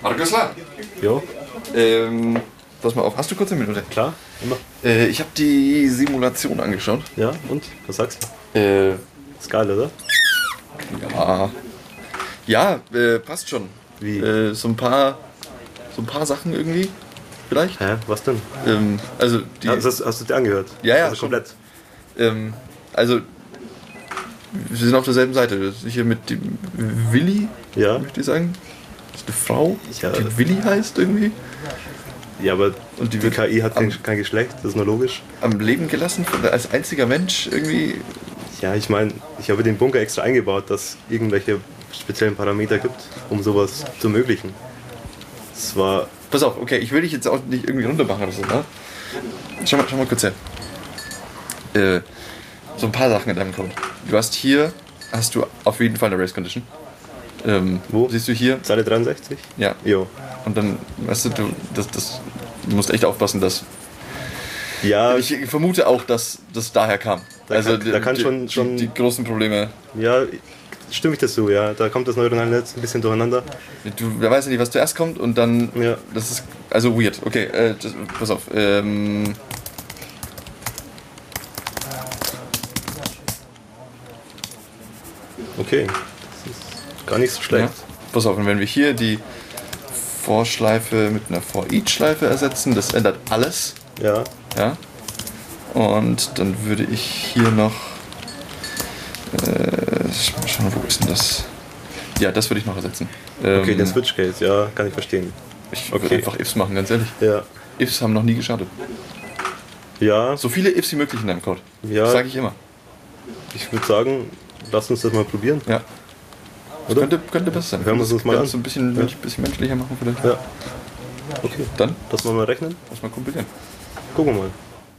Markus Lang. Jo. Pass mal auf, hast du kurz eine Minute? Klar, immer. Ich habe die Simulation angeschaut. Ja, und? Was sagst du? Ist geil, oder? Ja, passt schon. Wie? So ein paar Sachen irgendwie, vielleicht. Hä, was denn? Also die, Hast du dir angehört? Ja, also komplett. Also wir sind auf derselben Seite. Das ist hier mit dem Willi, Ja. möchte ich sagen. Das ist eine Frau, Ja. die Willi heißt irgendwie. Ja, aber Und die KI hat kein Geschlecht, das ist nur logisch. Am Leben gelassen als einziger Mensch irgendwie. Ja, ich meine, ich habe den Bunker extra eingebaut, dass es irgendwelche speziellen Parameter gibt, um sowas zu ermöglichen. Das war... Pass auf, okay, ich will dich jetzt auch nicht irgendwie runtermachen oder so, ne? Schau mal kurz her. So ein paar Sachen in deinem Code. Hast du auf jeden Fall eine Race Condition. Wo? Siehst du hier? Seite 63? Ja. Jo. Und dann, weißt du musst echt aufpassen, dass... Ja, Ich vermute auch, dass das daher kam. Da kann schon die großen Probleme. ja, stimme ich dazu, ja. Da kommt das neuronale Netz ein bisschen durcheinander. Wer weiß ja nicht, was zuerst kommt und dann... Ja. Das ist also weird. Okay, pass auf. Okay, das ist gar nicht so schlecht. Ja. Pass auf, und wenn wir hier die For-Schleife mit einer For-Each-Schleife ersetzen, das ändert alles. Ja. Ja. Und dann würde ich hier noch... mal schauen, wo ist denn das? Ja, das würde ich noch ersetzen. Okay, den Switch Case, ja, kann ich verstehen. Ich würde okay. einfach Ifs machen, ganz ehrlich. Ja. Ifs haben noch nie geschadet. Ja, So viele Ifs wie möglich in deinem Code. Ja. Das sage ich immer. ich würde sagen, lass uns das mal probieren. Ja. Das Oder? könnte besser sein. Hören wir es uns mal an. So ein bisschen menschlicher machen vielleicht. Ja. Okay, Dann lass mal rechnen. lass mal kompilieren. Gucken wir mal.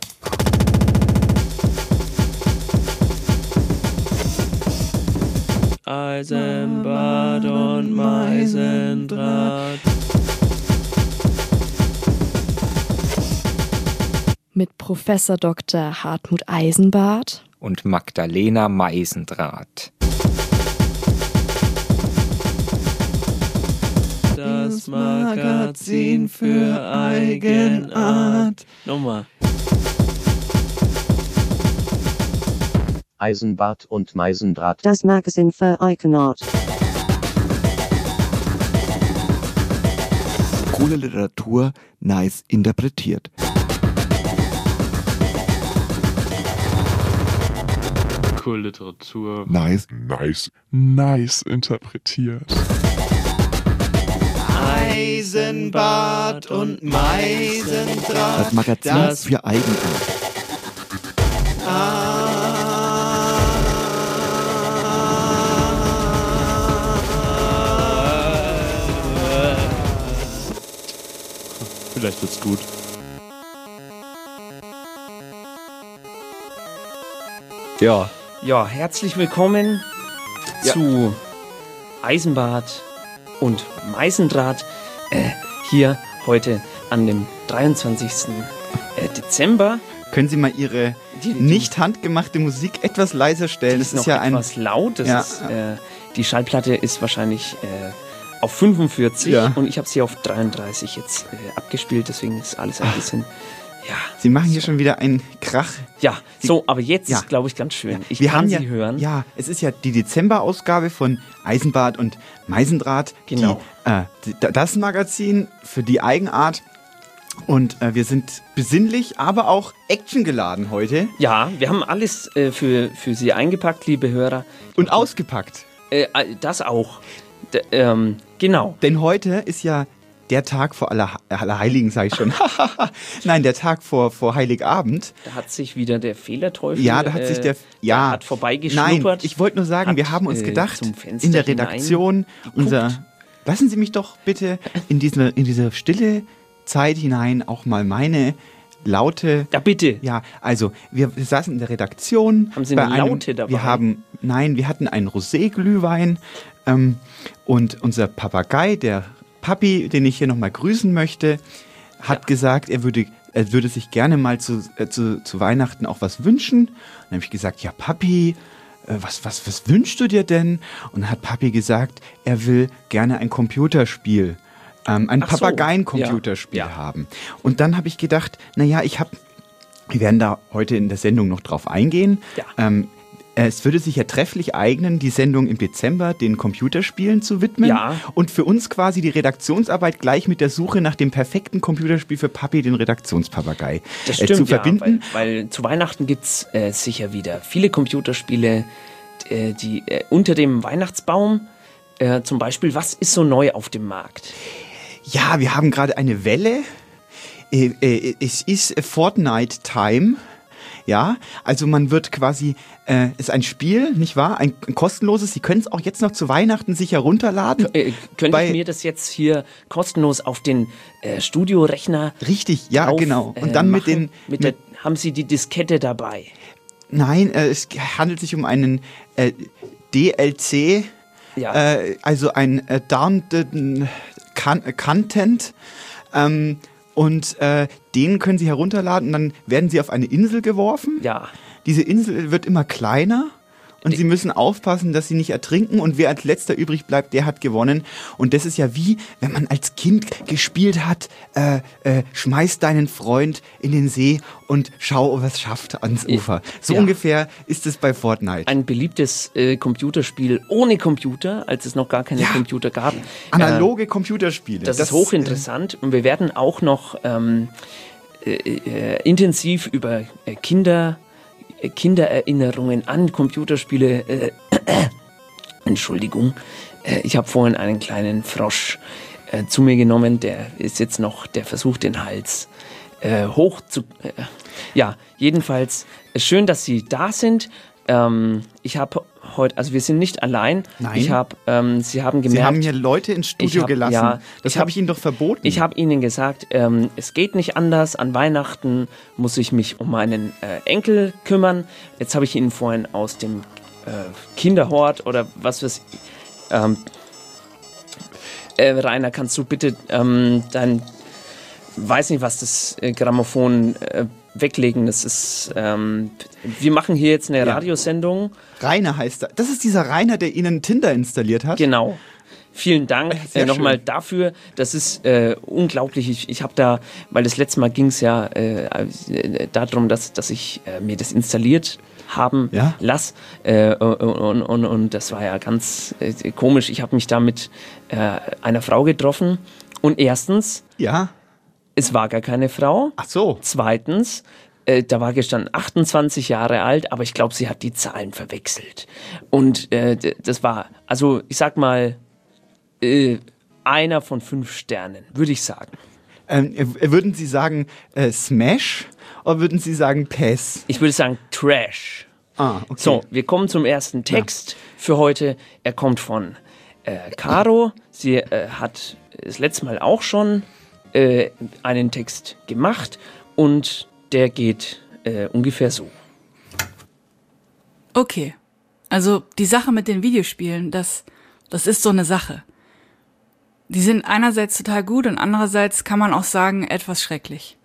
Eisenbad und Meisendraht. Mit Professor Dr. Hartmut Eisenbart und Magdalena Meisendraht. Das Magazin für Eigenart. Nochmal. Eisenbart und Meisendraht. Das Magazin für Eigenart. Coole Literatur, nice interpretiert. Cool Literatur. Nice interpretiert. Eisenbad und Meisendraht. Das Magazin für Eigenart. Vielleicht wird's gut. Ja. Ja, herzlich willkommen zu Eisenbad und Meisendraht. Hier heute an dem 23. Dezember. Können Sie mal Ihre nicht handgemachte Musik etwas leiser stellen? Das ist noch ja etwas laut. Die Schallplatte ist wahrscheinlich auf 45 und ich habe sie auf 33 jetzt abgespielt. Deswegen ist alles ein bisschen... Ja. Sie machen hier schon wieder einen Krach. Ja, aber jetzt ist, glaube ich, ganz schön. Ich kann Sie hören. Ja, es ist ja die Dezemberausgabe von Eisenbad und Meisendraht. Genau. Das Magazin für die Eigenart. Und wir sind besinnlich, aber auch actiongeladen heute. Ja, wir haben alles für Sie eingepackt, liebe Hörer. Und ausgepackt. Das auch. Genau. Denn heute ist ja der Tag vor Allerheiligen, sage ich schon. Nein, der Tag vor Heiligabend. Da hat sich wieder der Fehlerteufel. Ja, da hat sich der hat vorbeigeschnuppert. Nein, ich wollte nur sagen, wir haben uns gedacht, in der Redaktion, lassen Sie mich doch bitte in diese stille Zeit hinein auch mal meine laute... Ja, bitte. Ja, also wir saßen in der Redaktion. Haben Sie eine Laute dabei? Wir hatten einen Rosé-Glühwein und unser Papagei, der Papi, den ich hier nochmal grüßen möchte, hat gesagt, er würde sich gerne mal zu Weihnachten auch was wünschen. Und dann habe ich gesagt, ja Papi, was wünschst du dir denn? Und dann hat Papi gesagt, er will gerne ein Computerspiel ein Ach so, Papageien-Computerspiel ja. haben. Und dann habe ich gedacht, naja, wir werden da heute in der Sendung noch drauf eingehen. Ja. Es würde sich ja trefflich eignen, die Sendung im Dezember den Computerspielen zu widmen. Ja. Und für uns quasi die Redaktionsarbeit gleich mit der Suche nach dem perfekten Computerspiel für Papi, den Redaktionspapagei, Das stimmt, zu verbinden. Ja, weil zu Weihnachten gibt es sicher wieder viele Computerspiele, die unter dem Weihnachtsbaum, zum Beispiel, was ist so neu auf dem Markt? Ja, wir haben gerade eine Welle. Es ist Fortnite-Time. Ja, also man wird quasi, ist ein Spiel, nicht wahr? Ein kostenloses, Sie können es auch jetzt noch zu Weihnachten sich herunterladen. Könnte ich mir das jetzt hier kostenlos auf den Studiorechner Richtig, ja, genau. Und dann machen? Haben Sie die Diskette dabei? Nein, es handelt sich um einen DLC, Ja. also ein Downed Content. Und den können Sie herunterladen und dann werden Sie auf eine Insel geworfen. Ja. Diese Insel wird immer kleiner und Sie müssen aufpassen, dass Sie nicht ertrinken und wer als letzter übrig bleibt, der hat gewonnen. Und das ist ja wie, wenn man als Kind gespielt hat, schmeiß deinen Freund in den See und schau, ob er es schafft ans Ufer. So ungefähr ist es bei Fortnite. Ein beliebtes Computerspiel ohne Computer, als es noch gar keine Computer gab. Analoge Computerspiele. Das ist hochinteressant und wir werden auch noch intensiv über Kindererinnerungen an Computerspiele. Entschuldigung, ich habe vorhin einen kleinen Frosch zu mir genommen, der ist jetzt noch, der versucht den Hals hoch zu. Ja, jedenfalls schön, dass Sie da sind. Ich habe heute, also wir sind nicht allein. Nein. Sie haben gemerkt. Sie haben hier Leute ins Studio gelassen. Ja, das habe ich Ihnen doch verboten. Ich habe Ihnen gesagt, es geht nicht anders. An Weihnachten muss ich mich um meinen Enkel kümmern. Jetzt habe ich Ihnen vorhin aus dem Kinderhort oder was weiß ich. Rainer, kannst du bitte weiß nicht, was das Grammophon weglegen. Das ist, wir machen hier jetzt eine Radiosendung. Rainer heißt er. Das ist dieser Rainer, der Ihnen Tinder installiert hat? Genau. Vielen Dank nochmal dafür. Das ist unglaublich. Ich habe da, weil das letzte Mal ging es ja darum, dass ich mir das installiert haben lasse. Und das war ja ganz komisch. Ich habe mich da mit einer Frau getroffen. Und erstens, es war gar keine Frau. Ach so. Zweitens, da war gestanden 28 Jahre alt, aber ich glaube, sie hat die Zahlen verwechselt. Und das war, also ich sag mal, einer von 5 Sternen, würde ich sagen. Würden Sie sagen Smash oder würden Sie sagen PES? Ich würde sagen Trash. Ah, okay. So, wir kommen zum ersten Text für heute. Er kommt von Caro. Sie hat das letzte Mal auch schon einen Text gemacht und der geht ungefähr so. Okay, also die Sache mit den Videospielen, das ist so eine Sache. Die sind einerseits total gut und andererseits kann man auch sagen, etwas schrecklich.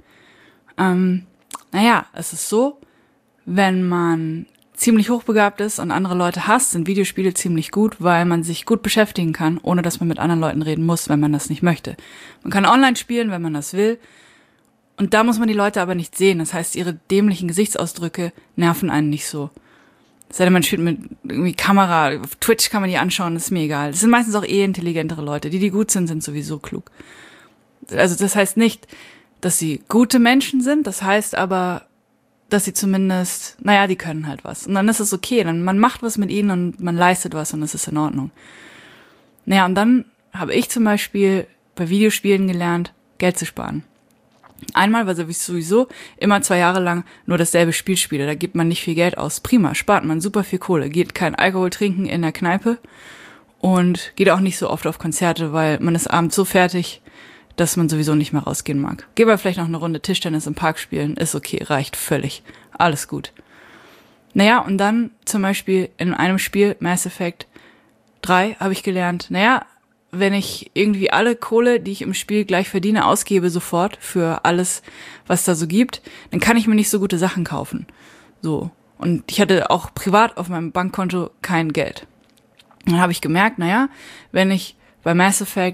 Naja, es ist so, wenn man ziemlich hochbegabt ist und andere Leute hasst, sind Videospiele ziemlich gut, weil man sich gut beschäftigen kann, ohne dass man mit anderen Leuten reden muss, wenn man das nicht möchte. Man kann online spielen, wenn man das will. Und da muss man die Leute aber nicht sehen. Das heißt, ihre dämlichen Gesichtsausdrücke nerven einen nicht so. Sei denn, man spielt mit irgendwie Kamera, auf Twitch kann man die anschauen, das ist mir egal. Das sind meistens auch intelligentere Leute. Die gut sind, sind sowieso klug. Also das heißt nicht, dass sie gute Menschen sind, das heißt aber, dass sie zumindest, naja, die können halt was. Und dann ist es okay, dann man macht was mit ihnen und man leistet was und es ist in Ordnung. Naja, und dann habe ich zum Beispiel bei Videospielen gelernt, Geld zu sparen. Einmal, weil ich sowieso immer 2 Jahre lang nur dasselbe Spiel spiele. Da gibt man nicht viel Geld aus. Prima, spart man super viel Kohle. Geht kein Alkohol trinken in der Kneipe und geht auch nicht so oft auf Konzerte, weil man ist abends so fertig, dass man sowieso nicht mehr rausgehen mag. Geht aber vielleicht noch eine Runde Tischtennis im Park spielen. Ist okay, reicht völlig. Alles gut. Naja, und dann zum Beispiel in einem Spiel, Mass Effect 3, habe ich gelernt, naja, wenn ich irgendwie alle Kohle, die ich im Spiel gleich verdiene, ausgebe sofort für alles, was da so gibt, dann kann ich mir nicht so gute Sachen kaufen. So. Und ich hatte auch privat auf meinem Bankkonto kein Geld. Und dann habe ich gemerkt, naja, wenn ich bei Mass Effect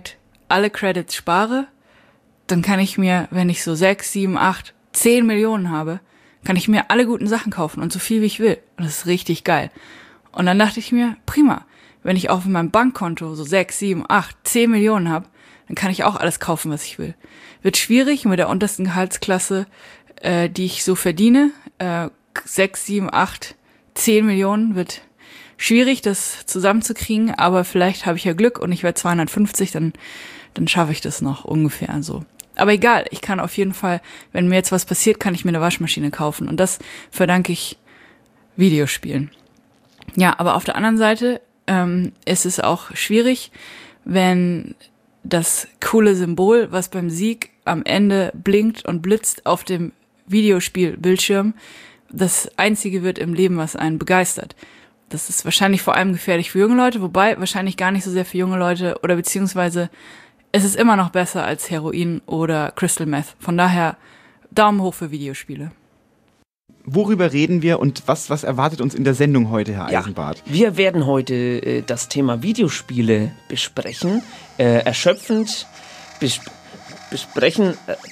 alle Credits spare, dann kann ich mir, wenn ich so 6, 7, 8, 10 Millionen habe, kann ich mir alle guten Sachen kaufen und so viel wie ich will. Und das ist richtig geil. Und dann dachte ich mir, prima, wenn ich auf meinem Bankkonto so 6, 7, 8, 10 Millionen habe, dann kann ich auch alles kaufen, was ich will. Wird schwierig mit der untersten Gehaltsklasse, die ich so verdiene. 6, 7, 8, 10 Millionen wird schwierig, das zusammenzukriegen, aber vielleicht habe ich ja Glück und ich werde 250, dann schaffe ich das noch ungefähr so. Aber egal, ich kann auf jeden Fall, wenn mir jetzt was passiert, kann ich mir eine Waschmaschine kaufen und das verdanke ich Videospielen. Ja, aber auf der anderen Seite ist es auch schwierig, wenn das coole Symbol, was beim Sieg am Ende blinkt und blitzt auf dem Videospielbildschirm, das einzige wird im Leben, was einen begeistert. Das ist wahrscheinlich vor allem gefährlich für junge Leute, wobei wahrscheinlich gar nicht so sehr für junge Leute oder beziehungsweise es ist immer noch besser als Heroin oder Crystal Meth. Von daher Daumen hoch für Videospiele. Worüber reden wir und was erwartet uns in der Sendung heute, Herr Eisenbart? Wir werden heute das Thema Videospiele besprechen, erschöpfend besprechen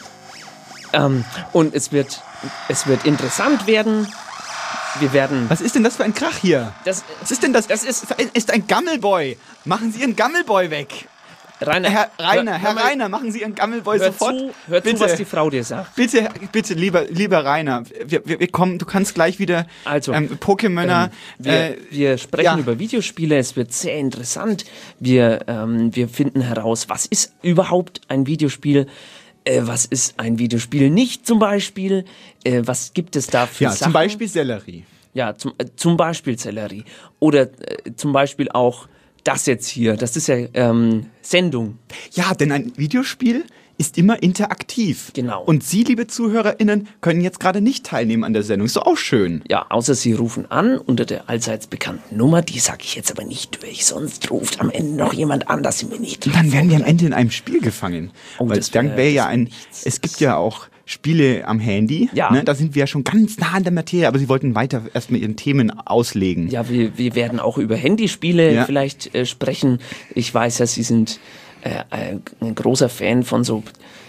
und es wird interessant werden. Wir werden. Was ist denn das für ein Krach hier? Was ist denn das? Das ist ein Gammelboy. Machen Sie Ihren Gammelboy weg. Rainer, Herr Rainer, machen Sie Ihren Gammelboy sofort. Hör zu, was die Frau dir sagt. Bitte, lieber Rainer, wir kommen, du kannst gleich wieder Pokémoner. Wir sprechen über Videospiele, es wird sehr interessant. Wir finden heraus, was ist überhaupt ein Videospiel, was ist ein Videospiel nicht zum Beispiel, was gibt es da für Sachen? Zum Beispiel Sellerie. Ja, zum Beispiel Sellerie. Oder zum Beispiel auch das jetzt hier, das ist ja Sendung. Ja, denn ein Videospiel ist immer interaktiv. Genau. Und Sie, liebe ZuhörerInnen, können jetzt gerade nicht teilnehmen an der Sendung. Ist doch auch schön. Ja, außer Sie rufen an unter der allseits bekannten Nummer. Die sage ich jetzt aber nicht durch, sonst ruft am Ende noch jemand an, dass Sie mir nicht. Und dann werden wir am Ende in einem Spiel gefangen. Weil dann wäre ja es gibt ja auch Spiele am Handy. Ja. Ne? Da sind wir ja schon ganz nah an der Materie, aber Sie wollten weiter erstmal Ihren Themen auslegen. Ja, wir werden auch über Handyspiele vielleicht sprechen. Ich weiß ja, Sie sind ein großer Fan von so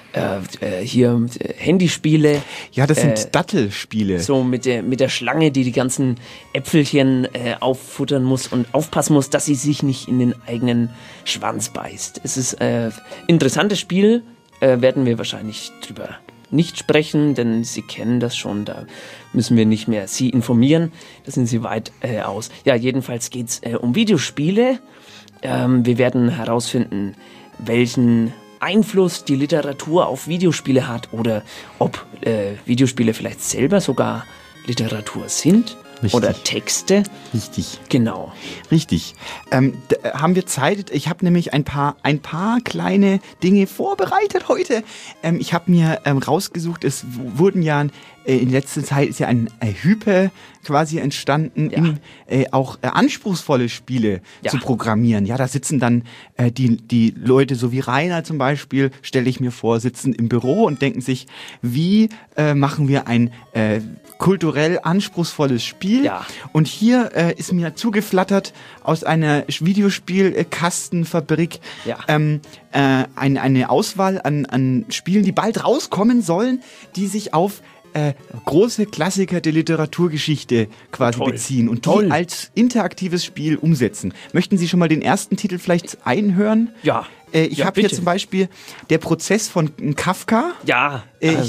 Handyspiele. Ja, das sind Dattelspiele. So mit der Schlange, die ganzen Äpfelchen auffuttern muss und aufpassen muss, dass sie sich nicht in den eigenen Schwanz beißt. Es ist ein interessantes Spiel, werden wir wahrscheinlich drüber nicht sprechen, denn Sie kennen das schon, da müssen wir nicht mehr Sie informieren, da sind Sie weit aus. Ja, jedenfalls geht es um Videospiele. Wir werden herausfinden, welchen Einfluss die Literatur auf Videospiele hat oder ob Videospiele vielleicht selber sogar Literatur sind. Richtig. Oder Texte. Richtig. Genau. Richtig. Haben wir Zeit? Ich habe nämlich ein paar kleine Dinge vorbereitet heute. Ich habe mir rausgesucht, es wurden ja in letzter Zeit ist ja ein Hype quasi entstanden, auch anspruchsvolle Spiele zu programmieren. Ja, da sitzen dann die Leute, so wie Rainer zum Beispiel, stelle ich mir vor, sitzen im Büro und denken sich, wie machen wir ein kulturell anspruchsvolles Spiel? Ja. Und hier ist mir zugeflattert aus einer Videospielkastenfabrik eine Auswahl an Spielen, die bald rauskommen sollen, die sich auf große Klassiker der Literaturgeschichte quasi beziehen und die als interaktives Spiel umsetzen. Möchten Sie schon mal den ersten Titel vielleicht einhören? Ja. Ich habe hier zum Beispiel Der Prozess von Kafka. Ja,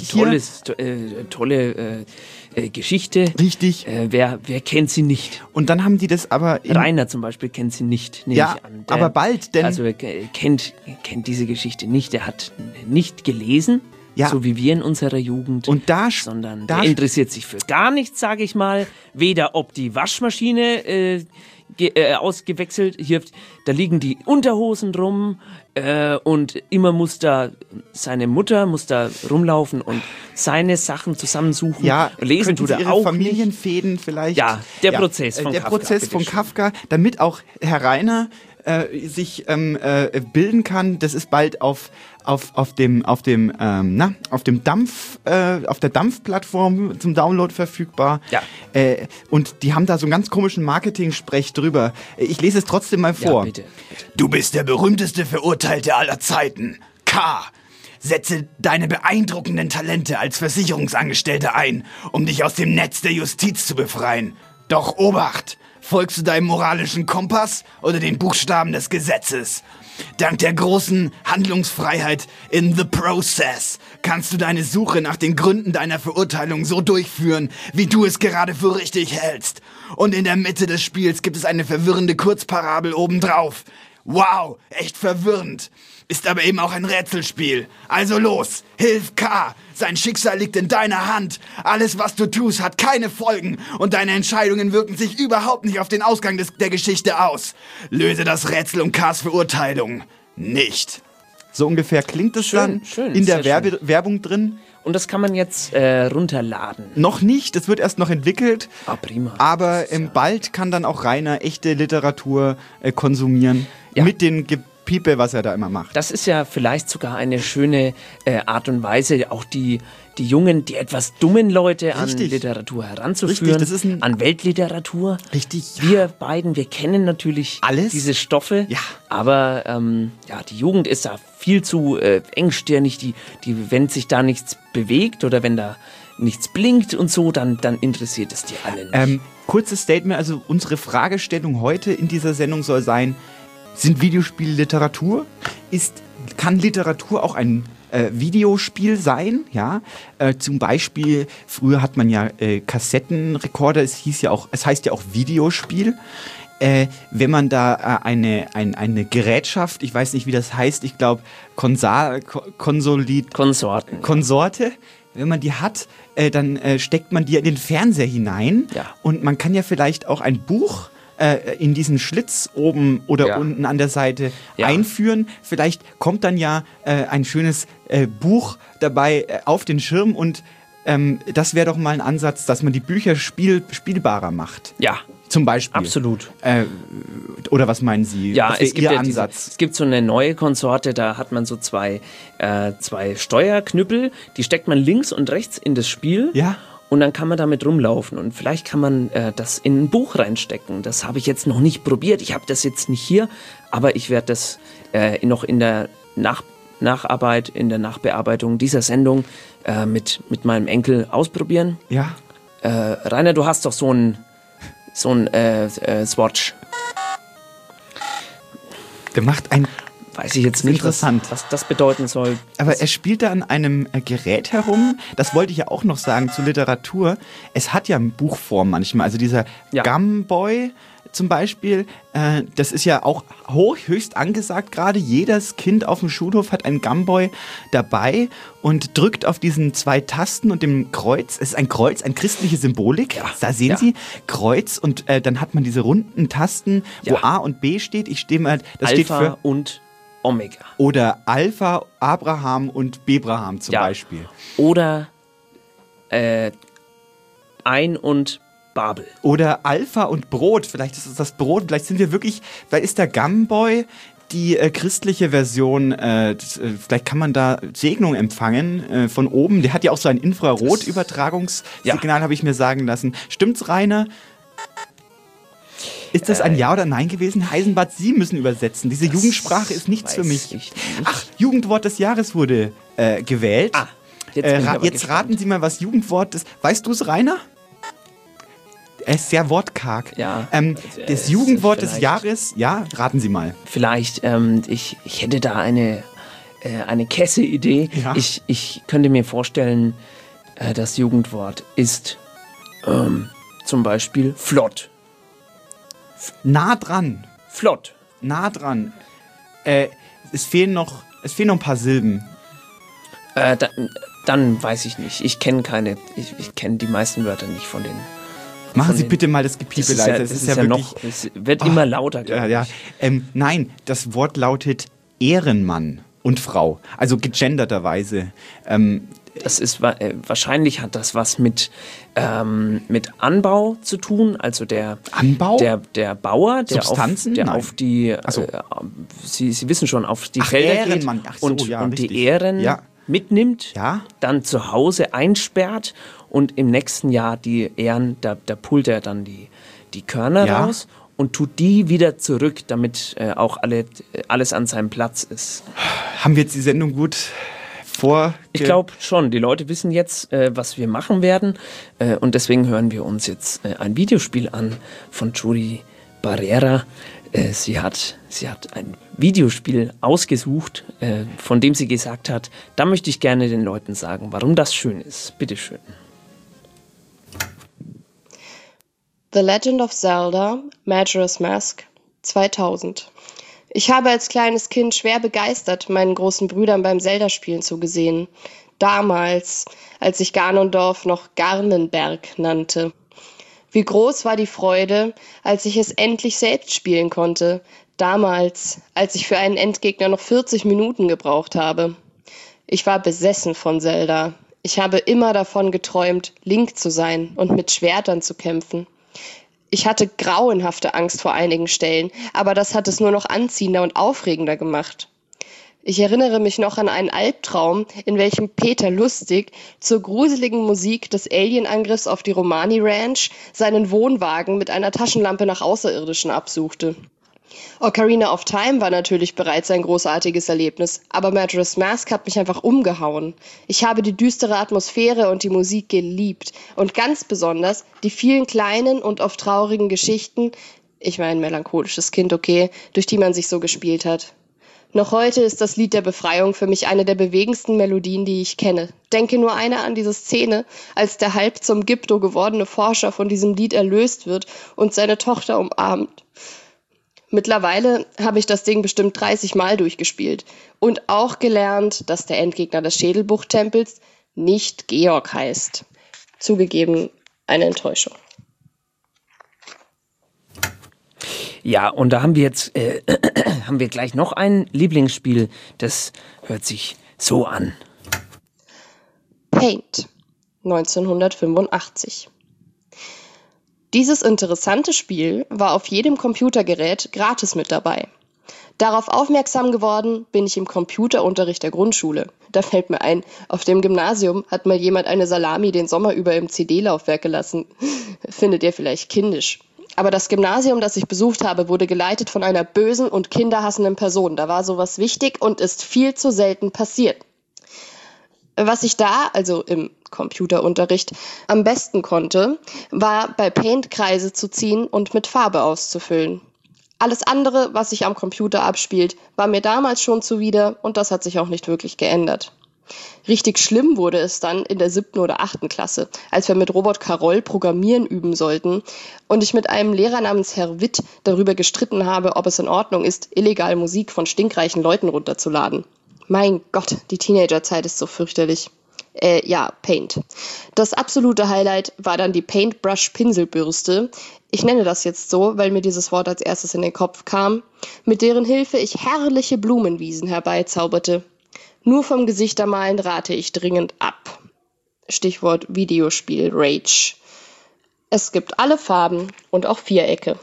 tolle Geschichte. Richtig. Wer kennt sie nicht? Und dann haben die das aber... Rainer zum Beispiel kennt sie nicht, nehme ich an. Aber bald, denn... Also kennt diese Geschichte nicht. Er hat nicht gelesen. Ja. So wie wir in unserer Jugend, und sondern der interessiert sich für gar nichts, sage ich mal. Weder ob die Waschmaschine ausgewechselt, hier, da liegen die Unterhosen rum und immer seine Mutter muss da rumlaufen und seine Sachen zusammensuchen. Ja, lesen tut er auch Familienfäden nicht. Vielleicht. Ja, der Prozess von Kafka. Der Prozess von Kafka, damit auch Herr Rainer sich bilden kann. Das ist bald auf der Dampf-Plattform zum Download verfügbar. Ja. Und die haben da so einen ganz komischen Marketing-Sprech drüber. Ich lese es trotzdem mal vor. Ja, bitte. Du bist der berühmteste Verurteilte aller Zeiten. K. Setze deine beeindruckenden Talente als Versicherungsangestellter ein, um dich aus dem Netz der Justiz zu befreien. Doch Obacht! Folgst du deinem moralischen Kompass oder den Buchstaben des Gesetzes? Dank der großen Handlungsfreiheit in The Process kannst du deine Suche nach den Gründen deiner Verurteilung so durchführen, wie du es gerade für richtig hältst. Und in der Mitte des Spiels gibt es eine verwirrende Kurzparabel obendrauf. Wow, echt verwirrend. Ist aber eben auch ein Rätselspiel. Also los, hilf K. Sein Schicksal liegt in deiner Hand. Alles, was du tust, hat keine Folgen. Und deine Entscheidungen wirken sich überhaupt nicht auf den Ausgang der Geschichte aus. Löse das Rätsel um Ks Verurteilung nicht. So ungefähr klingt es dann in der Werbung drin. Und das kann man jetzt runterladen. Noch nicht, es wird erst noch entwickelt. Ah, prima. Aber bald kann dann auch Rainer echte Literatur konsumieren. Ja. Mit den Piepe, was er da immer macht. Das ist ja vielleicht sogar eine schöne Art und Weise, auch die jungen, die etwas dummen Leute an Literatur heranzuführen, das ist an Weltliteratur. Richtig. Wir beiden, wir kennen natürlich alles diese Stoffe, aber die Jugend ist da viel zu engstirnig, die wenn sich da nichts bewegt oder wenn da nichts blinkt und so, dann interessiert es die alle nicht. Kurzes Statement, also unsere Fragestellung heute in dieser Sendung soll sein: Sind Videospiele Literatur? Kann Literatur auch ein Videospiel sein? Ja? Zum Beispiel, früher hat man ja Kassettenrekorder, es heißt ja auch Videospiel. Wenn man da eine Gerätschaft, ich weiß nicht, wie das heißt, ich glaube Konsorte, wenn man die hat, dann steckt man die in den Fernseher hinein. Ja. Und man kann ja vielleicht auch ein Buch in diesen Schlitz oben oder unten an der Seite einführen. Vielleicht kommt dann ein schönes Buch dabei auf den Schirm und das wäre doch mal ein Ansatz, dass man die Bücher spielbarer macht. Ja. Zum Beispiel. Absolut. Oder was meinen Sie? Ja, es gibt so eine neue Konsorte, da hat man so zwei Steuerknüppel, die steckt man links und rechts in das Spiel. Ja. Und dann kann man damit rumlaufen und vielleicht kann man das in ein Buch reinstecken. Das habe ich jetzt noch nicht probiert. Ich habe das jetzt nicht hier, aber ich werde das noch in der Nacharbeit, in der Nachbearbeitung dieser Sendung mit meinem Enkel ausprobieren. Ja. Rainer, du hast doch so ein Swatch. Der macht ein... Weiß ich jetzt nicht, was das bedeuten soll. Aber er spielt da an einem Gerät herum. Das wollte ich ja auch noch sagen zur Literatur. Es hat ja eine Buchform manchmal. Also dieser Gamboy zum Beispiel, das ist ja auch höchst angesagt gerade. Jedes Kind auf dem Schulhof hat einen Gamboy dabei und drückt auf diesen 2 Tasten und dem Kreuz. Es ist ein Kreuz, eine christliche Symbolik. Ja. Da sehen Sie, Kreuz und dann hat man diese runden Tasten, wo A und B steht. Das Alpha steht für und Omega. Oder Alpha, Abraham und Bebraham zum Beispiel. Oder Ein und Babel. Oder Alpha und Brot. Vielleicht ist es das Brot. Vielleicht ist der Gamboy die christliche Version. Vielleicht kann man da Segnung empfangen von oben. Der hat ja auch so ein Infrarot-Übertragungssignal, habe ich mir sagen lassen. Stimmt's, Rainer? Ist das ein Ja oder Nein gewesen? Heisenbart, Sie müssen übersetzen. Diese Jugendsprache ist nichts für mich. Ach, Jugendwort des Jahres wurde gewählt. Jetzt raten Sie mal, was Jugendwort ist. Weißt du es, Rainer? Er ist sehr wortkarg. Ja. Das Jugendwort des Jahres, raten Sie mal. Vielleicht, ich hätte da eine Käse-Idee. Ja. Ich könnte mir vorstellen, das Jugendwort ist zum Beispiel flott. Nah dran. Flott. Nah dran. Es fehlen noch ein paar Silben. Dann weiß ich nicht. Ich kenne ich kenne die meisten Wörter nicht von den... Machen Sie bitte mal das Gepiepe leiser. Es wird immer lauter. Ja. Nein, das Wort lautet Ehrenmann und Frau. Also gegenderterweise. Das ist wahrscheinlich hat das was mit Anbau zu tun, also der Anbau, der Bauer, der Substanzen? auf die Sie wissen schon, auf die Felder geht und die Ähren mitnimmt, dann zu Hause einsperrt und im nächsten Jahr die Ähren, da pullt er dann die Körner raus und tut die wieder zurück, damit auch alles an seinem Platz ist. Haben wir jetzt die Sendung gut Ich glaube schon. Die Leute wissen jetzt, was wir machen werden. Und deswegen hören wir uns jetzt ein Videospiel an von Judy Barrera. Sie hat ein Videospiel ausgesucht, von dem sie gesagt hat, da möchte ich gerne den Leuten sagen, warum das schön ist. Bitteschön. The Legend of Zelda, Majora's Mask, 2000. Ich habe als kleines Kind schwer begeistert meinen großen Brüdern beim Zelda-Spielen zugesehen. Damals, als ich Ganondorf noch Garnenberg nannte. Wie groß war die Freude, als ich es endlich selbst spielen konnte. Damals, als ich für einen Endgegner noch 40 Minuten gebraucht habe. Ich war besessen von Zelda. Ich habe immer davon geträumt, Link zu sein und mit Schwertern zu kämpfen. Ich hatte grauenhafte Angst vor einigen Stellen, aber das hat es nur noch anziehender und aufregender gemacht. Ich erinnere mich noch an einen Albtraum, in welchem Peter Lustig zur gruseligen Musik des Alienangriffs auf die Romani Ranch seinen Wohnwagen mit einer Taschenlampe nach Außerirdischen absuchte. Ocarina of Time war natürlich bereits ein großartiges Erlebnis, aber Majora's Mask hat mich einfach umgehauen. Ich habe die düstere Atmosphäre und die Musik geliebt und ganz besonders die vielen kleinen und oft traurigen Geschichten, ich meine melancholisches Kind, okay, durch die man sich so gespielt hat. Noch heute ist das Lied der Befreiung für mich eine der bewegendsten Melodien, die ich kenne. Denke nur einer an diese Szene, als der halb zum Gypto gewordene Forscher von diesem Lied erlöst wird und seine Tochter umarmt. Mittlerweile habe ich das Ding bestimmt 30 Mal durchgespielt und auch gelernt, dass der Endgegner des Schädelbucht-Tempels nicht Georg heißt. Zugegeben, eine Enttäuschung. Ja, und da haben wir jetzt haben wir gleich noch ein Lieblingsspiel, das hört sich so an. Paint, 1985. Dieses interessante Spiel war auf jedem Computergerät gratis mit dabei. Darauf aufmerksam geworden bin ich im Computerunterricht der Grundschule. Da fällt mir ein, auf dem Gymnasium hat mal jemand eine Salami den Sommer über im CD-Laufwerk gelassen. Findet ihr vielleicht kindisch. Aber das Gymnasium, das ich besucht habe, wurde geleitet von einer bösen und kinderhassenden Person. Da war sowas wichtig und ist viel zu selten passiert. Was ich da, also im Computerunterricht, am besten konnte, war bei Paint Kreise zu ziehen und mit Farbe auszufüllen. Alles andere, was sich am Computer abspielt, war mir damals schon zuwider und das hat sich auch nicht wirklich geändert. Richtig schlimm wurde es dann in der 7. oder 8. Klasse, als wir mit Robert Caroll Programmieren üben sollten und ich mit einem Lehrer namens Herr Witt darüber gestritten habe, ob es in Ordnung ist, illegal Musik von stinkreichen Leuten runterzuladen. Mein Gott, die Teenagerzeit ist so fürchterlich. Paint. Das absolute Highlight war dann die Paintbrush-Pinselbürste. Ich nenne das jetzt so, weil mir dieses Wort als erstes in den Kopf kam, mit deren Hilfe ich herrliche Blumenwiesen herbeizauberte. Nur vom Gesichtermalen rate ich dringend ab. Stichwort Videospiel Rage. Es gibt alle Farben und auch Vierecke.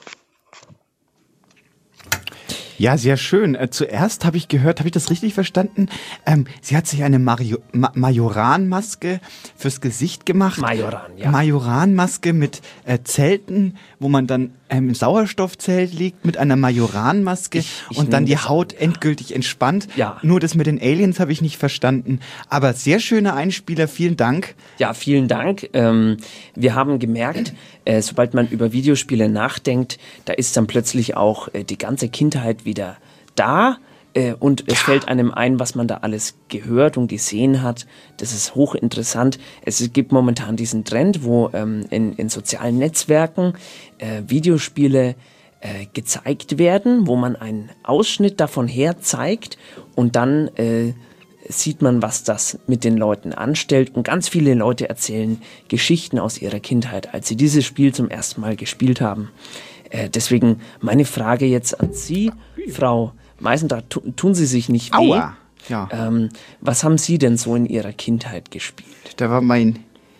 Ja, sehr schön. Zuerst habe ich gehört, habe ich das richtig verstanden? Sie hat sich eine Majoran-Maske fürs Gesicht gemacht. Majoran, ja. Majoran-Maske mit Zelten, wo man dann im Sauerstoffzelt liegt mit einer Majoran-Maske und dann die Haut endgültig entspannt. Ja. Nur das mit den Aliens habe ich nicht verstanden. Aber sehr schöner Einspieler, vielen Dank. Ja, vielen Dank. Wir haben gemerkt, sobald man über Videospiele nachdenkt, da ist dann plötzlich auch die ganze Kindheit wieder da. Und es fällt einem ein, was man da alles gehört und gesehen hat. Das ist hochinteressant. Es gibt momentan diesen Trend, wo in sozialen Netzwerken Videospiele gezeigt werden, wo man einen Ausschnitt davon her zeigt und dann sieht man, was das mit den Leuten anstellt. Und ganz viele Leute erzählen Geschichten aus ihrer Kindheit, als sie dieses Spiel zum ersten Mal gespielt haben. Deswegen meine Frage jetzt an Sie, Frau Meisendrath, tun Sie sich nicht weh? Aua. Ja. Was haben Sie denn so in Ihrer Kindheit gespielt? Da war meine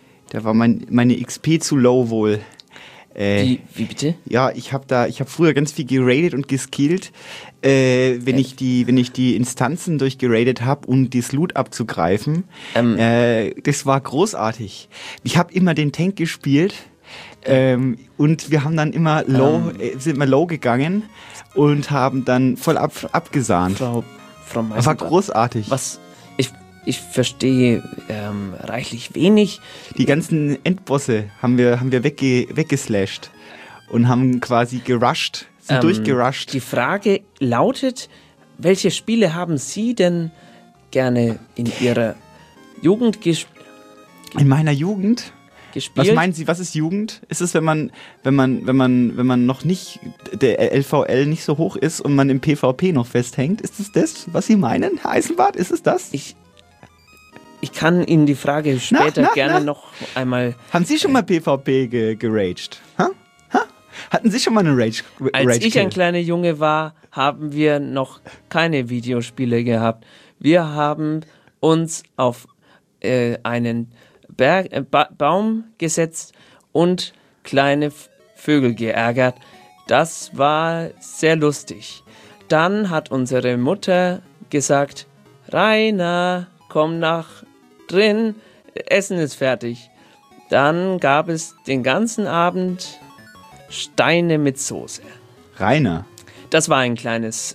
XP zu low wohl. Wie bitte? Ja, ich habe früher ganz viel geradet und geskillt, wenn ich die Instanzen durchgeradet habe, um das Loot abzugreifen. Das war großartig. Ich habe immer den Tank gespielt. Und wir haben dann immer sind wir low gegangen und haben dann voll abgesahnt. Frau Das war großartig. Ich verstehe reichlich wenig. Die ganzen Endbosse haben wir weggeslasht und haben quasi gerusht, sind durchgerusht. Die Frage lautet, welche Spiele haben Sie denn gerne in Ihrer Jugend gespielt? In meiner Jugend? Gespielt? Was meinen Sie, was ist Jugend? Ist es, wenn man noch nicht, der LVL nicht so hoch ist und man im PvP noch festhängt? Ist es das, was Sie meinen, Herr Eisenbart? Ist es das? Ich kann Ihnen die Frage später gerne noch einmal... Haben Sie schon mal PvP geraged? Hatten Sie schon mal eine Rage? Als ich ein kleiner Junge war, haben wir noch keine Videospiele gehabt. Wir haben uns auf einen Baum gesetzt und kleine Vögel geärgert. Das war sehr lustig. Dann hat unsere Mutter gesagt, Rainer, komm nach drin, Essen ist fertig. Dann gab es den ganzen Abend Steine mit Soße. Rainer. Das war ein kleines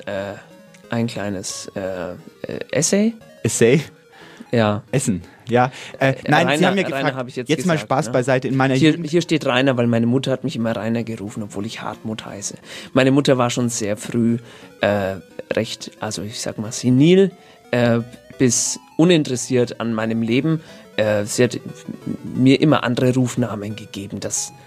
Essay. Essay? Ja. Essen. Ja. Nein, Rainer, Sie haben mir gefragt, jetzt mal Spaß beiseite. In meiner Jugend. Hier steht Rainer, weil meine Mutter hat mich immer Rainer gerufen, obwohl ich Hartmut heiße. Meine Mutter war schon sehr früh recht, also ich sag mal senil, bis uninteressiert an meinem Leben. Sie hat mir immer andere Rufnamen gegeben,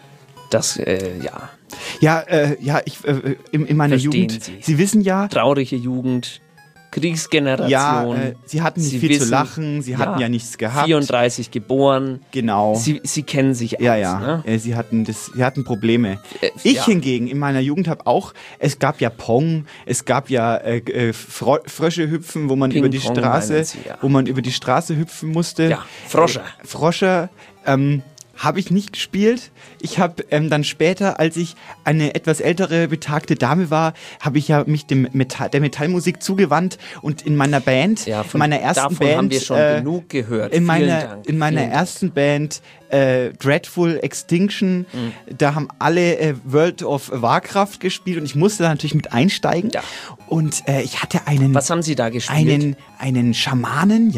in meiner Jugend. Sie wissen ja. Traurige Jugend, Kriegsgeneration. Ja, sie hatten nicht viel zu lachen, sie hatten ja nichts gehabt. 34 geboren. Genau. Sie kennen sich aus. Ja. Ne? Sie hatten Probleme. Ich hingegen in meiner Jugend habe auch, es gab ja Pong, es gab ja Frösche hüpfen, wo man über die Straße hüpfen musste. Ja, Frosche. Habe ich nicht gespielt. Ich habe dann später, als ich eine etwas ältere, betagte Dame war, habe ich ja mich der Metallmusik zugewandt und in meiner Band, meiner ersten Band, haben wir schon genug gehört. In meiner ersten Band Dreadful Extinction, da haben alle World of Warcraft gespielt und ich musste da natürlich mit einsteigen. Ja. Und ich hatte einen... Was haben Sie da gespielt? Einen Schamanen,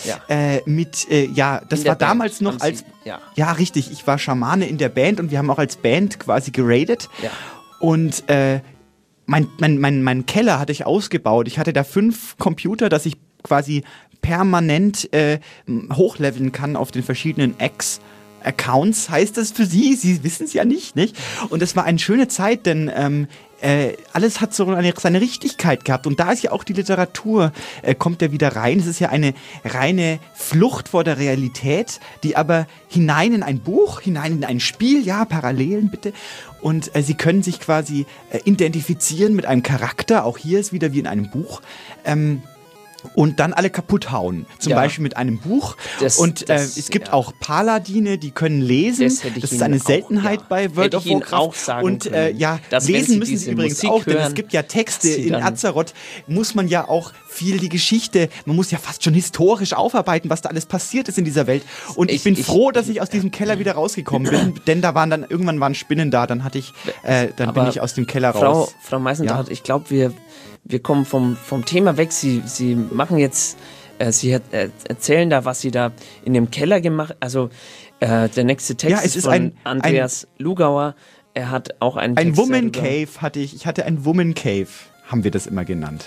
das war damals noch als... Ja, richtig, ich war Schamane in der Band und wir haben auch als Band quasi geradet. Ja. Und mein Keller hatte ich ausgebaut. Ich hatte da 5 Computer, dass ich quasi permanent hochleveln kann auf den verschiedenen Accounts, heißt das für Sie? Sie wissen es ja nicht? Und es war eine schöne Zeit, denn alles hat so seine Richtigkeit gehabt. Und da ist ja auch die Literatur, kommt ja wieder rein. Es ist ja eine reine Flucht vor der Realität, die aber hinein in ein Buch, hinein in ein Spiel, ja, Parallelen bitte. Und Sie können sich quasi identifizieren mit einem Charakter, auch hier ist wieder wie in einem Buch. Und dann alle kaputt hauen. Zum Beispiel mit einem Buch. Es gibt auch Paladine, die können lesen. Das ist eine Seltenheit bei World of Warcraft. Auch sagen und lesen müssen sie übrigens Musik auch, denn hören, es gibt ja Texte. In Azeroth muss man ja auch viel die Geschichte, man muss ja fast schon historisch aufarbeiten, was da alles passiert ist in dieser Welt. Und ich bin froh, dass ich aus diesem Keller wieder rausgekommen bin, denn irgendwann waren Spinnen da, dann bin ich aus dem Keller raus. Frau Meisendrath, ich glaube, wir kommen vom Thema weg. Sie machen jetzt, Sie erzählen da, was Sie da in dem Keller gemacht. Also der nächste Text ist von Andreas Lugauer. Er hat auch einen Text. Ein Woman Cave hatte ich. Ich hatte ein Woman Cave, haben wir das immer genannt.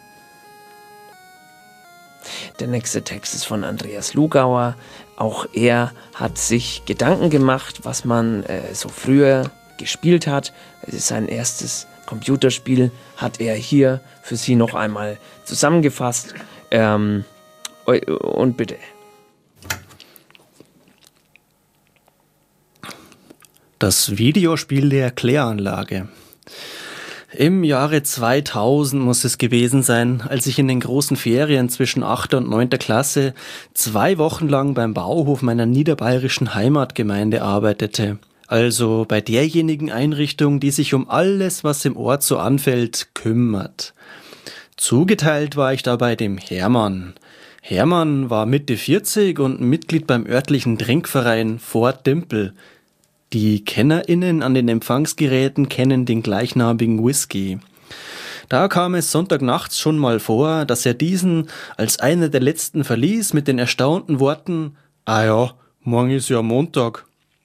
Der nächste Text ist von Andreas Lugauer. Auch er hat sich Gedanken gemacht, was man so früher gespielt hat. Es ist sein erstes Computerspiel, hat er hier für Sie noch einmal zusammengefasst. Und bitte. Das Videospiel der Kläranlage. Im Jahre 2000 muss es gewesen sein, als ich in den großen Ferien zwischen 8. und 9. Klasse 2 Wochen lang beim Bauhof meiner niederbayerischen Heimatgemeinde arbeitete. Also bei derjenigen Einrichtung, die sich um alles, was im Ort so anfällt, kümmert. Zugeteilt war ich dabei dem Hermann. Hermann war Mitte 40 und Mitglied beim örtlichen Trinkverein Fort Dimpel. Die KennerInnen an den Empfangsgeräten kennen den gleichnamigen Whisky. Da kam es Sonntagnachts schon mal vor, dass er diesen als einer der letzten verließ mit den erstaunten Worten: »Ah ja, morgen ist ja Montag.«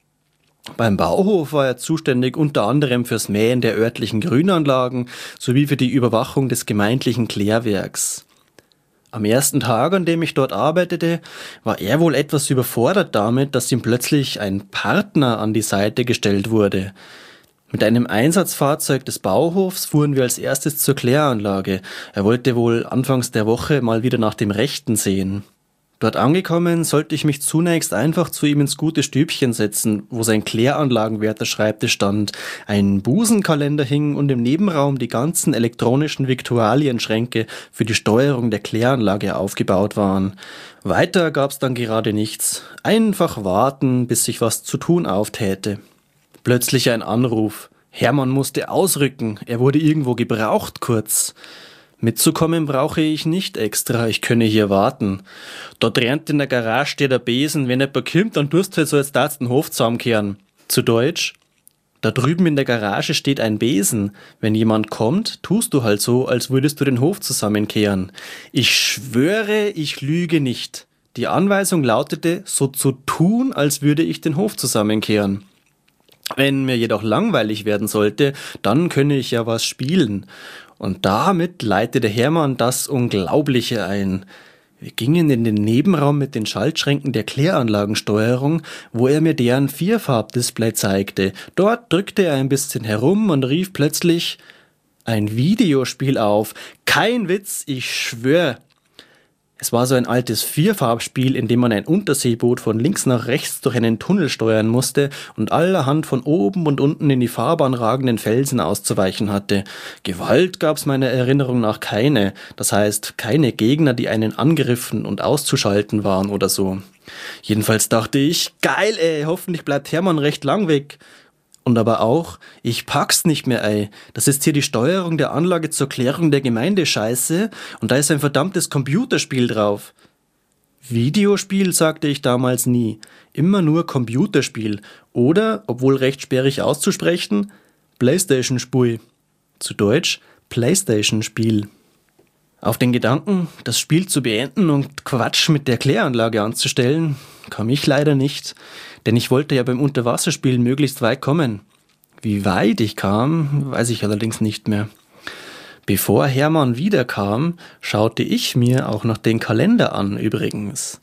Beim Bauhof war er zuständig unter anderem fürs Mähen der örtlichen Grünanlagen sowie für die Überwachung des gemeindlichen Klärwerks. Am ersten Tag, an dem ich dort arbeitete, war er wohl etwas überfordert damit, dass ihm plötzlich ein Partner an die Seite gestellt wurde. Mit einem Einsatzfahrzeug des Bauhofs fuhren wir als erstes zur Kläranlage. Er wollte wohl anfangs der Woche mal wieder nach dem Rechten sehen. Dort angekommen, sollte ich mich zunächst einfach zu ihm ins gute Stübchen setzen, wo sein Kläranlagenwärterschreibtisch stand, ein Busenkalender hing und im Nebenraum die ganzen elektronischen Viktualienschränke für die Steuerung der Kläranlage aufgebaut waren. Weiter gab's dann gerade nichts. Einfach warten, bis sich was zu tun auftäte. Plötzlich ein Anruf. Hermann musste ausrücken, er wurde irgendwo gebraucht kurz. Mitzukommen brauche ich nicht extra, ich könne hier warten. Dort rennt in der Garage steht der Besen, wenn jemand kommt, dann tust du halt so, als darfst du den Hof zusammenkehren. Zu Deutsch: Da drüben in der Garage steht ein Besen. Wenn jemand kommt, tust du halt so, als würdest du den Hof zusammenkehren. Ich schwöre, ich lüge nicht. Die Anweisung lautete, so zu tun, als würde ich den Hof zusammenkehren. Wenn mir jedoch langweilig werden sollte, dann könne ich ja was spielen. Und damit leitete Hermann das Unglaubliche ein. Wir gingen in den Nebenraum mit den Schaltschränken der Kläranlagensteuerung, wo er mir deren Vierfarbdisplay zeigte. Dort drückte er ein bisschen herum und rief plötzlich ein Videospiel auf. Kein Witz, ich schwöre. Es war so ein altes Vierfarbspiel, in dem man ein Unterseeboot von links nach rechts durch einen Tunnel steuern musste und allerhand von oben und unten in die Fahrbahn ragenden Felsen auszuweichen hatte. Gewalt gab's meiner Erinnerung nach keine, das heißt keine Gegner, die einen angegriffen und auszuschalten waren oder so. Jedenfalls dachte ich, geil ey, hoffentlich bleibt Hermann recht lang weg. Und aber auch, ich pack's nicht mehr, ey. Das ist hier die Steuerung der Anlage zur Klärung der Gemeindescheiße und da ist ein verdammtes Computerspiel drauf. Videospiel sagte ich damals nie. Immer nur Computerspiel. Oder, obwohl recht sperrig auszusprechen, Playstation-Spiel. Zu Deutsch, Playstation-Spiel. Auf den Gedanken, das Spiel zu beenden und Quatsch mit der Kläranlage anzustellen, kam ich leider nicht, denn ich wollte ja beim Unterwasserspielen möglichst weit kommen. Wie weit ich kam, weiß ich allerdings nicht mehr. Bevor Hermann wiederkam, schaute ich mir auch noch den Kalender an übrigens.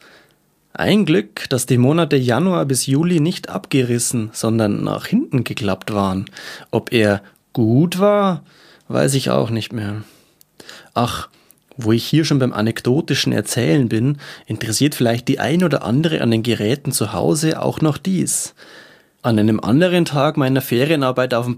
Ein Glück, dass die Monate Januar bis Juli nicht abgerissen, sondern nach hinten geklappt waren. Ob er gut war, weiß ich auch nicht mehr. Ach, wo ich hier schon beim anekdotischen Erzählen bin, interessiert vielleicht die ein oder andere an den Geräten zu Hause auch noch dies. An einem anderen Tag meiner Ferienarbeit auf dem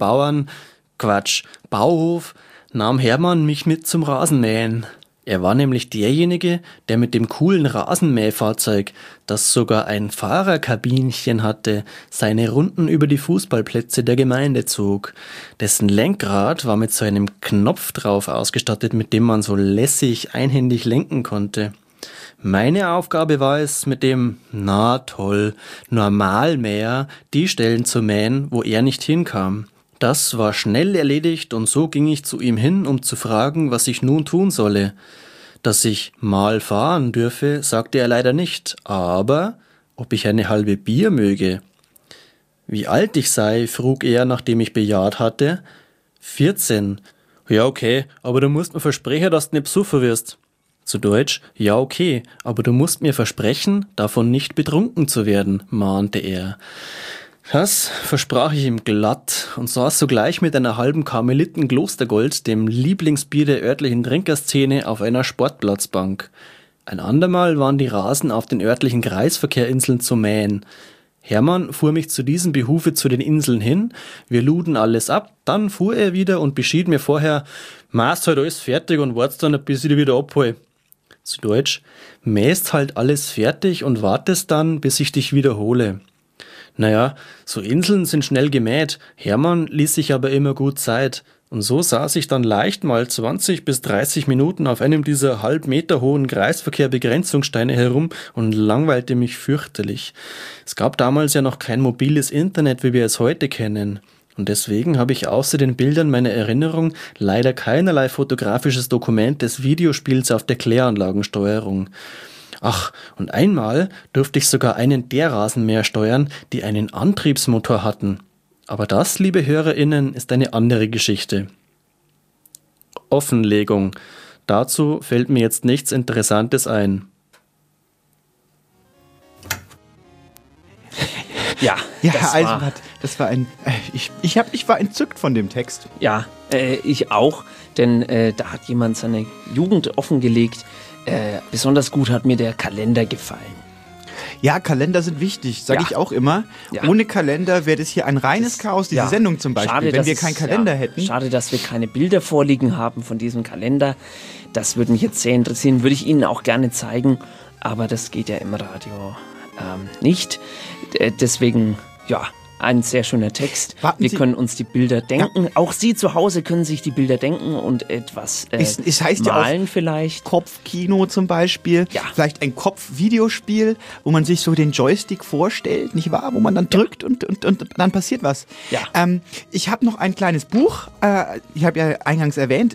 Bauhof, nahm Hermann mich mit zum Rasenmähen. Er war nämlich derjenige, der mit dem coolen Rasenmähfahrzeug, das sogar ein Fahrerkabinchen hatte, seine Runden über die Fußballplätze der Gemeinde zog. Dessen Lenkrad war mit so einem Knopf drauf ausgestattet, mit dem man so lässig einhändig lenken konnte. Meine Aufgabe war es, mit dem, na toll, Normalmäher die Stellen zu mähen, wo er nicht hinkam. Das war schnell erledigt und so ging ich zu ihm hin, um zu fragen, was ich nun tun solle. Dass ich mal fahren dürfe, sagte er leider nicht, aber ob ich eine halbe Bier möge. Wie alt ich sei, frug er, nachdem ich bejaht hatte. 14. Ja okay, aber du musst mir versprechen, dass du nicht besoffen wirst. Zu Deutsch, ja okay, aber du musst mir versprechen, davon nicht betrunken zu werden, mahnte er. Das versprach ich ihm glatt und saß sogleich mit einer halben Karmeliten Klostergold, dem Lieblingsbier der örtlichen Trinkerszene, auf einer Sportplatzbank. Ein andermal waren die Rasen auf den örtlichen Kreisverkehrinseln zu mähen. Hermann fuhr mich zu diesem Behufe zu den Inseln hin, wir luden alles ab, dann fuhr er wieder und beschied mir vorher, machst halt alles fertig und wartest dann, bis ich dich wieder abhole. Zu Deutsch, mähst halt alles fertig und wartest dann, bis ich dich wiederhole. Naja, so Inseln sind schnell gemäht, Hermann ließ sich aber immer gut Zeit. Und so saß ich dann leicht mal 20 bis 30 Minuten auf einem dieser halbmeter hohen Kreisverkehrbegrenzungssteine herum und langweilte mich fürchterlich. Es gab damals ja noch kein mobiles Internet, wie wir es heute kennen. Und deswegen habe ich außer den Bildern meiner Erinnerung leider keinerlei fotografisches Dokument des Videospiels auf der Kläranlagensteuerung. Ach, und einmal durfte ich sogar einen der Rasenmäher steuern, die einen Antriebsmotor hatten. Aber das, liebe HörerInnen, ist eine andere Geschichte. Offenlegung. Dazu fällt mir jetzt nichts Interessantes ein. Ja, das war ein. Ich war entzückt von dem Text. Ja, ich auch, denn da hat jemand seine Jugend offengelegt. Besonders gut hat mir der Kalender gefallen. Ja, Kalender sind wichtig, sage ich auch immer. Ja. Ohne Kalender wäre das hier ein reines Chaos, diese Sendung zum Beispiel, schade, wenn wir keinen Kalender hätten. Schade, dass wir keine Bilder vorliegen haben von diesem Kalender. Das würde mich jetzt sehr interessieren, würde ich Ihnen auch gerne zeigen, aber das geht ja im Radio nicht. Deswegen, ja, ein sehr schöner Text. Wir können uns die Bilder denken. Ja. Auch Sie zu Hause können sich die Bilder denken und etwas es heißt malen ja auch vielleicht. Kopfkino zum Beispiel. Ja. Vielleicht ein Kopfvideospiel, wo man sich so den Joystick vorstellt, nicht wahr? Wo man dann drückt und dann passiert was. Ja. Ich habe noch ein kleines Buch. Ich habe ja eingangs erwähnt,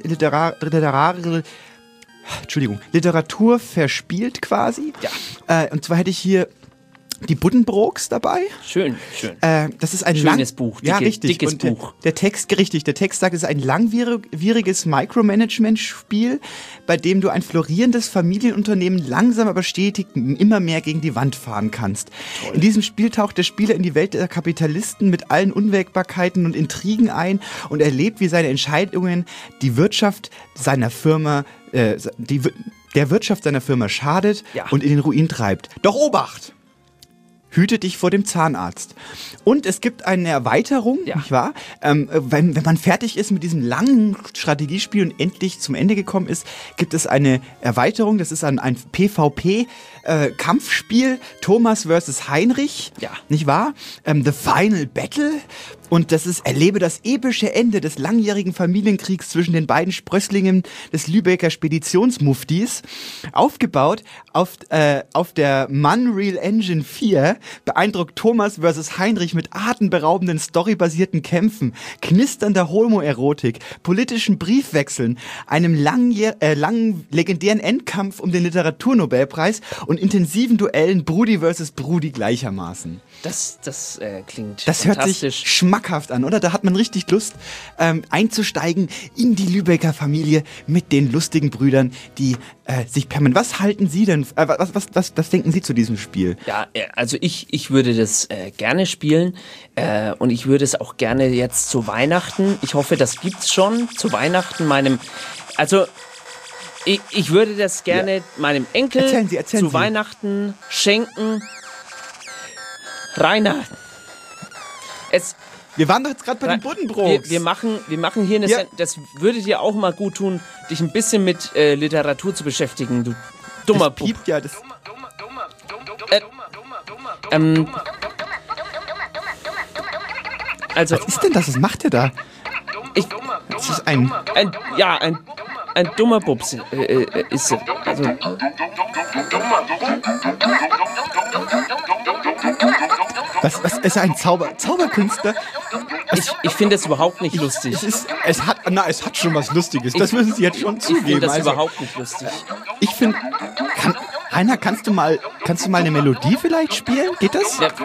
Literatur verspielt quasi. Ja. Und zwar hätte ich hier die Buddenbrooks dabei. Schön. Das ist ein schönes Buch. Dickes Buch. Der Text sagt, es ist ein langwieriges Micromanagement-Spiel, bei dem du ein florierendes Familienunternehmen langsam aber stetig immer mehr gegen die Wand fahren kannst. Toll. In diesem Spiel taucht der Spieler in die Welt der Kapitalisten mit allen Unwägbarkeiten und Intrigen ein und erlebt, wie seine Entscheidungen die Wirtschaft seiner Firma der Wirtschaft seiner Firma schadet und in den Ruin treibt. Doch Obacht! Hüte dich vor dem Zahnarzt. Und es gibt eine Erweiterung, nicht wahr? Wenn man fertig ist mit diesem langen Strategiespiel und endlich zum Ende gekommen ist, gibt es eine Erweiterung. Das ist ein PvP-Kampfspiel. Thomas vs. Heinrich, nicht wahr? The Final Battle. Und das ist, erlebe das epische Ende des langjährigen Familienkriegs zwischen den beiden Sprösslingen des Lübecker Speditionsmuftis. Aufgebaut auf der Unreal Engine 4 beeindruckt Thomas vs. Heinrich mit atemberaubenden storybasierten Kämpfen, knisternder Homoerotik, politischen Briefwechseln, einem langen legendären Endkampf um den Literaturnobelpreis und intensiven Duellen Brudi vs. Brudi gleichermaßen. Das klingt das hört sich schmackhaft an, oder? Da hat man richtig Lust, einzusteigen in die Lübecker Familie mit den lustigen Brüdern, die sich permanent... Was halten Sie denn... Was denken Sie zu diesem Spiel? Ja, also ich würde das gerne spielen und ich würde es auch gerne jetzt zu Weihnachten, ich hoffe, das gibt's schon, zu Weihnachten ich würde das gerne meinem Enkel erzählen zu Weihnachten schenken. Rainer, wir waren doch jetzt gerade bei den Buddenbrooks. Wir machen hier eine Sendung. Das würde dir auch mal gut tun, dich ein bisschen mit Literatur zu beschäftigen, du dummer Bub. Piept ja, das... Also, was ist denn das? Was macht der da? Das ist ein dummer Bub ist also. Was ist ein Zauberkünstler? Ich finde es überhaupt nicht lustig. Es hat schon was Lustiges. Das müssen Sie jetzt schon zugeben. Ich finde das überhaupt nicht lustig. Ich finde... Rainer, kannst du mal eine Melodie vielleicht spielen? Geht das? Ja.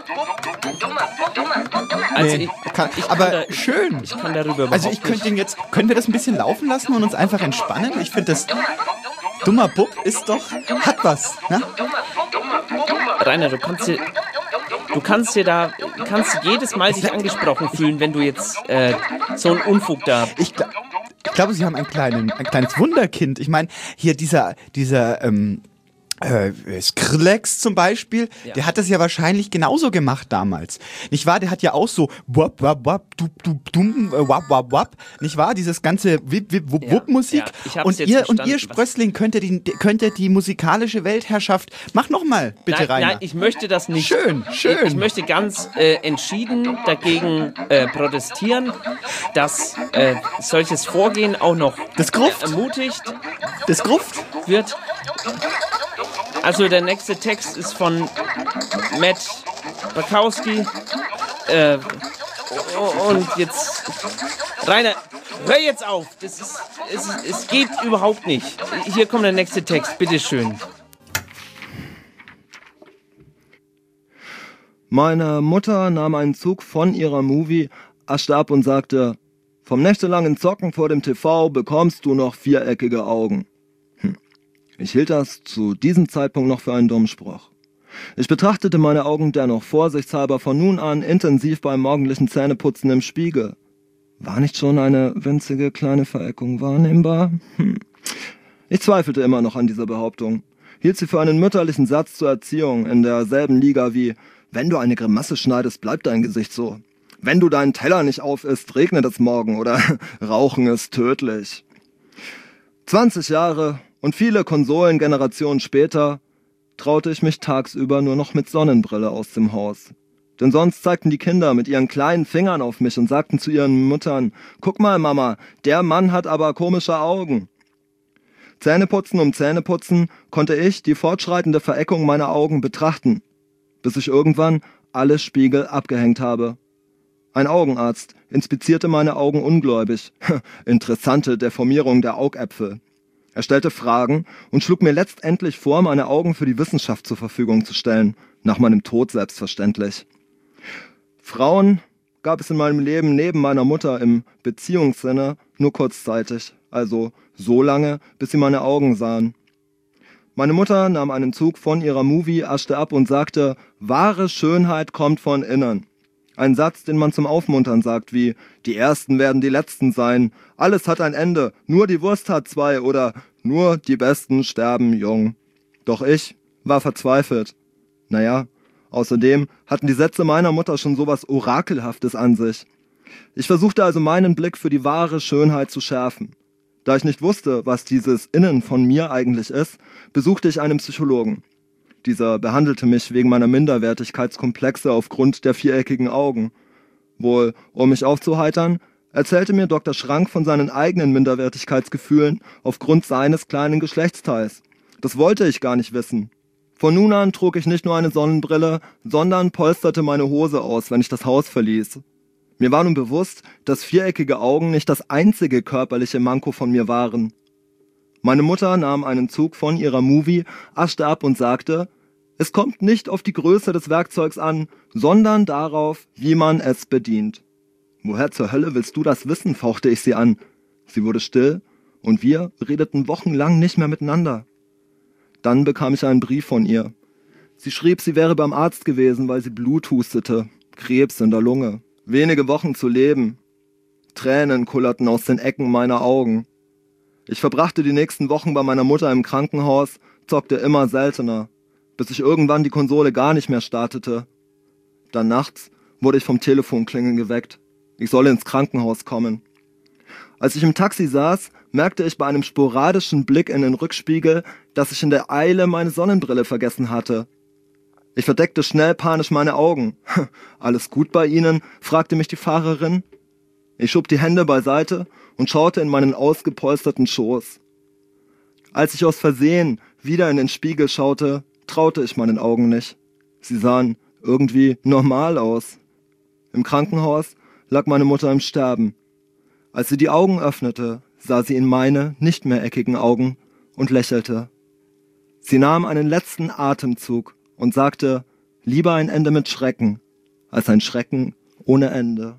Also schön. Ich kann darüber überhaupt Also können wir das ein bisschen laufen lassen und uns einfach entspannen? Ich finde das... Dummer Bub hat was, ne? Rainer, du kannst jedes Mal dich angesprochen fühlen, wenn du jetzt so einen Unfug da... Ich glaube, Sie haben ein kleines Wunderkind. Ich meine, hier dieser Skrillex zum Beispiel, der hat das ja wahrscheinlich genauso gemacht damals. Nicht wahr? Der hat ja auch so wap, wap, wap, wap, wap, wap, nicht wahr? Dieses ganze Wupp-Musik. Und ihr Sprössling könnt die musikalische Weltherrschaft, mach nochmal, bitte, Rainer. Nein, ich möchte das nicht. Schön. Ich möchte ganz entschieden dagegen protestieren, dass solches Vorgehen auch noch ermutigt wird. Also der nächste Text ist von Matt Bakowski. Und jetzt, Rainer, hör jetzt auf. Es geht überhaupt nicht. Hier kommt der nächste Text, bitteschön. Meine Mutter nahm einen Zug von ihrer Movie, aschte ab und sagte, vom nächtelangen Zocken vor dem TV bekommst du noch viereckige Augen. Ich hielt das zu diesem Zeitpunkt noch für einen dummen Spruch. Ich betrachtete meine Augen dennoch vorsichtshalber von nun an intensiv beim morgendlichen Zähneputzen im Spiegel. War nicht schon eine winzige kleine Vereckung wahrnehmbar? Ich zweifelte immer noch an dieser Behauptung, hielt sie für einen mütterlichen Satz zur Erziehung in derselben Liga wie wenn du eine Grimasse schneidest, bleibt dein Gesicht so. Wenn du deinen Teller nicht aufisst, regnet es morgen oder Rauchen ist tödlich. 20 Jahre und viele Konsolengenerationen später traute ich mich tagsüber nur noch mit Sonnenbrille aus dem Haus. Denn sonst zeigten die Kinder mit ihren kleinen Fingern auf mich und sagten zu ihren Müttern, guck mal Mama, der Mann hat aber komische Augen. Zähneputzen um Zähneputzen konnte ich die fortschreitende Vereckung meiner Augen betrachten, bis ich irgendwann alle Spiegel abgehängt habe. Ein Augenarzt inspizierte meine Augen ungläubig. Interessante Deformierung der Augäpfel. Er stellte Fragen und schlug mir letztendlich vor, meine Augen für die Wissenschaft zur Verfügung zu stellen. Nach meinem Tod selbstverständlich. Frauen gab es in meinem Leben neben meiner Mutter im Beziehungssinne nur kurzzeitig. Also so lange, bis sie meine Augen sahen. Meine Mutter nahm einen Zug von ihrer Movie, aschte ab und sagte, wahre Schönheit kommt von innen. Ein Satz, den man zum Aufmuntern sagt, wie, die Ersten werden die Letzten sein, alles hat ein Ende, nur die Wurst hat zwei oder nur die Besten sterben jung. Doch ich war verzweifelt. Naja, außerdem hatten die Sätze meiner Mutter schon sowas Orakelhaftes an sich. Ich versuchte also meinen Blick für die wahre Schönheit zu schärfen. Da ich nicht wusste, was dieses Innen von mir eigentlich ist, besuchte ich einen Psychologen. Dieser behandelte mich wegen meiner Minderwertigkeitskomplexe aufgrund der viereckigen Augen. Wohl, um mich aufzuheitern, erzählte mir Dr. Schrank von seinen eigenen Minderwertigkeitsgefühlen aufgrund seines kleinen Geschlechtsteils. Das wollte ich gar nicht wissen. Von nun an trug ich nicht nur eine Sonnenbrille, sondern polsterte meine Hose aus, wenn ich das Haus verließ. Mir war nun bewusst, dass viereckige Augen nicht das einzige körperliche Manko von mir waren. Meine Mutter nahm einen Zug von ihrer Movie, aschte ab und sagte, es kommt nicht auf die Größe des Werkzeugs an, sondern darauf, wie man es bedient. Woher zur Hölle willst du das wissen, fauchte ich sie an. Sie wurde still und wir redeten wochenlang nicht mehr miteinander. Dann bekam ich einen Brief von ihr. Sie schrieb, sie wäre beim Arzt gewesen, weil sie Blut hustete, Krebs in der Lunge, wenige Wochen zu leben. Tränen kullerten aus den Ecken meiner Augen. Ich verbrachte die nächsten Wochen bei meiner Mutter im Krankenhaus, zockte immer seltener, bis ich irgendwann die Konsole gar nicht mehr startete. Dann nachts wurde ich vom Telefonklingeln geweckt. Ich solle ins Krankenhaus kommen. Als ich im Taxi saß, merkte ich bei einem sporadischen Blick in den Rückspiegel, dass ich in der Eile meine Sonnenbrille vergessen hatte. Ich verdeckte schnell panisch meine Augen. »Alles gut bei Ihnen?« fragte mich die Fahrerin. Ich schob die Hände beiseite und schaute in meinen ausgepolsterten Schoß. Als ich aus Versehen wieder in den Spiegel schaute, traute ich meinen Augen nicht. Sie sahen irgendwie normal aus. Im Krankenhaus lag meine Mutter im Sterben. Als sie die Augen öffnete, sah sie in meine nicht mehr eckigen Augen und lächelte. Sie nahm einen letzten Atemzug und sagte, lieber ein Ende mit Schrecken, als ein Schrecken ohne Ende.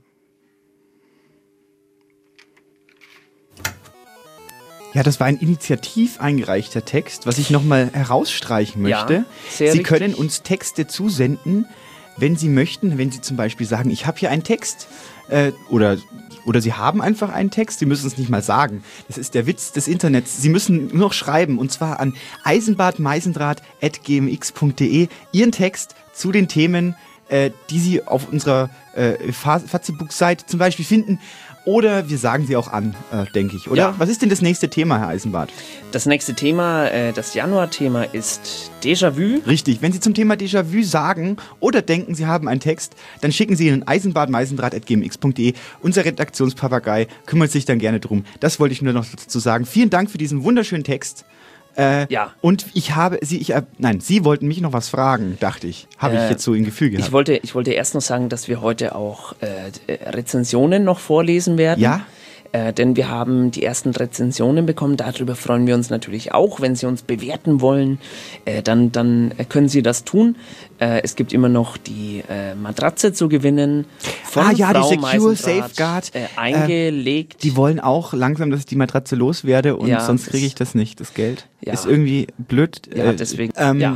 Ja, das war ein initiativ eingereichter Text, was ich nochmal herausstreichen möchte. Ja, sehr Sie richtig. können uns Texte zusenden, wenn Sie möchten, wenn Sie zum Beispiel sagen, ich habe hier einen Text oder Sie haben einfach einen Text, Sie müssen es nicht mal sagen. Das ist der Witz des Internets. Sie müssen nur noch schreiben und zwar an eisenbadmeisendraht@gmx.de Ihren Text zu den Themen, die Sie auf unserer Fatzebook-Seite zum Beispiel finden. Oder wir sagen sie auch an, denke ich, oder? Ja. Was ist denn das nächste Thema, Herr Eisenbart? Das nächste Thema, das Januar-Thema ist Déjà-vu. Richtig, wenn Sie zum Thema Déjà-vu sagen oder denken, Sie haben einen Text, dann schicken Sie ihn an eisenbadmeisendraht@gmx.de. Unser Redaktionspapagei kümmert sich dann gerne drum. Das wollte ich nur noch dazu sagen. Vielen Dank für diesen wunderschönen Text. Ja. Und Sie wollten mich noch was fragen, dachte ich. Habe ich jetzt so ein Gefühl gehabt. Ich wollte erst noch sagen, dass wir heute auch Rezensionen noch vorlesen werden. Ja. Denn wir haben die ersten Rezensionen bekommen. Darüber freuen wir uns natürlich auch. Wenn Sie uns bewerten wollen, dann können Sie das tun. Es gibt immer noch die Matratze zu gewinnen. Von die Frau Secure Safeguard. Eingelegt. Die wollen auch langsam, dass ich die Matratze loswerde und sonst kriege ich das nicht, das Geld. Ja. Ist irgendwie blöd. Ja, deswegen.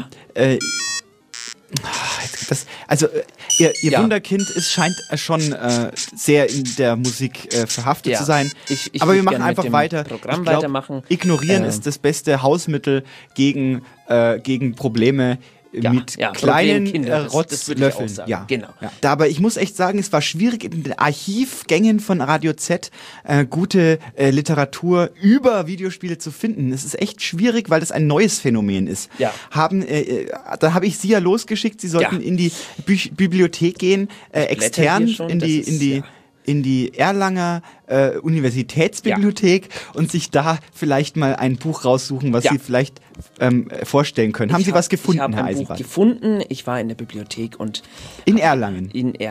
Ihr Wunderkind scheint schon sehr in der Musik verhaftet zu sein. Aber wir machen einfach weiter. Programm weitermachen. Ignorieren ist das beste Hausmittel gegen Probleme mit kleinen Rotzlöffeln. Ja. Genau. Ja. Aber ich muss echt sagen, es war schwierig, in den Archivgängen von Radio Z gute Literatur über Videospiele zu finden. Es ist echt schwierig, weil das ein neues Phänomen ist. Ja. Da habe ich Sie ja losgeschickt, Sie sollten in die Bibliothek gehen, extern in die Erlanger Universitätsbibliothek und sich da vielleicht mal ein Buch raussuchen, was Sie vielleicht vorstellen können. Haben Sie was gefunden, Herr Eisenbart? Ich habe ein Buch gefunden. Ich war in der Bibliothek und in Erlangen.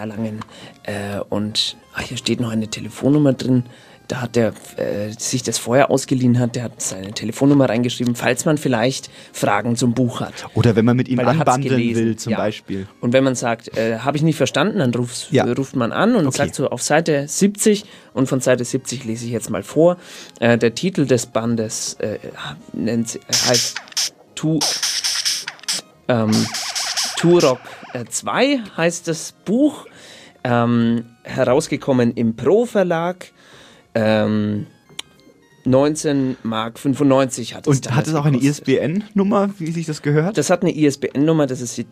Und hier steht noch eine Telefonnummer drin. Da hat der sich das vorher ausgeliehen hat, der hat seine Telefonnummer reingeschrieben, falls man vielleicht Fragen zum Buch hat. Oder wenn man mit ihm anbandeln will, zum Beispiel. Und wenn man sagt, habe ich nicht verstanden, dann ruft man an und sagt so auf Seite 70, und von Seite 70 lese ich jetzt mal vor. Der Titel des Bandes heißt Turok 2 heißt das Buch, herausgekommen im Pro-Verlag. 19,95 Mark hat es. Und hat es auch eine ISBN-Nummer, wie sich das gehört? Das hat eine ISBN-Nummer, das ist die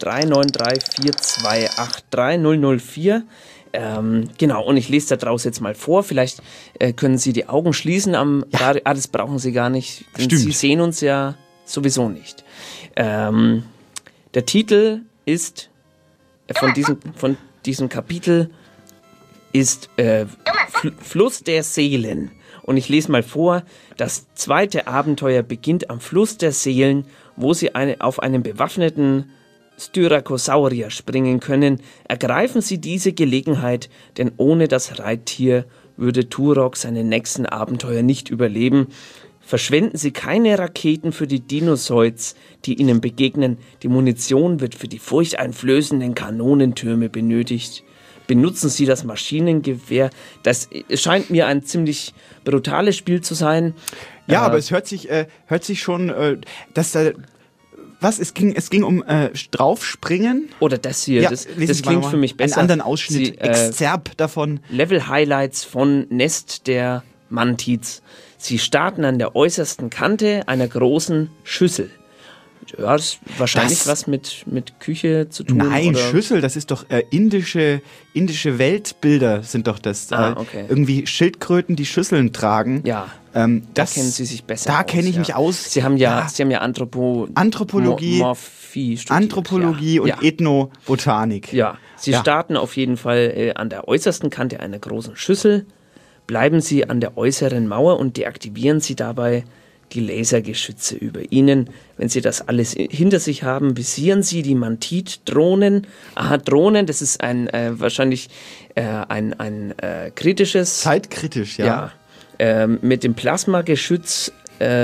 39342283004. Genau, und ich lese da draus jetzt mal vor. Vielleicht können Sie die Augen schließen am Radio. Das brauchen Sie gar nicht. Denn Sie sehen uns ja sowieso nicht. Der Titel ist von diesem Kapitel ist Fluss der Seelen. Und ich lese mal vor, das zweite Abenteuer beginnt am Fluss der Seelen, wo Sie auf einen bewaffneten Styracosaurier springen können. Ergreifen Sie diese Gelegenheit, denn ohne das Reittier würde Turok seine nächsten Abenteuer nicht überleben. Verschwenden Sie keine Raketen für die Dinosaurs, die Ihnen begegnen. Die Munition wird für die furchteinflößenden Kanonentürme benötigt. Benutzen Sie das Maschinengewehr. Das scheint mir ein ziemlich brutales Spiel zu sein. Ja, aber es hört sich schon, dass da es ging um Draufspringen. Oder das hier, ja, das klingt für mich besser. Einen anderen Ausschnitt, Exzerpt davon. Level-Highlights von Nest der Mantids. Sie starten an der äußersten Kante einer großen Schüssel. Ja, das ist wahrscheinlich was mit Küche zu tun. Nein, oder? Schüssel, das ist doch indische Weltbilder sind doch das. Okay. Irgendwie Schildkröten, die Schüsseln tragen. Ja, da kennen Sie sich besser aus. Da kenne ich mich aus. Sie haben ja Anthropologie und Ethnobotanik. Ja, Sie starten auf jeden Fall an der äußersten Kante einer großen Schüssel. Bleiben Sie an der äußeren Mauer und deaktivieren Sie dabei die Lasergeschütze über Ihnen. Wenn Sie das alles hinter sich haben, visieren Sie die Mantid-Drohnen. Drohnen, das ist wahrscheinlich ein kritisches... Zeitkritisch, ja. Mit dem Plasmageschütz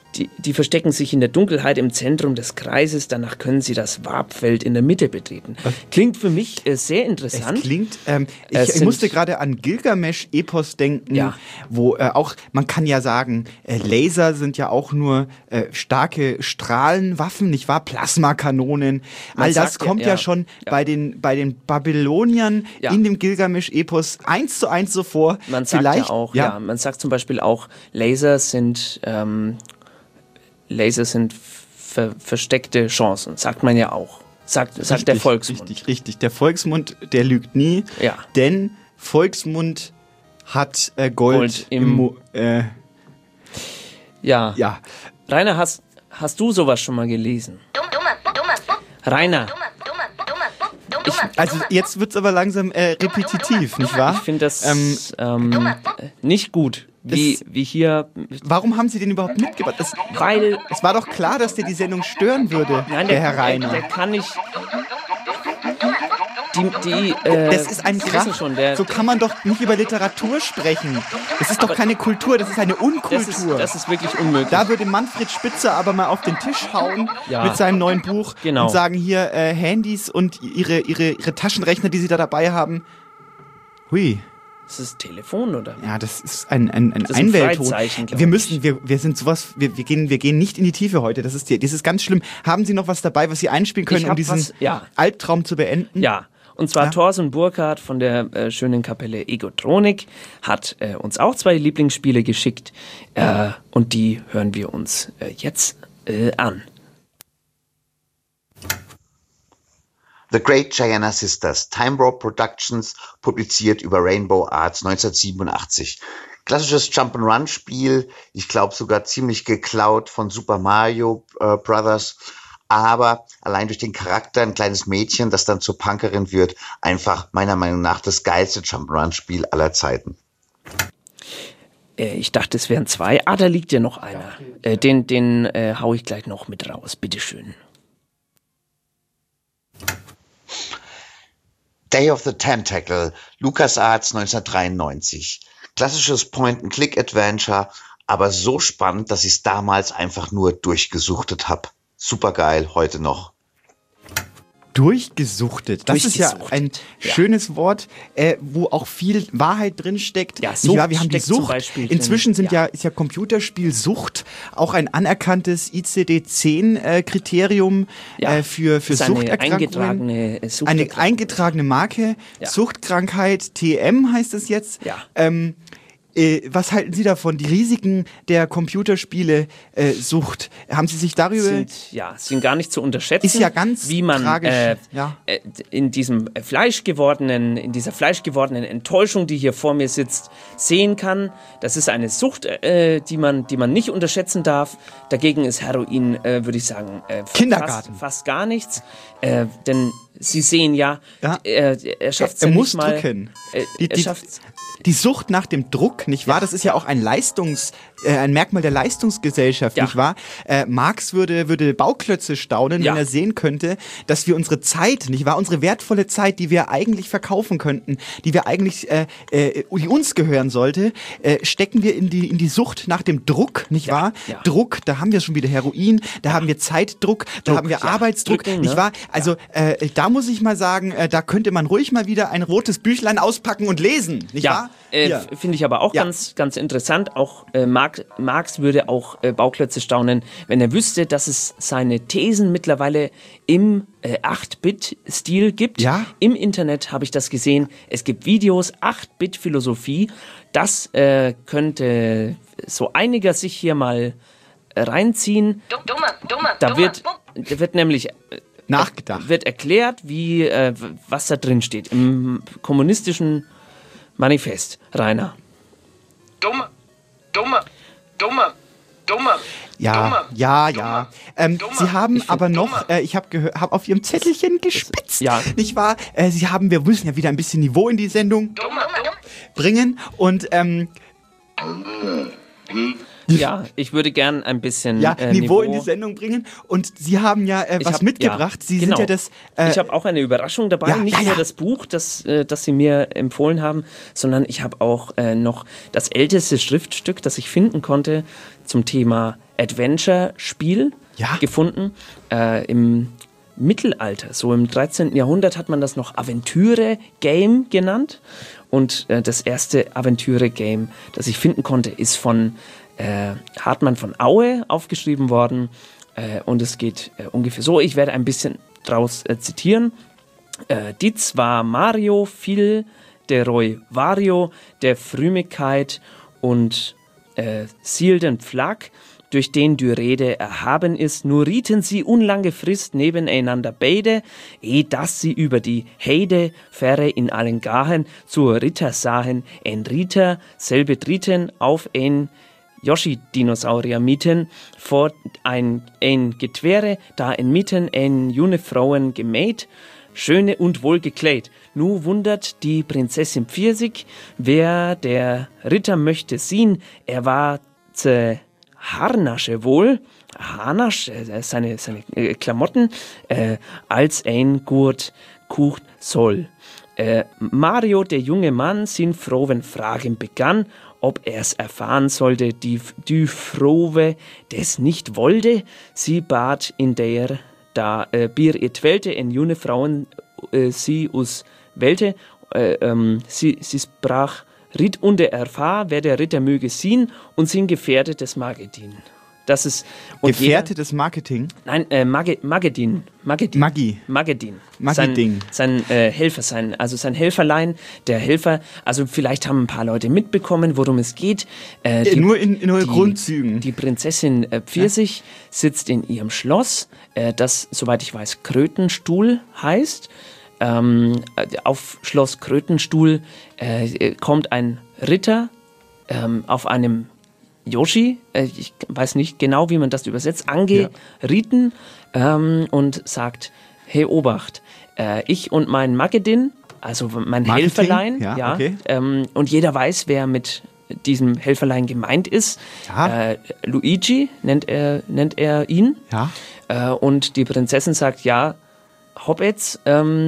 Die verstecken sich in der Dunkelheit im Zentrum des Kreises, danach können sie das Wabfeld in der Mitte betreten. Klingt für mich sehr interessant. Es klingt, ich musste gerade an Gilgamesch-Epos denken, wo auch, man kann ja sagen, Laser sind ja auch nur starke Strahlenwaffen, nicht wahr? Plasmakanonen. All das kommt ja schon bei den Babyloniern in dem Gilgamesch-Epos 1:1 so vor. Man sagt ja auch, man sagt zum Beispiel auch, Laser sind versteckte Chancen, sagt man ja auch. Sagt der Volksmund. Richtig. Der Volksmund, der lügt nie, denn Volksmund hat Gold im Ja. Rainer, hast du sowas schon mal gelesen? Rainer. Also jetzt wird es aber langsam repetitiv, nicht wahr? Ich finde das nicht gut. Wie hier. Warum haben Sie den überhaupt mitgebracht? Weil es war doch klar, dass der die Sendung stören würde, der Herr Rainer. Der kann nicht. Das ist ein Krach. So kann man doch nicht über Literatur sprechen. Das ist doch keine Kultur, das ist eine Unkultur. Das ist wirklich unmöglich. Da würde Manfred Spitzer aber mal auf den Tisch hauen mit seinem neuen Buch und sagen, hier Handys und ihre Taschenrechner, die Sie da dabei haben. Hui. Das ist Telefon, oder? Ja, das ist ein Einwählton. Wir gehen nicht in die Tiefe heute. Das ist ganz schlimm. Haben Sie noch was dabei, was Sie einspielen können, um diesen Albtraum zu beenden? Ja. Und zwar Thorsten Burkhardt von der schönen Kapelle Egotronik hat uns auch 2 Lieblingsspiele geschickt und die hören wir uns jetzt an. The Great Gianna Sisters, Time Warp Productions, publiziert über Rainbow Arts 1987. Klassisches Jump'n'Run-Spiel, ich glaube sogar ziemlich geklaut von Super Mario Brothers, aber allein durch den Charakter ein kleines Mädchen, das dann zur Punkerin wird, einfach meiner Meinung nach das geilste Jump'n'Run-Spiel aller Zeiten. Ich dachte, es wären 2. Da liegt ja noch einer. Den hau ich gleich noch mit raus, bitteschön. Day of the Tentacle, LucasArts 1993. Klassisches Point-and-Click-Adventure, aber so spannend, dass ich es damals einfach nur durchgesuchtet habe. Supergeil, heute noch. Durchgesuchtet. Das ist ja ein schönes Wort, wo auch viel Wahrheit drin steckt. Ja, Sucht wir haben die Sucht. Inzwischen ist ja Computerspielsucht auch ein anerkanntes ICD-10-Kriterium für Suchterkrankungen. Eine eingetragene Marke. Ja. Suchtkrankheit, TM heißt es jetzt. Ja. Was halten Sie davon? Die Risiken der Computerspiele-Sucht. Haben Sie sich darüber... Sind gar nicht zu unterschätzen. Ist ja ganz wie man tragisch. In dieser fleischgewordenen Enttäuschung, die hier vor mir sitzt, sehen kann. Das ist eine Sucht, die man nicht unterschätzen darf. Dagegen ist Heroin, würde ich sagen, Kindergarten. Fast gar nichts. Denn Sie sehen er schafft es ja nicht mal. Drücken. Die Sucht nach dem Druck, nicht wahr? Das ist ja auch ein Merkmal der Leistungsgesellschaft, nicht wahr? Marx würde Bauklötze staunen, wenn er sehen könnte, dass wir unsere Zeit, nicht wahr? Unsere wertvolle Zeit, die wir eigentlich verkaufen könnten, die wir eigentlich, die uns gehören sollte, stecken wir in die Sucht nach dem Druck, nicht wahr? Ja. Druck, da haben wir schon wieder Heroin, da haben wir Zeitdruck, da haben wir Arbeitsdruck, nicht wahr? Also, da muss ich mal sagen, da könnte man ruhig mal wieder ein rotes Büchlein auspacken und lesen, nicht wahr? Finde ich aber auch ganz interessant. Auch Marx würde auch Bauklötze staunen, wenn er wüsste, dass es seine Thesen mittlerweile im 8-Bit-Stil gibt. Ja? Im Internet habe ich das gesehen. Es gibt Videos, 8-Bit-Philosophie. Das könnte so einiger sich hier mal reinziehen. Da wird nämlich nachgedacht. Wird erklärt, was da drin steht. Im kommunistischen Manifest, Rainer. Dumme. Ja. Sie haben aber noch, ich habe auf Ihrem Zettelchen gespitzt, nicht wahr? Wir müssen ja wieder ein bisschen Niveau in die Sendung bringen und ja, ich würde gern ein bisschen Niveau in die Sendung bringen. Und Sie haben ja was mitgebracht. Sie sind ja das. Ich habe auch eine Überraschung dabei. Nicht nur das Buch, das Sie mir empfohlen haben, sondern ich habe auch noch das älteste Schriftstück, das ich finden konnte zum Thema Adventure-Spiel gefunden. Im Mittelalter, so im 13. Jahrhundert hat man das noch Aventüre-Game genannt. Und das erste Aventüre-Game, das ich finden konnte, ist von Hartmann von Aue aufgeschrieben worden. Und es geht ungefähr so, ich werde ein bisschen draus zitieren. Dies war Mario, viel der Roy Vario, der Frümigkeit und sielden Pflag, durch den die Rede erhaben ist, nur rieten sie unlange Frist nebeneinander beide, dass sie über die Heide Fähre in allen Gahen zur Ritter sahen, ein Ritter selbe dritten auf ein Yoshi-Dinosaurier mieten, vor ein Getwehre, da inmitten ein junge Frauen gemäht, schöne und wohl gekleidet. Nu wundert die Prinzessin Pfirsich, wer der Ritter möchte sehen, er war Harnasche wohl, Harnasch, seine Klamotten, als ein Gurt kucht soll. Mario, der junge Mann, sin frohen Fragen begann, ob er's erfahren sollte, die Frohe des nicht wollte, sie bat in der da Bier ihr twellte, in junge Frauen sie us Welte, sie sprach, ritt unter erfahr, wer der Ritter möge sehen und sind gefährdetes Marketing. Das ist gefährdetes Marketing? Nein, Magedin. Sein Helfer, sein Helferlein, der Helfer. Also vielleicht haben ein paar Leute mitbekommen, worum es geht. Nur in Grundzügen. Die Prinzessin Pfirsich sitzt in ihrem Schloss, das, soweit ich weiß, Krötenstuhl heißt. Auf Schloss Krötenstuhl kommt ein Ritter auf einem Yoshi, ich weiß nicht genau, wie man das übersetzt, angeritten und sagt, hey Obacht, ich und mein Magedin, also mein Helferlein, okay. Und jeder weiß, wer mit diesem Helferlein gemeint ist. Luigi nennt er ihn. Und die Prinzessin sagt, ja, Hobbits,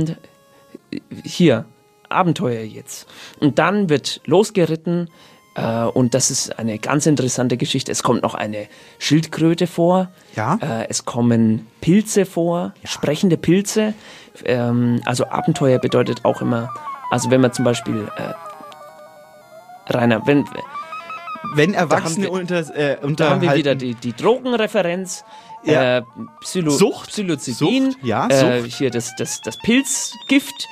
hier, Abenteuer jetzt. Und dann wird losgeritten und das ist eine ganz interessante Geschichte. Es kommt noch eine Schildkröte vor, es kommen Pilze vor, sprechende Pilze. Also Abenteuer bedeutet auch immer, also wenn man zum Beispiel, Rainer, wenn Erwachsene da haben wir wieder die Drogenreferenz. Sucht, Psilocybin, Sucht. Hier das Pilzgift,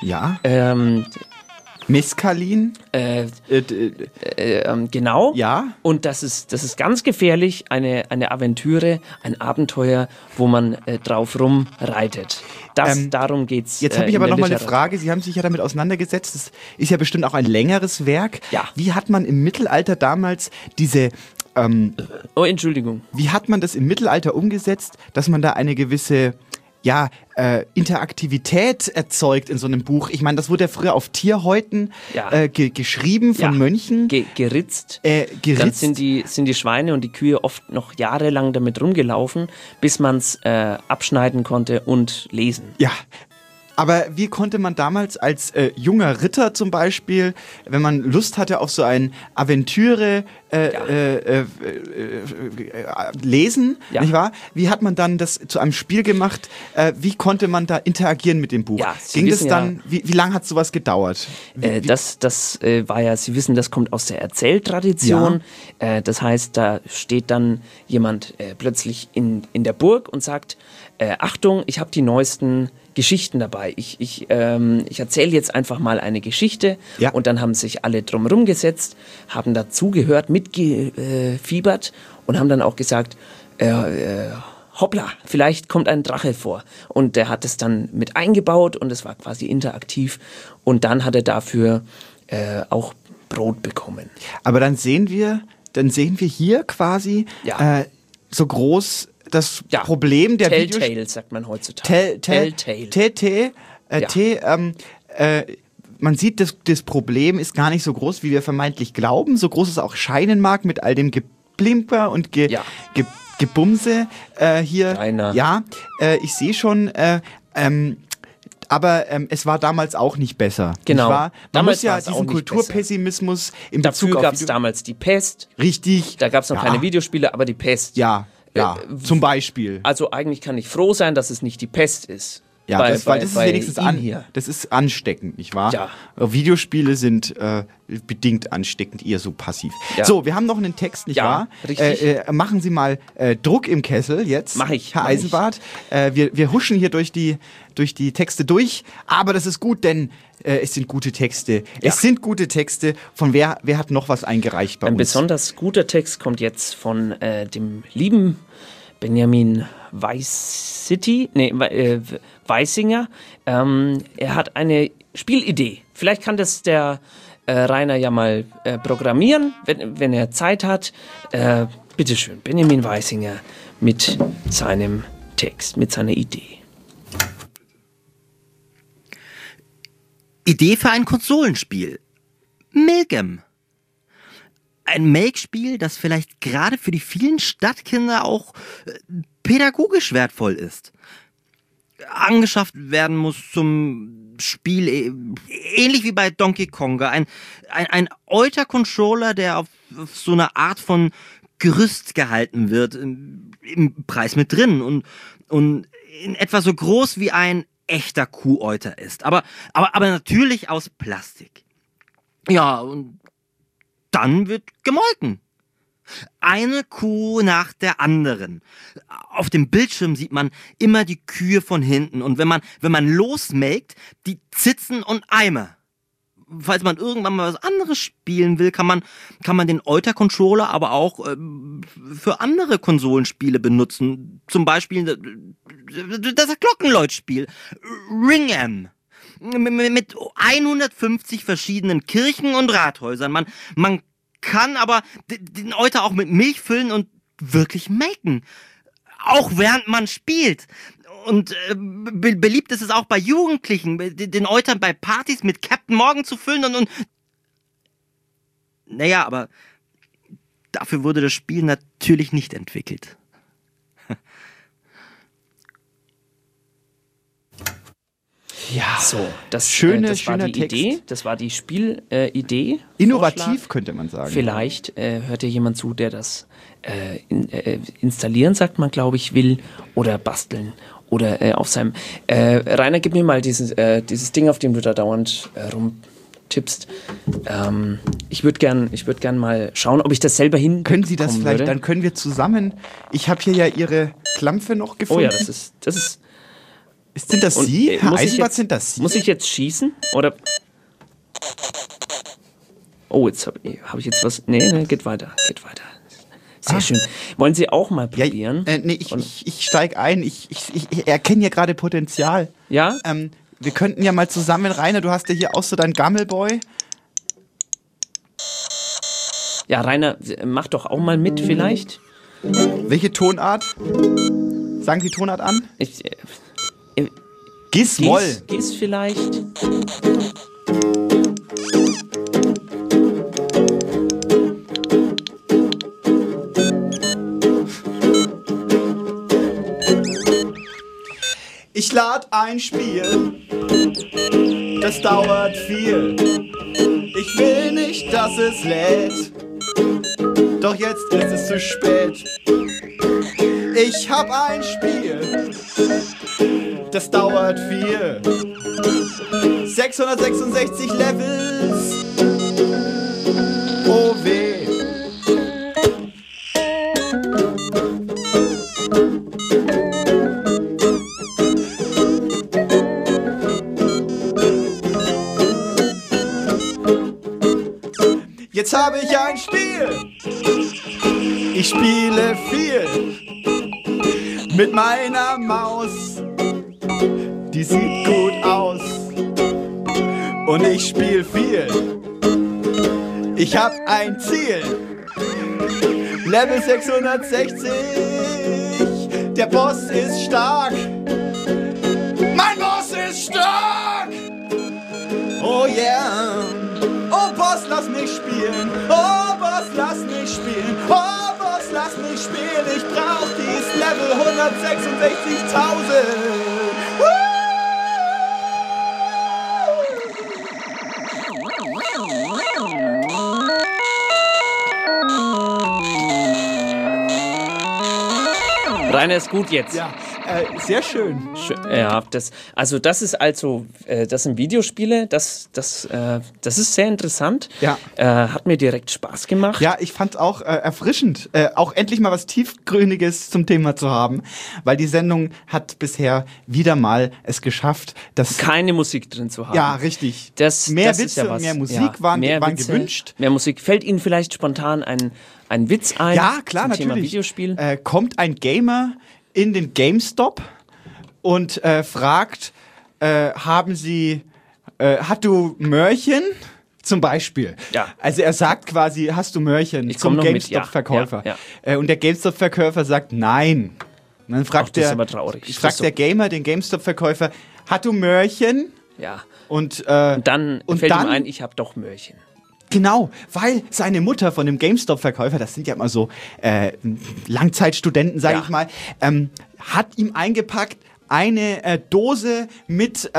Mescalin, genau. Und das ist ganz gefährlich, eine Aventüre, ein Abenteuer, wo man drauf rumreitet. Darum geht's. Jetzt habe ich aber noch mal eine Frage. Sie haben sich ja damit auseinandergesetzt. Das ist ja bestimmt auch ein längeres Werk. Wie hat man im Mittelalter damals diese Entschuldigung. Wie hat man das im Mittelalter umgesetzt, dass man da eine gewisse Interaktivität erzeugt in so einem Buch? Ich meine, das wurde ja früher auf Tierhäuten geschrieben von Mönchen. Geritzt. Dann sind die Schweine und die Kühe oft noch jahrelang damit rumgelaufen, bis man es abschneiden konnte und lesen. Ja. Aber wie konnte man damals als junger Ritter zum Beispiel, wenn man Lust hatte auf so ein Aventüre lesen, nicht wahr? Wie hat man dann das zu einem Spiel gemacht? Wie konnte man da interagieren mit dem Buch? Ging das dann? Wie lange hat sowas gedauert? Das war ja, Sie wissen, das kommt aus der Erzähltradition. Das heißt, da steht dann jemand plötzlich in der Burg und sagt, Achtung, ich habe die neuesten Geschichten dabei. Ich erzähle jetzt einfach mal eine Geschichte und dann haben sich alle drumherum gesetzt, haben dazugehört, mitgefiebert und haben dann auch gesagt, hoppla, vielleicht kommt ein Drache vor. Und der hat es dann mit eingebaut und es war quasi interaktiv und dann hat er dafür auch Brot bekommen. Aber dann sehen wir hier quasi so groß das Problem der Telltale sagt man heutzutage. Telltale. Man sieht, das Problem ist gar nicht so groß, wie wir vermeintlich glauben. So groß es auch scheinen mag mit all dem Geplimper und Gebumse hier. Rainer. Ja, ich sehe schon. Aber es war damals auch nicht besser. Genau. Man muss ja diesen Kulturpessimismus in Bezug auf... Dafür gab es damals die Pest. Richtig. Da gab es noch keine Videospiele, aber die Pest. Ja. Ja, zum Beispiel. Also eigentlich kann ich froh sein, dass es nicht die Pest ist. Ja, weil das ist wenigstens das ist ansteckend, nicht wahr? Ja. Videospiele sind bedingt ansteckend, eher so passiv. Ja. So, wir haben noch einen Text, nicht wahr? Richtig. Machen Sie mal Druck im Kessel jetzt. Mach ich. Herr Eisenbart. Wir huschen hier durch die Texte durch, aber das ist gut, denn es sind gute Texte. Ja. Es sind gute Texte. Von wer hat noch was eingereicht bei uns? Ein besonders guter Text kommt jetzt von dem lieben Benjamin Weisinger. Er hat eine Spielidee. Vielleicht kann das der Rainer ja mal programmieren, wenn er Zeit hat. Bitteschön, Benjamin Weisinger mit seinem Text, mit seiner Idee. Idee für ein Konsolenspiel. Milgem. Ein Make-Spiel, das vielleicht gerade für die vielen Stadtkinder auch pädagogisch wertvoll ist. Angeschafft werden muss zum Spiel, ähnlich wie bei Donkey Konga, ein Euter-Controller, der auf so eine Art von Gerüst gehalten wird, im Preis mit drin und in etwa so groß wie ein echter Kuheuter ist. Aber natürlich aus Plastik. Ja, und dann wird gemolken. Eine Kuh nach der anderen. Auf dem Bildschirm sieht man immer die Kühe von hinten. Und wenn man losmelkt, die Zitzen und Eimer. Falls man irgendwann mal was anderes spielen will, kann man den Euter-Controller aber auch für andere Konsolenspiele benutzen. Zum Beispiel das Glockenläutspiel Ring-Em. Mit 150 verschiedenen Kirchen und Rathäusern. Man kann aber den Euter auch mit Milch füllen und wirklich melken. Auch während man spielt. Und beliebt ist es auch bei Jugendlichen, den Euter bei Partys mit Captain Morgan zu füllen und naja, aber dafür wurde das Spiel natürlich nicht entwickelt. Ja, so, das schöner war die Text. Idee, das war die Spielidee. Innovativ, Vorschlag. könnte man sagen. Vielleicht hört ja jemand zu, der das installieren, sagt man, glaube ich, will, oder basteln. Oder auf seinem... Rainer, gib mir mal dieses Ding, auf dem du da dauernd rumtippst. Ich würde gern mal schauen, ob ich das selber hinbekommen Können Sie das vielleicht, würde. dann können wir zusammen... Ich habe hier ja Ihre Klampfe noch gefunden. Oh ja, das ist Sind das Sie? Herr Eisenbart, sind das Sie? Muss ich jetzt schießen? Oder... Oh, jetzt habe ich jetzt was... Nee, geht weiter. Sehr schön. Wollen Sie auch mal probieren? Ja, nee, ich steige ein. Ich erkenne hier gerade Potenzial. Ja? Wir könnten ja mal zusammen, Rainer, du hast ja hier auch so dein Gammelboy. Ja, Rainer, mach doch auch mal mit vielleicht. Welche Tonart? Sagen Sie Tonart an? Gis-Moll. Gis vielleicht. Ich lad ein Spiel, das dauert viel. Ich will nicht, dass es lädt, doch jetzt ist es zu spät. Ich hab ein Spiel, das dauert viel. 666 Levels, oh weh. Jetzt habe ich ein Spiel. Ich spiele viel mit meiner Maus. Die sieht gut aus. Und ich spiele viel. Ich hab ein Ziel. Level 660. Der Boss ist stark. Mein Boss ist stark. Oh yeah. Oh Boss, lass mich spielen. Oh Boss, lass mich spielen. Oh Boss, lass mich spielen. Ich brauch dies Level 166.000. Rainer ist gut jetzt. Ja, sehr schön. Ja, das sind Videospiele, das ist sehr interessant. Ja. Hat mir direkt Spaß gemacht. Ja, ich fand es auch erfrischend, auch endlich mal was Tiefgründiges zum Thema zu haben, weil die Sendung hat bisher wieder mal es geschafft, dass keine Musik drin zu haben. Ja, richtig. Mehr Witze und mehr Musik waren gewünscht. Mehr Musik. Fällt Ihnen vielleicht spontan ein Witz ein? Ja, klar, zum natürlich. Thema Videospiel? Kommt ein Gamer in den GameStop und fragt, hat du Möhrchen? Zum Beispiel. Ja. Also er sagt quasi, hast du Möhrchen zum GameStop-Verkäufer? Ja. Und der GameStop-Verkäufer sagt nein. Und dann fragt der Gamer den GameStop-Verkäufer, hat du Möhrchen? Ja. Und dann fällt ihm ein, ich habe doch Möhrchen. Genau, weil seine Mutter von dem GameStop-Verkäufer, das sind ja immer so Langzeitstudenten, sage ich mal, hat ihm eingepackt eine Dose mit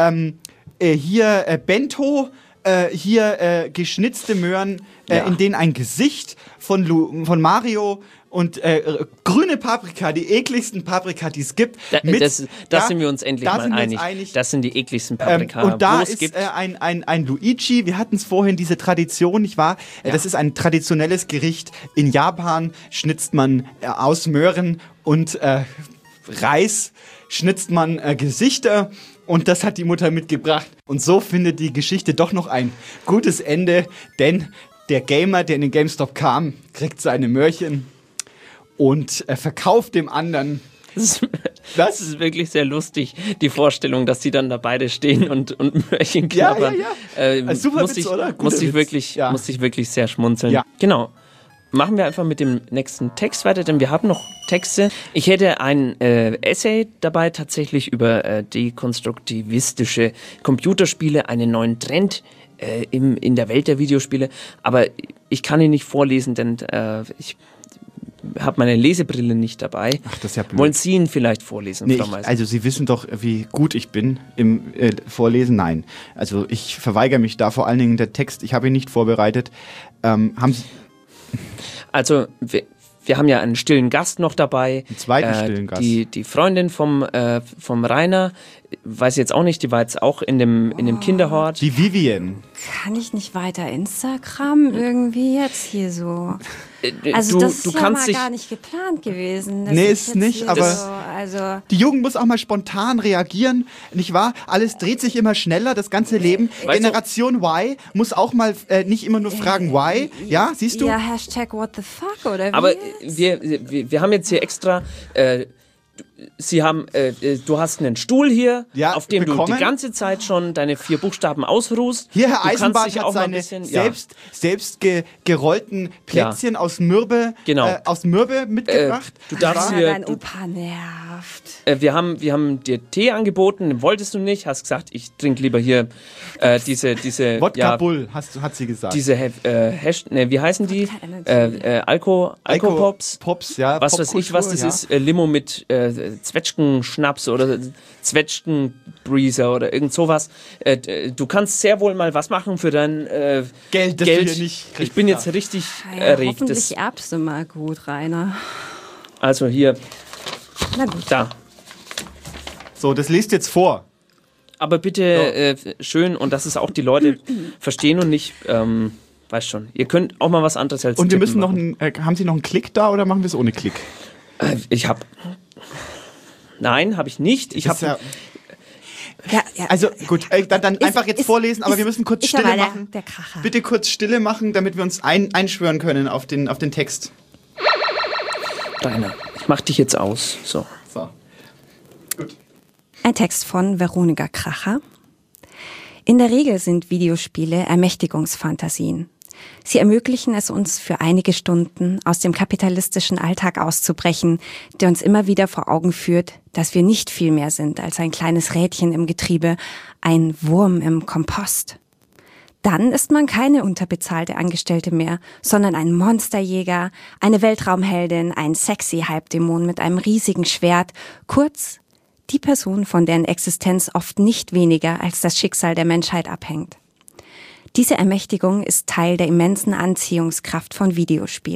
Bento, geschnitzte Möhren, in denen ein Gesicht von Mario und grüne Paprika, die ekligsten Paprika, die es gibt. Da sind wir uns endlich mal einig. Das sind die ekligsten Paprika. Und da ist ein Luigi, wir hatten es vorhin, diese Tradition, nicht wahr? Das ist ein traditionelles Gericht. In Japan schnitzt man aus Möhren und Reis, schnitzt man Gesichter. Und das hat die Mutter mitgebracht. Und so findet die Geschichte doch noch ein gutes Ende, denn der Gamer, der in den GameStop kam, kriegt seine Möhrchen und verkauft dem anderen. Das ist wirklich sehr lustig, die Vorstellung, dass die dann da beide stehen und Möhrchen knabbern. Ja. Super Witz, oder? Musste ich wirklich sehr schmunzeln. Ja. Genau. Machen wir einfach mit dem nächsten Text weiter, denn wir haben noch Texte. Ich hätte ein Essay dabei, tatsächlich über dekonstruktivistische Computerspiele, einen neuen Trend in der Welt der Videospiele. Aber ich kann ihn nicht vorlesen, denn ich habe meine Lesebrille nicht dabei. Ach, das ist ja blöd. Wollen Sie ihn vielleicht vorlesen, Frau Meißen? Also Sie wissen doch, wie gut ich bin im Vorlesen. Nein, also ich verweigere mich da, vor allen Dingen der Text. Ich habe ihn nicht vorbereitet. Haben Sie... Also, wir haben ja einen stillen Gast noch dabei. Einen zweiten stillen Gast. Die Freundin vom Rainer, weiß ich jetzt auch nicht, die war jetzt auch in dem Kinderhort. Die Vivian. Kann ich nicht weiter Instagram irgendwie jetzt hier so? Also das ist ja mal gar nicht geplant gewesen. Nee, ist nicht, aber die Jugend muss auch mal spontan reagieren, nicht wahr? Alles dreht sich immer schneller, das ganze Leben. Generation Y muss auch mal nicht immer nur fragen, why? Ja, siehst du? Ja, Hashtag what the fuck, oder wie? Aber wir haben jetzt hier extra... du hast einen Stuhl hier, auf dem du die ganze Zeit schon deine 4 Buchstaben ausruhst. Hier, Herr Eisenbart hat seine selbst gerollten Plätzchen aus Mürbe mitgebracht. Du darfst hier... Dein Opa nervt. Wir haben dir Tee angeboten, den wolltest du nicht, hast gesagt, ich trinke lieber hier diese Wodka Bull, hat sie gesagt. Diese wie heißen die? Alkopops. Pops, ja. Was weiß ich, was das ist. Limo mit Zwetschgenschnaps oder Zwetschgenbreezer oder irgend sowas. Du kannst sehr wohl mal was machen für dein Geld, das du hier nicht kriegst. Ich bin jetzt richtig erregt. Hoffentlich erbst du mal gut, Rainer. Also hier. Na gut. Da. So, das liest jetzt vor. Aber bitte schön und dass es auch die Leute verstehen und nicht, weißt schon, ihr könnt auch mal was anderes als Und wir müssen noch haben Sie noch einen Klick da oder machen wir es ohne Klick? Nein, habe ich nicht. Also gut, dann einfach jetzt vorlesen, aber wir müssen kurz Stille machen. Der Kracher. Bitte kurz Stille machen, damit wir uns einschwören können auf den Text. Rainer, ich mach dich jetzt aus. So. Gut. Ein Text von Veronika Kracher. In der Regel sind Videospiele Ermächtigungsfantasien. Sie ermöglichen es uns für einige Stunden aus dem kapitalistischen Alltag auszubrechen, der uns immer wieder vor Augen führt, dass wir nicht viel mehr sind als ein kleines Rädchen im Getriebe, ein Wurm im Kompost. Dann ist man keine unterbezahlte Angestellte mehr, sondern ein Monsterjäger, eine Weltraumheldin, ein sexy Halbdämon mit einem riesigen Schwert, kurz die Person, von deren Existenz oft nicht weniger als das Schicksal der Menschheit abhängt. Diese Ermächtigung ist Teil der immensen Anziehungskraft von Videospielen.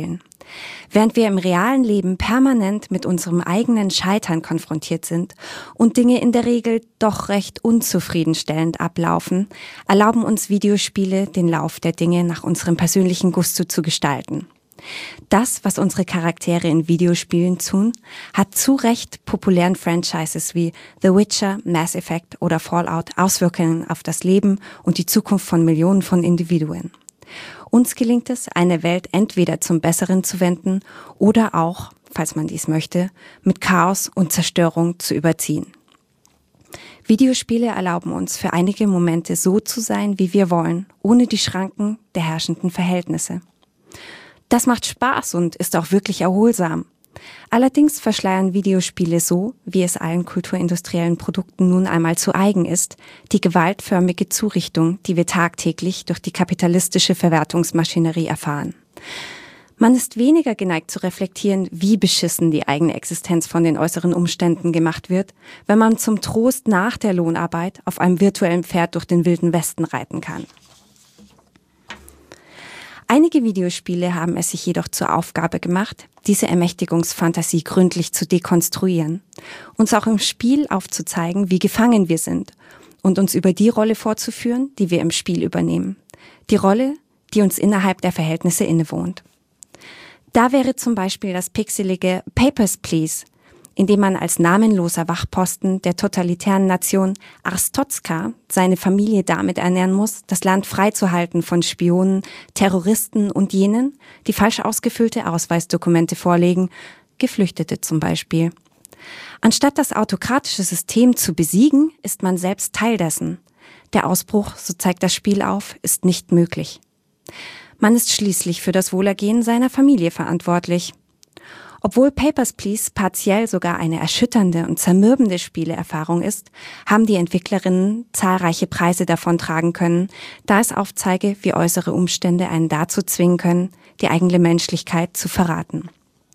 Während wir im realen Leben permanent mit unserem eigenen Scheitern konfrontiert sind und Dinge in der Regel doch recht unzufriedenstellend ablaufen, erlauben uns Videospiele, den Lauf der Dinge nach unserem persönlichen Gusto zu gestalten. Das, was unsere Charaktere in Videospielen tun, hat zu Recht populären Franchises wie The Witcher, Mass Effect oder Fallout Auswirkungen auf das Leben und die Zukunft von Millionen von Individuen. Uns gelingt es, eine Welt entweder zum Besseren zu wenden oder auch, falls man dies möchte, mit Chaos und Zerstörung zu überziehen. Videospiele erlauben uns für einige Momente so zu sein, wie wir wollen, ohne die Schranken der herrschenden Verhältnisse. Das macht Spaß und ist auch wirklich erholsam. Allerdings verschleiern Videospiele so, wie es allen kulturindustriellen Produkten nun einmal zu eigen ist, die gewaltförmige Zurichtung, die wir tagtäglich durch die kapitalistische Verwertungsmaschinerie erfahren. Man ist weniger geneigt zu reflektieren, wie beschissen die eigene Existenz von den äußeren Umständen gemacht wird, wenn man zum Trost nach der Lohnarbeit auf einem virtuellen Pferd durch den wilden Westen reiten kann. Einige Videospiele haben es sich jedoch zur Aufgabe gemacht, diese Ermächtigungsfantasie gründlich zu dekonstruieren, uns auch im Spiel aufzuzeigen, wie gefangen wir sind und uns über die Rolle vorzuführen, die wir im Spiel übernehmen. Die Rolle, die uns innerhalb der Verhältnisse innewohnt. Da wäre zum Beispiel das pixelige Papers, Please, in dem man als namenloser Wachposten der totalitären Nation Arstotzka seine Familie damit ernähren muss, das Land freizuhalten von Spionen, Terroristen und jenen, die falsch ausgefüllte Ausweisdokumente vorlegen, Geflüchtete zum Beispiel. Anstatt das autokratische System zu besiegen, ist man selbst Teil dessen. Der Ausbruch, so zeigt das Spiel auf, ist nicht möglich. Man ist schließlich für das Wohlergehen seiner Familie verantwortlich. Obwohl Papers, Please partiell sogar eine erschütternde und zermürbende Spieleerfahrung ist, haben die Entwicklerinnen zahlreiche Preise davontragen können, da es aufzeige, wie äußere Umstände einen dazu zwingen können, die eigene Menschlichkeit zu verraten.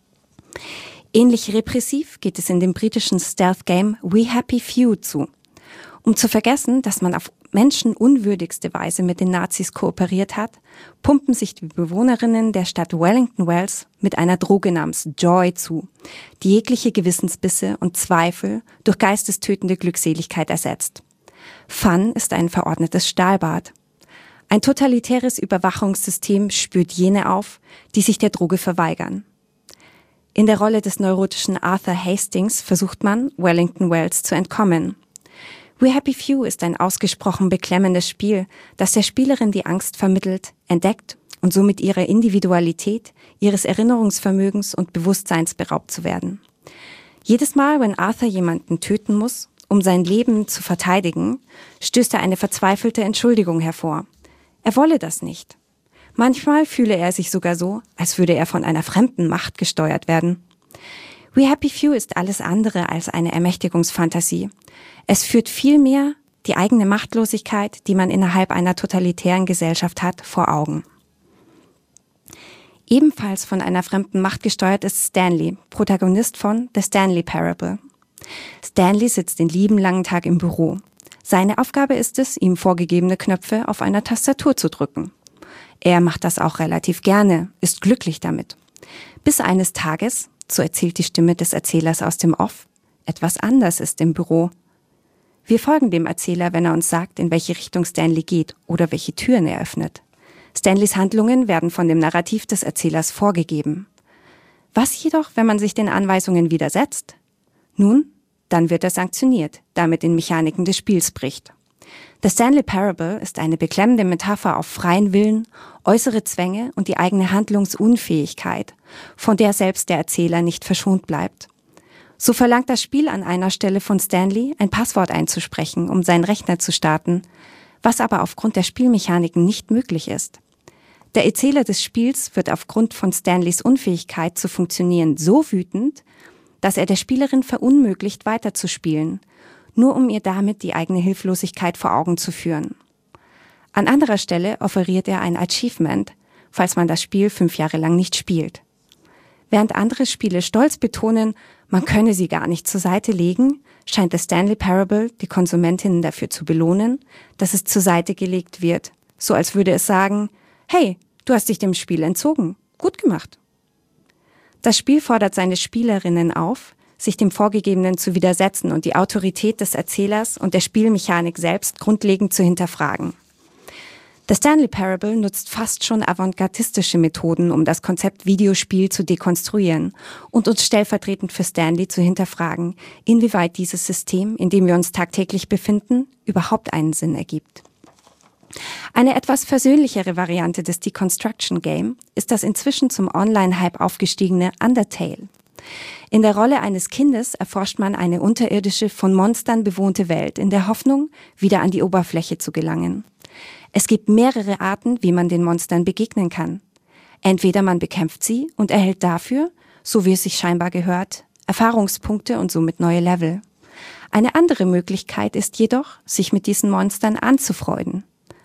Ähnlich repressiv geht es in dem britischen Stealth-Game We Happy Few zu. Um zu vergessen, dass man auf menschenunwürdigste Weise mit den Nazis kooperiert hat, pumpen sich die Bewohnerinnen der Stadt Wellington Wells mit einer Droge namens Joy zu, die jegliche Gewissensbisse und Zweifel durch geistestötende Glückseligkeit ersetzt. Fun ist ein verordnetes Stahlbad. Ein totalitäres Überwachungssystem spürt jene auf, die sich der Droge verweigern. In der Rolle des neurotischen Arthur Hastings versucht man, Wellington Wells zu entkommen. We Happy Few ist ein ausgesprochen beklemmendes Spiel, das der Spielerin die Angst vermittelt, entdeckt und somit ihrer Individualität, ihres Erinnerungsvermögens und Bewusstseins beraubt zu werden. Jedes Mal, wenn Arthur jemanden töten muss, um sein Leben zu verteidigen, stößt er eine verzweifelte Entschuldigung hervor. Er wolle das nicht. Manchmal fühle er sich sogar so, als würde er von einer fremden Macht gesteuert werden. We Happy Few ist alles andere als eine Ermächtigungsfantasie. Es führt vielmehr die eigene Machtlosigkeit, die man innerhalb einer totalitären Gesellschaft hat, vor Augen. Ebenfalls von einer fremden Macht gesteuert ist Stanley, Protagonist von The Stanley Parable. Stanley sitzt den lieben langen Tag im Büro. Seine Aufgabe ist es, ihm vorgegebene Knöpfe auf einer Tastatur zu drücken. Er macht das auch relativ gerne, ist glücklich damit. Bis eines Tages, so erzählt die Stimme des Erzählers aus dem Off, etwas anders ist im Büro. Wir folgen dem Erzähler, wenn er uns sagt, in welche Richtung Stanley geht oder welche Türen er öffnet. Stanleys Handlungen werden von dem Narrativ des Erzählers vorgegeben. Was jedoch, wenn man sich den Anweisungen widersetzt? Nun, dann wird er sanktioniert, da er mit den Mechaniken des Spiels bricht. The Stanley Parable ist eine beklemmende Metapher auf freien Willen, äußere Zwänge und die eigene Handlungsunfähigkeit, von der selbst der Erzähler nicht verschont bleibt. So verlangt das Spiel an einer Stelle von Stanley, ein Passwort einzusprechen, um seinen Rechner zu starten, was aber aufgrund der Spielmechaniken nicht möglich ist. Der Erzähler des Spiels wird aufgrund von Stanleys Unfähigkeit zu funktionieren so wütend, dass er der Spielerin verunmöglicht, weiterzuspielen, nur um ihr damit die eigene Hilflosigkeit vor Augen zu führen. An anderer Stelle offeriert er ein Achievement, falls man das Spiel 5 Jahre lang nicht spielt. Während andere Spiele stolz betonen, man könne sie gar nicht zur Seite legen, scheint The Stanley Parable die Konsumentinnen dafür zu belohnen, dass es zur Seite gelegt wird, so als würde es sagen, hey, du hast dich dem Spiel entzogen, gut gemacht. Das Spiel fordert seine Spielerinnen auf, sich dem Vorgegebenen zu widersetzen und die Autorität des Erzählers und der Spielmechanik selbst grundlegend zu hinterfragen. The Stanley Parable nutzt fast schon avantgardistische Methoden, um das Konzept Videospiel zu dekonstruieren und uns stellvertretend für Stanley zu hinterfragen, inwieweit dieses System, in dem wir uns tagtäglich befinden, überhaupt einen Sinn ergibt. Eine etwas versöhnlichere Variante des Deconstruction Game ist das inzwischen zum Online-Hype aufgestiegene Undertale. In der Rolle eines Kindes erforscht man eine unterirdische, von Monstern bewohnte Welt in der Hoffnung, wieder an die Oberfläche zu gelangen. Es gibt mehrere Arten, wie man den Monstern begegnen kann. Entweder man bekämpft sie und erhält dafür, so wie es sich scheinbar gehört, Erfahrungspunkte und somit neue Level. Eine andere Möglichkeit ist jedoch, sich mit diesen Monstern anzufreunden.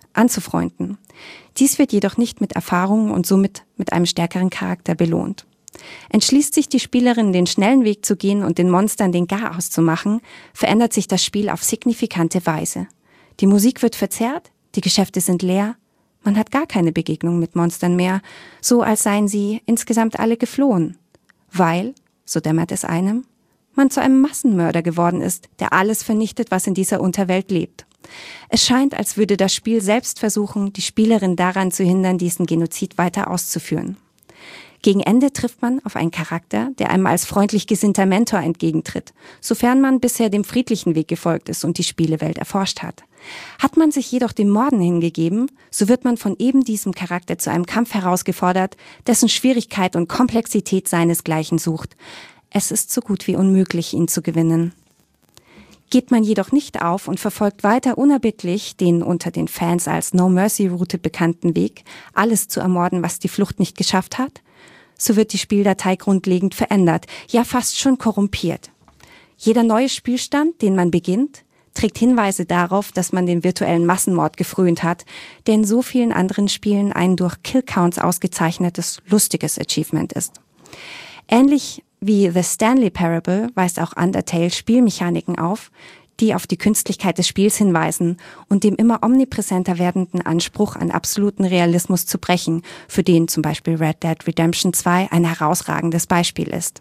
Dies wird jedoch nicht mit Erfahrungen und somit mit einem stärkeren Charakter belohnt. Entschließt sich die Spielerin, den schnellen Weg zu gehen und den Monstern den Garaus zu machen, verändert sich das Spiel auf signifikante Weise. Die Musik wird verzerrt, die Geschäfte sind leer, man hat gar keine Begegnung mit Monstern mehr, so als seien sie insgesamt alle geflohen. Weil, so dämmert es einem, man zu einem Massenmörder geworden ist, der alles vernichtet, was in dieser Unterwelt lebt. Es scheint, als würde das Spiel selbst versuchen, die Spielerin daran zu hindern, diesen Genozid weiter auszuführen. Gegen Ende trifft man auf einen Charakter, der einem als freundlich gesinnter Mentor entgegentritt, sofern man bisher dem friedlichen Weg gefolgt ist und die Spielewelt erforscht hat. Hat man sich jedoch dem Morden hingegeben, so wird man von eben diesem Charakter zu einem Kampf herausgefordert, dessen Schwierigkeit und Komplexität seinesgleichen sucht. Es ist so gut wie unmöglich, ihn zu gewinnen. Geht man jedoch nicht auf und verfolgt weiter unerbittlich den unter den Fans als No-Mercy-Route bekannten Weg, alles zu ermorden, was die Flucht nicht geschafft hat, so wird die Spieldatei grundlegend verändert, ja fast schon korrumpiert. Jeder neue Spielstand, den man beginnt, trägt Hinweise darauf, dass man den virtuellen Massenmord gefrönt hat, der in so vielen anderen Spielen ein durch Killcounts ausgezeichnetes, lustiges Achievement ist. Ähnlich wie The Stanley Parable weist auch Undertale Spielmechaniken auf, die auf die Künstlichkeit des Spiels hinweisen und dem immer omnipräsenter werdenden Anspruch an absoluten Realismus zu brechen, für den zum Beispiel Red Dead Redemption 2 ein herausragendes Beispiel ist.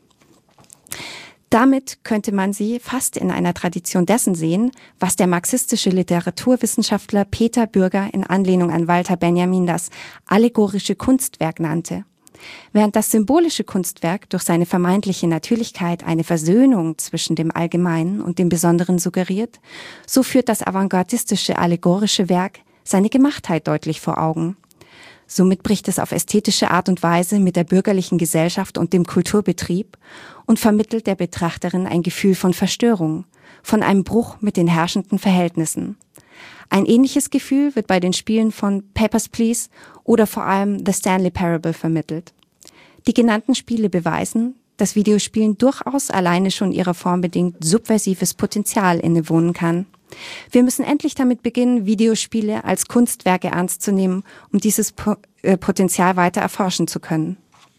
Damit könnte man sie fast in einer Tradition dessen sehen, was der marxistische Literaturwissenschaftler Peter Bürger in Anlehnung an Walter Benjamin das allegorische Kunstwerk nannte. Während das symbolische Kunstwerk durch seine vermeintliche Natürlichkeit eine Versöhnung zwischen dem Allgemeinen und dem Besonderen suggeriert, so führt das avantgardistische allegorische Werk seine Gemachtheit deutlich vor Augen. Somit bricht es auf ästhetische Art und Weise mit der bürgerlichen Gesellschaft und dem Kulturbetrieb und vermittelt der Betrachterin ein Gefühl von Verstörung, von einem Bruch mit den herrschenden Verhältnissen. Ein ähnliches Gefühl wird bei den Spielen von Papers, Please oder vor allem The Stanley Parable vermittelt. Die genannten Spiele beweisen, dass Videospielen durchaus alleine schon ihrer Form bedingt subversives Potenzial innewohnen kann. Wir müssen endlich damit beginnen, Videospiele als Kunstwerke ernst zu nehmen, um dieses Potenzial weiter erforschen zu können.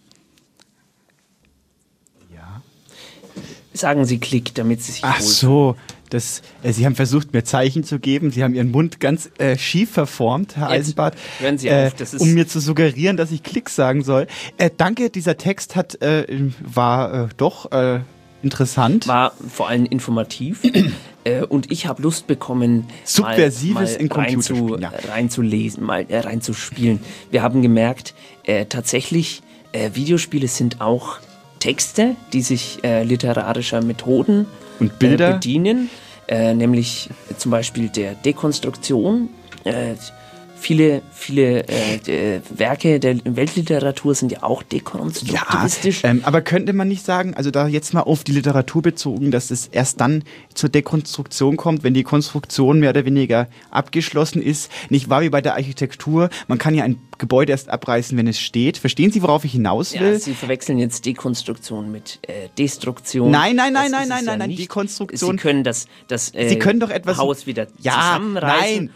Ja. Sagen Sie Klick, damit Sie sich Ach so, Sie haben versucht, mir Zeichen zu geben. Sie haben Ihren Mund ganz schief verformt, Herr Eisenbart, hören Sie auf, das ist um mir zu suggerieren, dass ich Klick sagen soll. Danke, dieser Text war doch interessant. War vor allem informativ. Und ich habe Lust bekommen, Subversives in Computerspielen reinzulesen, mal reinzuspielen. Wir haben gemerkt, tatsächlich, Videospiele sind auch Texte, die sich literarischer Methoden und Bilder bedienen, nämlich zum Beispiel der Dekonstruktion. Viele Werke der Weltliteratur sind ja auch dekonstruktivistisch. Ja, aber könnte man nicht sagen, also da jetzt mal auf die Literatur bezogen, dass es erst dann zur Dekonstruktion kommt, wenn die Konstruktion mehr oder weniger abgeschlossen ist? Nicht wahr wie bei der Architektur, man kann ja ein Gebäude erst abreißen, wenn es steht. Verstehen Sie, worauf ich hinaus will? Ja, Sie verwechseln jetzt Dekonstruktion mit Destruktion. Nein, Dekonstruktion. Sie können Sie können doch etwas Haus wieder zusammenreißen.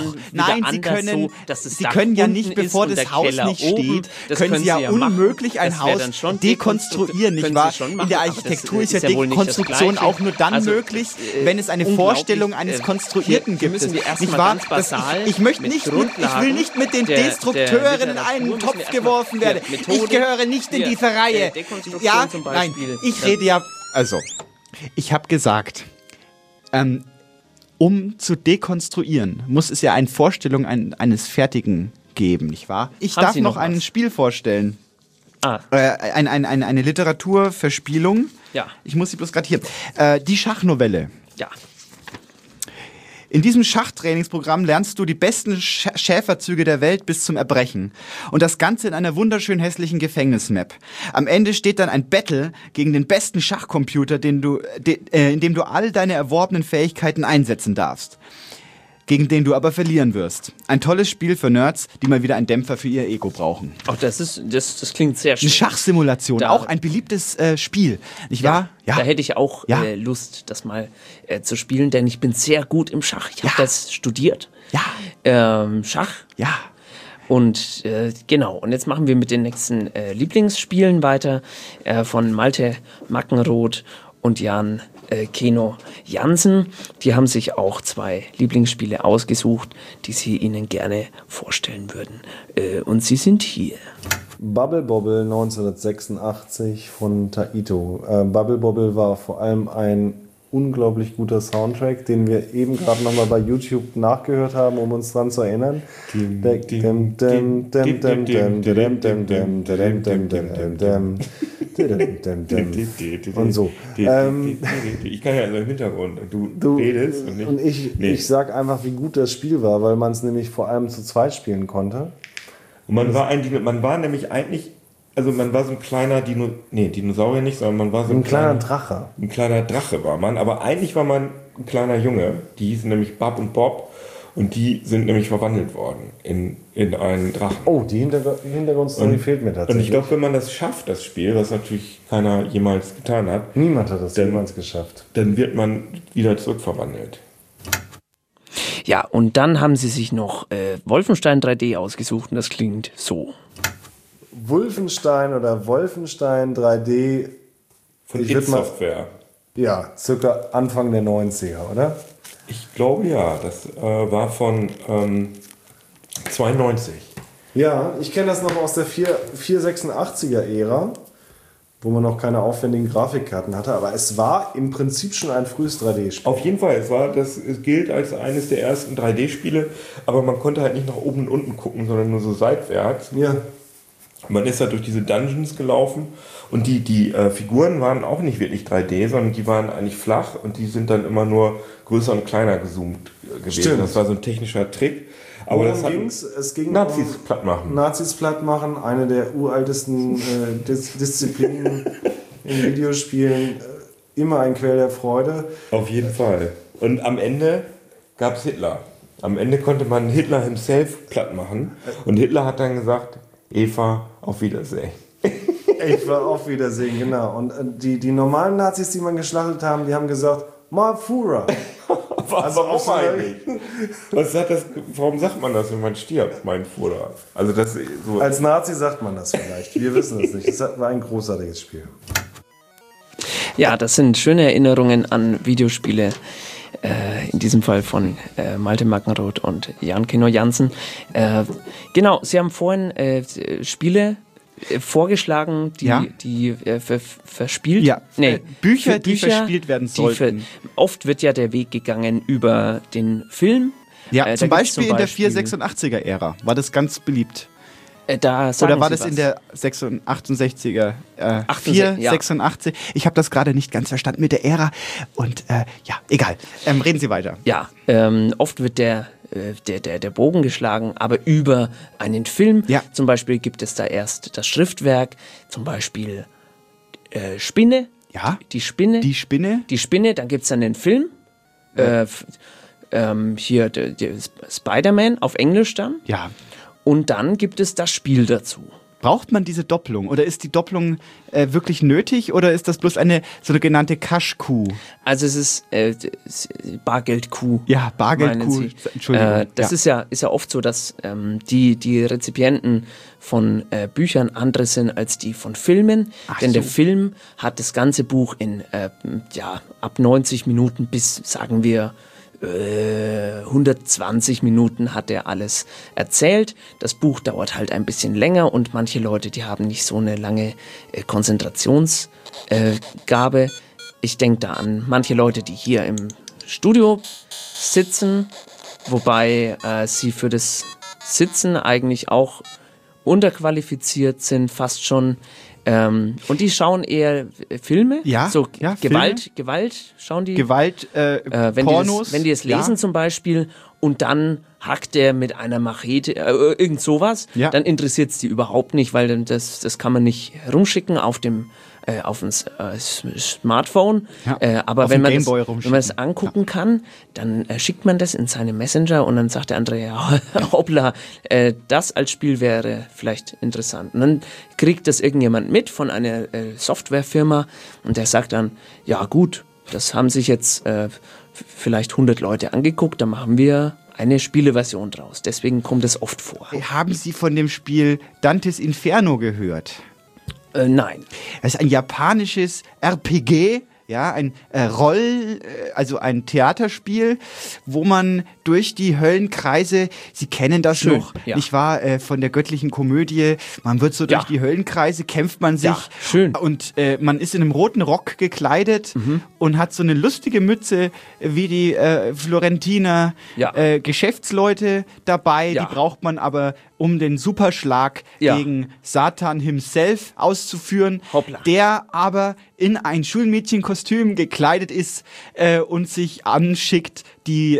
Sie können ja nicht, bevor das Haus nicht steht, können Sie ja unmöglich ein Haus dekonstruieren, nicht wahr? In der Architektur ist ja Dekonstruktion auch nur dann möglich, wenn es eine Vorstellung eines Konstruierten gibt. Nicht wahr? Ich will nicht mit den Destruktiven Amateuren in einen Topf geworfen werde. Ich gehöre nicht in diese Reihe. Ja, nein, ich rede ja... Also, ich habe gesagt, um zu dekonstruieren, muss es ja eine Vorstellung eines Fertigen geben, nicht wahr? Ich darf noch ein Spiel vorstellen. Eine Literaturverspielung. Ja. Ich muss sie bloß gerade hier. Die Schachnovelle. Ja. In diesem Schachtrainingsprogramm lernst du die besten Schäferzüge der Welt bis zum Erbrechen. Und das Ganze in einer wunderschön hässlichen Gefängnismap. Am Ende steht dann ein Battle gegen den besten Schachcomputer, in dem du all deine erworbenen Fähigkeiten einsetzen darfst. Gegen den du aber verlieren wirst. Ein tolles Spiel für Nerds, die mal wieder einen Dämpfer für ihr Ego brauchen. Auch das klingt sehr schön. Eine Schachsimulation, auch ein beliebtes Spiel, nicht wahr? Ja. Da hätte ich auch Lust, das mal zu spielen, denn ich bin sehr gut im Schach. Ich habe das studiert. Ja. Schach. Ja. Und genau, und jetzt machen wir mit den nächsten Lieblingsspielen weiter von Malte Mackenroth und Jan Keno Jansen. Die haben sich auch 2 Lieblingsspiele ausgesucht, die sie Ihnen gerne vorstellen würden. Und sie sind hier. Bubble Bobble 1986 von Taito. Bubble Bobble war vor allem ein unglaublich guter Soundtrack, den wir eben gerade nochmal bei YouTube nachgehört haben, um uns dran zu erinnern. Und so. Ich kann ja also im Hintergrund. Du redest und ich sag einfach, wie gut das Spiel war, weil man es nämlich vor allem zu zweit spielen konnte. Und man war nämlich eigentlich, also man war so ein kleiner Dinosaurier nicht, sondern man war so ein kleiner Drache. Ein kleiner Drache war man, aber eigentlich war man ein kleiner Junge. Die hießen nämlich Bub und Bob und die sind nämlich verwandelt worden in einen Drachen. Oh, die Hintergrundstory fehlt mir tatsächlich. Und ich glaube, wenn man das schafft, das Spiel, was natürlich keiner jemals getan hat. Niemand hat das jemals geschafft. Dann wird man wieder zurückverwandelt. Ja, und dann haben sie sich noch Wolfenstein 3D ausgesucht und das klingt so. Wolfenstein 3D von id Software. Ja, circa Anfang der 90er, oder? Ich glaube ja, das war von 92. Ja, ich kenne das noch aus der 486er Ära, wo man noch keine aufwendigen Grafikkarten hatte, aber es war im Prinzip schon ein frühes 3D-Spiel. Auf jeden Fall, es gilt als eines der ersten 3D-Spiele, aber man konnte halt nicht nach oben und unten gucken, sondern nur so seitwärts. Ja. Man ist halt durch diese Dungeons gelaufen und die Figuren waren auch nicht wirklich 3D, sondern die waren eigentlich flach und die sind dann immer nur größer und kleiner gezoomt gewesen. Stimmt. Das war so ein technischer Trick. Aber es ging Nazis platt machen. Nazis platt machen, eine der uraltesten Disziplinen in Videospielen. Immer ein Quell der Freude. Auf jeden Fall. Und am Ende gab es Hitler. Am Ende konnte man Hitler himself platt machen. Und Hitler hat dann gesagt, Eva, auf Wiedersehen. Eva, auf Wiedersehen, genau. Und die normalen Nazis, die man geschlachtet haben, die haben gesagt, mal Führer. Warum eigentlich? Warum sagt man das, wenn man stirbt, mein Führer? Also das so. Als Nazi sagt man das vielleicht. Wir wissen es nicht. Es war ein großartiges Spiel. Ja, das sind schöne Erinnerungen an Videospiele. In diesem Fall von Malte Mackenroth und Jan Keno Jansen. Genau, Sie haben vorhin Spiele vorgeschlagen, die verspielt. Ja, Bücher, die verspielt werden sollten. Oft wird ja der Weg gegangen über den Film. Ja, zum Beispiel in der 486er-Ära war das ganz beliebt. Oder war das in der 68er? 486? Ja. Ich habe das gerade nicht ganz verstanden mit der Ära. Und ja, egal. Reden Sie weiter. Ja, oft wird der Bogen geschlagen, aber über einen Film. Ja. Zum Beispiel gibt es da erst das Schriftwerk, zum Beispiel Spinne. Ja. Die Spinne. Die Spinne, dann gibt es dann den Film. Ja. Hier der Spider-Man auf Englisch dann. Ja. Und dann gibt es das Spiel dazu. Braucht man diese Doppelung? Oder ist die Doppelung wirklich nötig? Oder ist das bloß eine sogenannte Cash-Coup? Also es ist Bargeld-Coup. Ja, Bargeld-Coup. Entschuldigung. Das ist ja oft so, dass die Rezipienten von Büchern andere sind als die von Filmen. Denn der Film hat das ganze Buch in ab 90 Minuten bis, sagen wir, 120 Minuten hat er alles erzählt. Das Buch dauert halt ein bisschen länger und manche Leute, die haben nicht so eine lange Konzentrationsgabe. Ich denke da an manche Leute, die hier im Studio sitzen, wobei sie für das Sitzen eigentlich auch unterqualifiziert sind, fast schon. Und die schauen eher Filme, so Gewalt schauen die. Gewalt, Pornos. Wenn die es lesen zum Beispiel und dann hackt der mit einer Machete, irgend sowas, dann interessiert es die überhaupt nicht, weil das kann man nicht rumschicken auf dem Smartphone. Aber wenn man es angucken kann, dann schickt man das in seine Messenger und dann sagt der andere, ja, hoppla, das als Spiel wäre vielleicht interessant. Und dann kriegt das irgendjemand mit von einer Softwarefirma und der sagt dann, ja gut, das haben sich jetzt vielleicht 100 Leute angeguckt, da machen wir eine Spieleversion draus. Deswegen kommt es oft vor. Haben Sie von dem Spiel Dantes Inferno gehört? Nein. Es ist ein japanisches RPG, ja, ein also ein Theaterspiel, wo man durch die Höllenkreise, Sie kennen das noch, nicht wahr, von der göttlichen Komödie, man wird so durch die Höllenkreise, kämpft man sich und man ist in einem roten Rock gekleidet und hat so eine lustige Mütze wie die Florentiner Geschäftsleute dabei, die braucht man aber, um den Superschlag gegen Satan himself auszuführen, der aber in ein Schulmädchenkostüm gekleidet ist und sich anschickt, die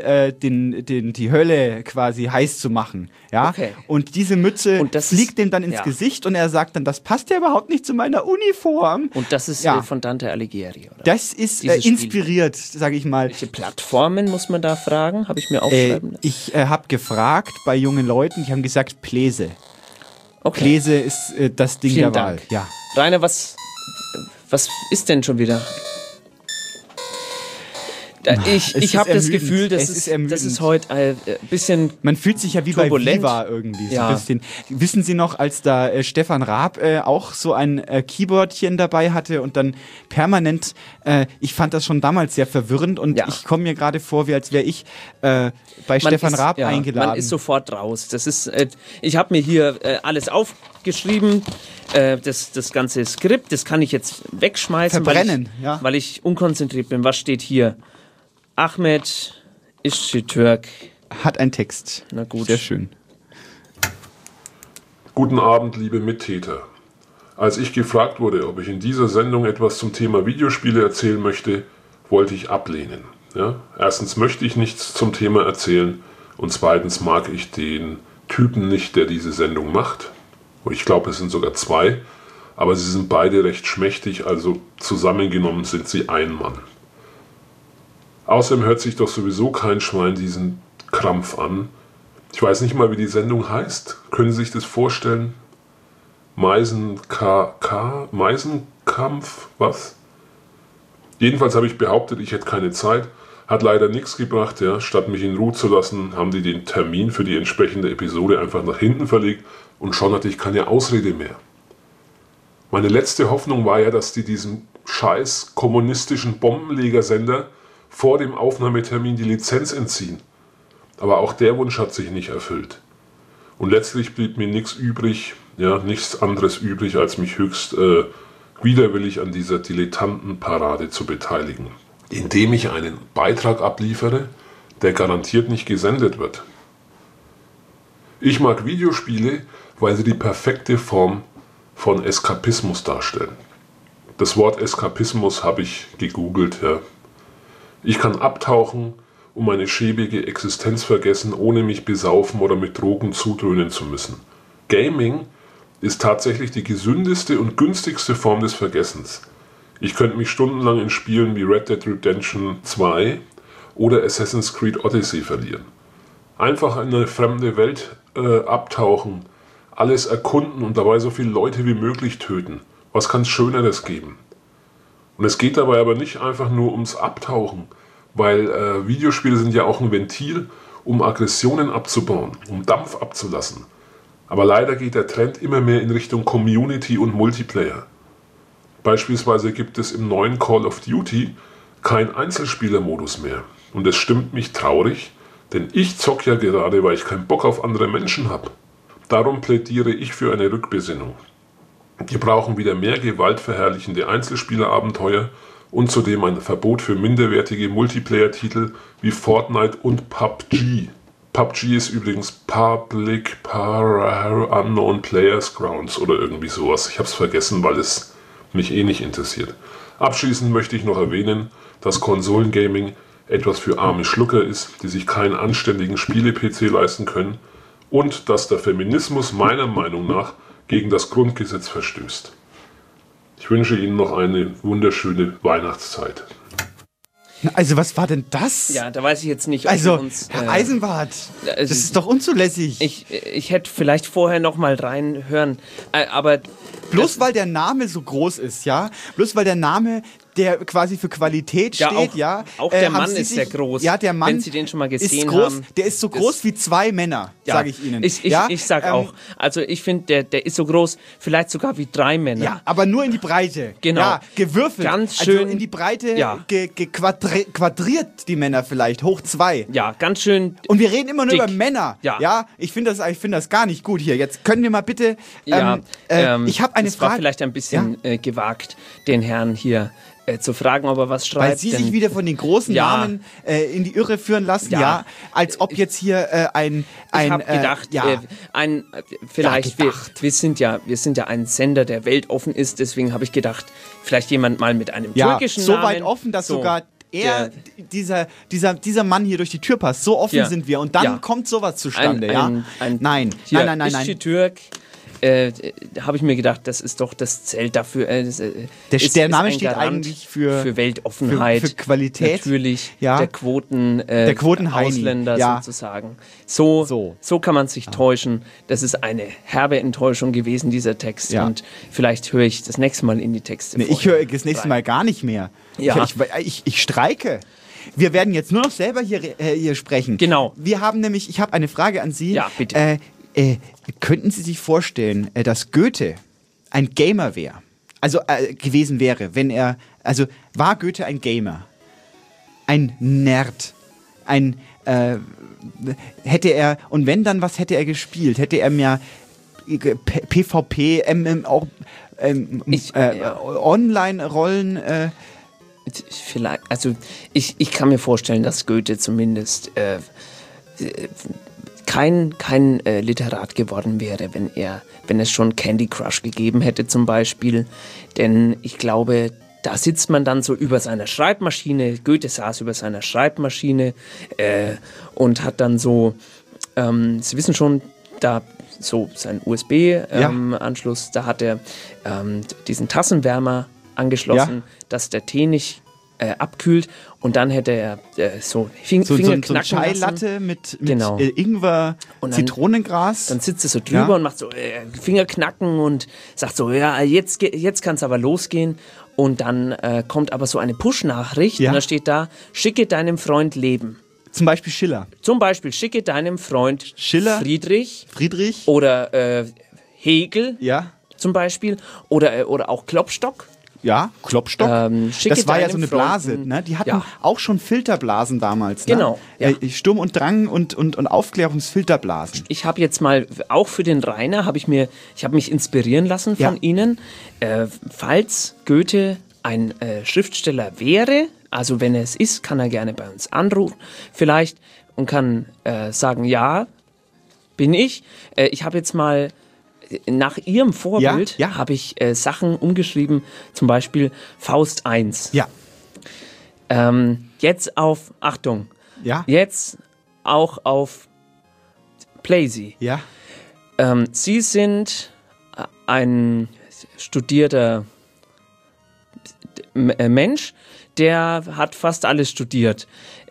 Hölle quasi heiß zu machen. Ja? Okay. Und diese Mütze fliegt ihm dann ins Gesicht und er sagt dann, das passt ja überhaupt nicht zu meiner Uniform. Und das ist von Dante Alighieri, oder? Das ist inspiriert, sage ich mal. Welche Plattformen muss man da fragen? Habe ich mir aufschreiben lassen. Ich habe gefragt bei jungen Leuten, die haben gesagt Plese. Okay. Plese ist das Ding der Wahl. Ja. Rainer, was ist denn schon wieder? Ich habe das Gefühl, das ist heute ein bisschen man fühlt sich ja wie turbulent. Bei Viva irgendwie so ein bisschen. Wissen Sie noch, als da Stefan Raab auch so ein Keyboardchen dabei hatte und dann permanent, ich fand das schon damals sehr verwirrend und ich komme mir gerade vor, wie als wäre ich bei Stefan Raab eingeladen. Man ist sofort raus. Das ist, ich habe mir hier alles aufgeschrieben, das ganze Skript, das kann ich jetzt wegschmeißen, verbrennen, weil ich unkonzentriert bin. Was steht hier? Ahmet Işıtürk hat einen Text. Na gut. Sehr schön. Guten Abend, liebe Mittäter. Als ich gefragt wurde, ob ich in dieser Sendung etwas zum Thema Videospiele erzählen möchte, wollte ich ablehnen. Ja? Erstens möchte ich nichts zum Thema erzählen und zweitens mag ich den Typen nicht, der diese Sendung macht. Ich glaube, es sind sogar zwei, aber sie sind beide recht schmächtig, also zusammengenommen sind sie ein Mann. Außerdem hört sich doch sowieso kein Schwein diesen Krampf an. Ich weiß nicht mal, wie die Sendung heißt. Können Sie sich das vorstellen? Meisenkampf? Was? Jedenfalls habe ich behauptet, ich hätte keine Zeit. Hat leider nichts gebracht. Ja. Statt mich in Ruhe zu lassen, haben die den Termin für die entsprechende Episode einfach nach hinten verlegt und schon hatte ich keine Ausrede mehr. Meine letzte Hoffnung war ja, dass die diesem scheiß kommunistischen Bombenlegersender vor dem Aufnahmetermin die Lizenz entziehen. Aber auch der Wunsch hat sich nicht erfüllt. Und letztlich blieb mir nichts anderes übrig, als mich höchst widerwillig an dieser Dilettantenparade zu beteiligen, indem ich einen Beitrag abliefere, der garantiert nicht gesendet wird. Ich mag Videospiele, weil sie die perfekte Form von Eskapismus darstellen. Das Wort Eskapismus habe ich gegoogelt, ja. Ich kann abtauchen und meine schäbige Existenz vergessen, ohne mich besaufen oder mit Drogen zudröhnen zu müssen. Gaming ist tatsächlich die gesündeste und günstigste Form des Vergessens. Ich könnte mich stundenlang in Spielen wie Red Dead Redemption 2 oder Assassin's Creed Odyssey verlieren. Einfach in eine fremde Welt abtauchen, alles erkunden und dabei so viele Leute wie möglich töten. Was kann es Schöneres geben? Und es geht dabei aber nicht einfach nur ums Abtauchen, weil Videospiele sind ja auch ein Ventil, um Aggressionen abzubauen, um Dampf abzulassen. Aber leider geht der Trend immer mehr in Richtung Community und Multiplayer. Beispielsweise gibt es im neuen Call of Duty Kein Einzelspielermodus mehr. Und es stimmt mich traurig, denn ich zock ja gerade, weil ich keinen Bock auf andere Menschen habe. Darum plädiere ich für eine Rückbesinnung. Wir brauchen wieder mehr gewaltverherrlichende Einzelspielerabenteuer und zudem ein Verbot für minderwertige Multiplayer-Titel wie Fortnite und PUBG. PUBG ist übrigens Public Unknown Players Grounds oder irgendwie sowas. Ich habe es vergessen, weil es mich eh nicht interessiert. Abschließend möchte ich noch erwähnen, dass Konsolengaming etwas für arme Schlucker ist, die sich keinen anständigen Spiele-PC leisten können, und dass der Feminismus meiner Meinung nach gegen das Grundgesetz verstößt. Ich wünsche Ihnen noch eine wunderschöne Weihnachtszeit. Also was war denn das? Ja, da weiß ich jetzt nicht, ob also, wir uns... Herr Eisenbart, das ist doch unzulässig. Ich hätte vielleicht vorher noch mal reinhören, aber... Bloß weil der Name so groß ist, ja? Bloß weil der Name, der quasi für Qualität steht, ja? Auch der Mann ist sehr groß. Ja, der Mann, wenn Sie den schon mal gesehen ist groß, haben. der ist so groß wie zwei Männer, sage ich Ihnen. Ich sag auch. Also ich finde, der ist so groß, vielleicht sogar wie 3 Männer. Ja, aber nur in die Breite. Genau. Ja, gewürfelt. Ganz schön. Also in die Breite quadriert die Männer vielleicht, hoch 2. Ja, ganz schön. Und wir reden immer nur dick. über Männer. Ja. Ich finde das gar nicht gut hier. Jetzt können wir mal bitte... ich habe eine Frage. Es war vielleicht ein bisschen gewagt, den Herrn hier zu fragen, ob er was schreibt. Weil Sie sich wieder von den großen Namen in die Irre führen lassen, als ob jetzt hier ich habe gedacht, vielleicht, wir sind ja ein Sender, der weltoffen ist, deswegen habe ich gedacht, vielleicht jemand mal mit einem türkischen so Namen. So weit offen, dass sogar dieser Mann hier durch die Tür passt. So offen sind wir. Und dann kommt sowas zustande, Nein. Türk. Habe ich mir gedacht, das ist doch das Zelt dafür. Der Name steht eigentlich für Weltoffenheit, für Qualität, natürlich der Ausländer sozusagen. So kann man sich täuschen. Das ist eine herbe Enttäuschung gewesen, dieser Text. Und vielleicht höre ich das nächste Mal in die Texte. Ich höre das nächste Mal gar nicht mehr. Ja. Ich streike. Wir werden jetzt nur noch selber hier sprechen. Genau. Ich habe eine Frage an Sie. Ja, bitte. Könnten Sie sich vorstellen, dass Goethe ein Gamer wäre? Also gewesen wäre, war Goethe ein Gamer? Ein Nerd? Hätte er, und wenn dann, was hätte er gespielt? Hätte er mehr PvP, MMO, Online-Rollen? Vielleicht, also ich kann mir vorstellen, dass Goethe zumindest kein Literat geworden wäre, wenn es schon Candy Crush gegeben hätte zum Beispiel. Denn ich glaube, da sitzt man dann so über seiner Schreibmaschine. Goethe saß über seiner Schreibmaschine und hat dann so, Sie wissen schon, da so sein USB-Anschluss, da hat er diesen Tassenwärmer angeschlossen, dass der Tee nicht abkühlt, und dann hätte er Finger knacken lassen. So eine Chai-Latte mit Ingwer, und Zitronengras. Dann sitzt er so drüber und macht so Finger knacken und sagt so, jetzt kann es aber losgehen. Und dann kommt aber so eine Push-Nachricht und da steht da, schicke deinem Freund Leben. Zum Beispiel Schiller. Zum Beispiel schicke deinem Freund Schiller, Friedrich. Oder Hegel zum Beispiel. Oder auch Klopstock. Ja, Klopstock. Das war ja so eine Blase, ne? Die hatten auch schon Filterblasen damals. Ne? Genau. Sturm und Drang und Aufklärungsfilterblasen. Ich habe jetzt mal, auch für den Rainer, ich habe mich inspirieren lassen von Ihnen. Falls Goethe ein Schriftsteller wäre, also wenn er es ist, kann er gerne bei uns anrufen vielleicht und kann sagen, ja, bin ich. Ich habe jetzt mal nach Ihrem Vorbild habe ich Sachen umgeschrieben, zum Beispiel Faust 1. Ja. Jetzt auf, Achtung, jetzt auch auf Playsee. Ja. Sie sind ein studierter Mensch, der hat fast alles studiert.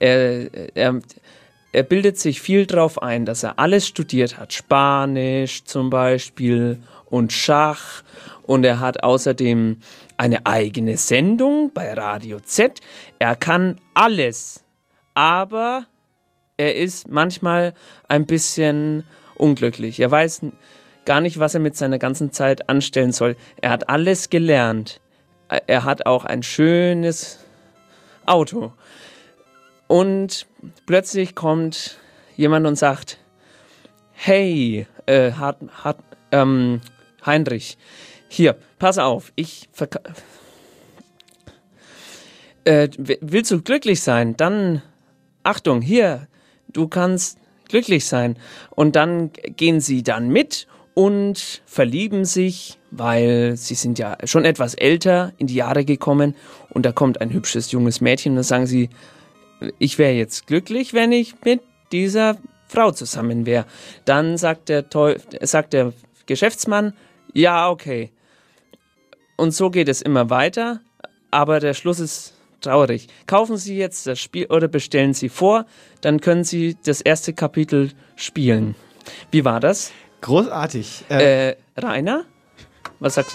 Er bildet sich viel drauf ein, dass er alles studiert hat. Spanisch zum Beispiel und Schach. Und er hat außerdem eine eigene Sendung bei Radio Z. Er kann alles. Aber er ist manchmal ein bisschen unglücklich. Er weiß gar nicht, was er mit seiner ganzen Zeit anstellen soll. Er hat alles gelernt. Er hat auch ein schönes Auto. Und plötzlich kommt jemand und sagt, hey, Heinrich, hier, pass auf, willst du glücklich sein? Dann, Achtung, hier, du kannst glücklich sein. Und dann gehen sie dann mit und verlieben sich, weil sie sind ja schon etwas älter, in die Jahre gekommen. Und da kommt ein hübsches junges Mädchen und dann sagen sie, ich wäre jetzt glücklich, wenn ich mit dieser Frau zusammen wäre. Dann sagt der Geschäftsmann, ja, okay. Und so geht es immer weiter, aber der Schluss ist traurig. Kaufen Sie jetzt das Spiel oder bestellen Sie vor, dann können Sie das erste Kapitel spielen. Wie war das? Großartig. Rainer? Was sagst du?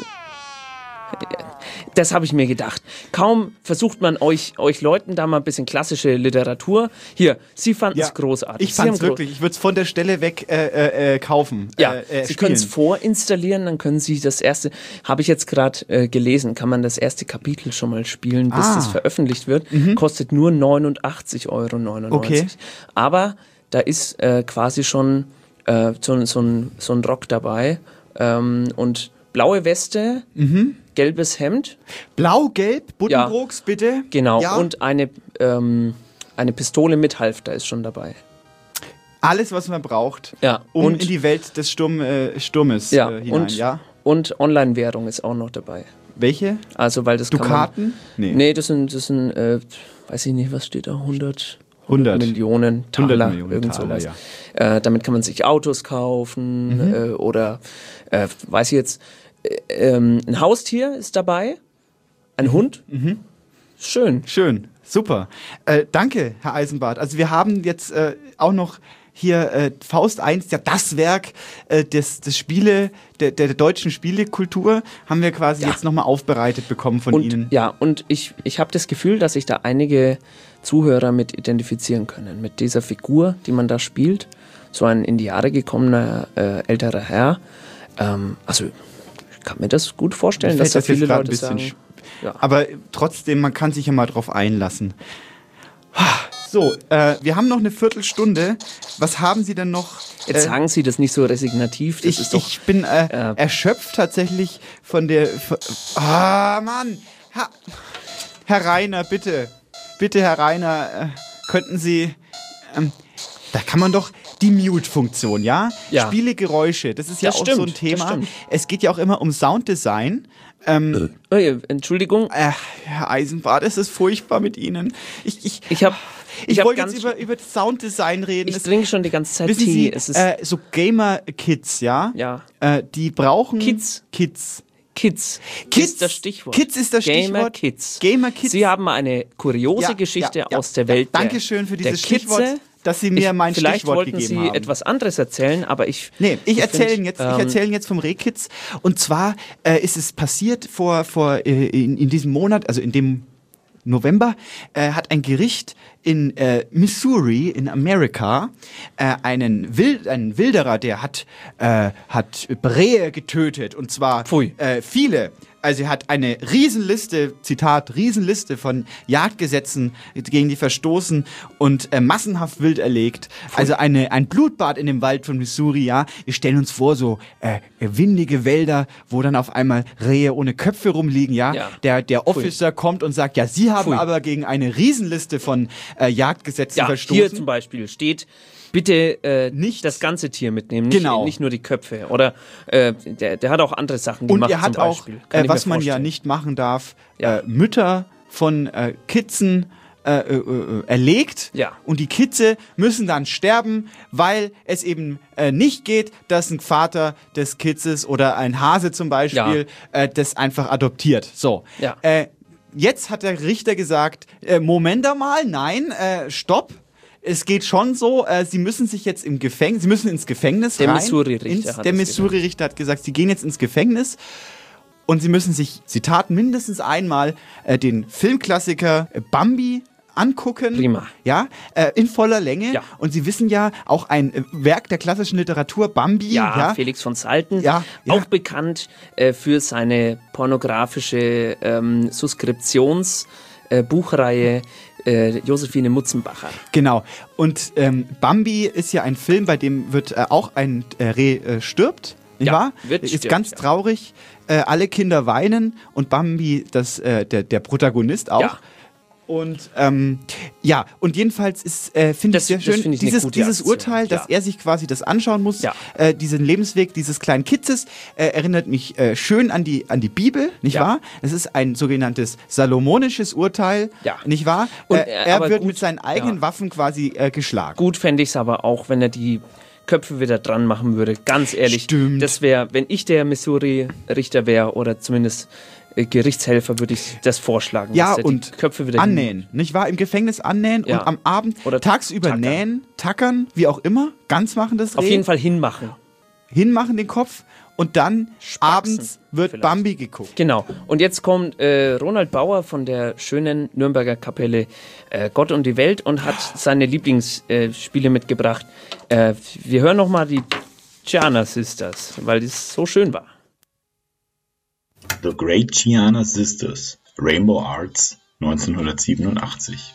Das habe ich mir gedacht. Kaum versucht man euch Leuten da mal ein bisschen klassische Literatur. Hier, Sie fanden es großartig. Ich fand es wirklich. Ich würde es von der Stelle weg kaufen. Ja, Sie können es vorinstallieren, dann können Sie das erste, habe ich jetzt gerade gelesen, kann man das erste Kapitel schon mal spielen, bis das veröffentlicht wird. Kostet nur 89,99 €. Okay. Aber da ist quasi schon so ein Rock dabei und blaue Weste, gelbes Hemd. Blau-gelb, Buddenbrooks, bitte. Genau, ja. und eine Pistole mit Halfter ist schon dabei. Alles, was man braucht, ja. um in die Welt des Sturmes hinein. Und Online-Währung ist auch noch dabei. Welche? Also, weil das Dukaten? Nee, das sind weiß ich nicht, was steht da, 100 Millionen Taler, irgend sowas. Ja. Damit kann man sich Autos kaufen oder, weiß ich jetzt, ein Haustier ist dabei, ein Hund. Schön. Super. Danke, Herr Eisenbart. Also wir haben jetzt auch noch hier Faust 1, ja, das Werk des Spiele, der deutschen Spielekultur, haben wir quasi jetzt nochmal aufbereitet bekommen von Ihnen. Ja, und ich habe das Gefühl, dass sich da einige Zuhörer mit identifizieren können, mit dieser Figur, die man da spielt. So ein in die Jahre gekommener älterer Herr. Also ich kann mir das gut vorstellen, dass da viele Leute sagen. Aber trotzdem, man kann sich ja mal drauf einlassen. So, wir haben noch eine Viertelstunde. Was haben Sie denn noch? Jetzt sagen Sie das nicht so resignativ. Das ist doch, ich bin erschöpft tatsächlich von der... Mann! Herr Rainer, bitte. Bitte, Herr Rainer, könnten Sie... da kann man doch... Die Mute-Funktion, ja? Spielegeräusche, das ist ja auch so ein Thema. Es geht ja auch immer um Sounddesign. Entschuldigung. Herr Eisenbart, es ist furchtbar mit Ihnen. Ich wollte jetzt über Sounddesign reden. Ich trinke schon die ganze Zeit wissen Tee. Sie, so Gamer-Kids, ja? Die brauchen... Kids ist das Stichwort. Kids ist das Stichwort. Gamer Kids. Sie haben eine kuriose Geschichte aus der Welt Dankeschön für dieses Stichwort, dass Sie mir mein Stichwort gegeben haben. Vielleicht wollten Sie etwas anderes erzählen, aber ich erzähle Ihnen jetzt vom Rehkids. Und zwar ist es passiert in diesem Monat, also in dem November, hat ein Gericht in Missouri in Amerika einen Wilderer, der hat Rehe getötet, und zwar viele. Also er hat eine Riesenliste, Zitat, Riesenliste von Jagdgesetzen gegen die verstoßen und massenhaft wild erlegt. Also ein Blutbad in dem Wald von Missouri, ja. Wir stellen uns vor, so windige Wälder, wo dann auf einmal Rehe ohne Köpfe rumliegen, ja. Der Officer kommt und sagt, ja, Sie haben aber gegen eine Riesenliste von Jagdgesetzen verstoßen. Hier zum Beispiel steht, bitte nicht das ganze Tier mitnehmen, nicht nur die Köpfe. Oder der hat auch andere Sachen gemacht. Und er hat auch, was man ja nicht machen darf, Mütter von Kitzen erlegt. Und die Kitze müssen dann sterben, weil es eben nicht geht, dass ein Vater des Kitzes oder ein Hase zum Beispiel das einfach adoptiert. So. Jetzt hat der Richter gesagt, Moment einmal, nein, stopp. Es geht schon so, Sie müssen sich jetzt ins Gefängnis rein. Der Missouri-Richter hat gesagt, Sie gehen jetzt ins Gefängnis und Sie müssen sich, Zitat, mindestens einmal den Filmklassiker Bambi angucken. Prima. Ja, in voller Länge. Ja. Und Sie wissen ja, auch ein Werk der klassischen Literatur, Bambi. Ja, Felix von Salten. Auch bekannt für seine pornografische Suskriptions- Buchreihe Josephine Mutzenbacher. Genau. Und Bambi ist ja ein Film, bei dem wird auch ein Reh stirbt. Nicht wahr? Ist ganz traurig. Alle Kinder weinen und Bambi, der Protagonist auch. Ja. Und und jedenfalls finde ich sehr schön, dieses Urteil, dass er sich quasi das anschauen muss, diesen Lebensweg dieses kleinen Kitzes, erinnert mich schön an die Bibel, nicht wahr? Es ist ein sogenanntes salomonisches Urteil, nicht wahr? Und, er wird gut, mit seinen eigenen Waffen quasi geschlagen. Gut fände ich es aber auch, wenn er die Köpfe wieder dran machen würde, ganz ehrlich. Stimmt. Das wäre, wenn ich der Missouri-Richter wäre oder zumindest Gerichtshelfer, würde ich das vorschlagen. Ja, dass und die Köpfe wieder annähen, nicht wahr? Im Gefängnis annähen und am Abend oder tagsüber tackern. Nähen, tackern, wie auch immer, ganz machen das Reh. Auf jeden Fall hinmachen. Hinmachen den Kopf und dann Spaxen abends wird vielleicht. Bambi geguckt. Genau. Und jetzt kommt Ronald Bauer von der schönen Nürnberger Kapelle Gott und die Welt und hat seine Lieblingsspiele mitgebracht. Wir hören nochmal die Gianna Sisters, weil das so schön war. The Great Gianna Sisters, Rainbow Arts, 1987.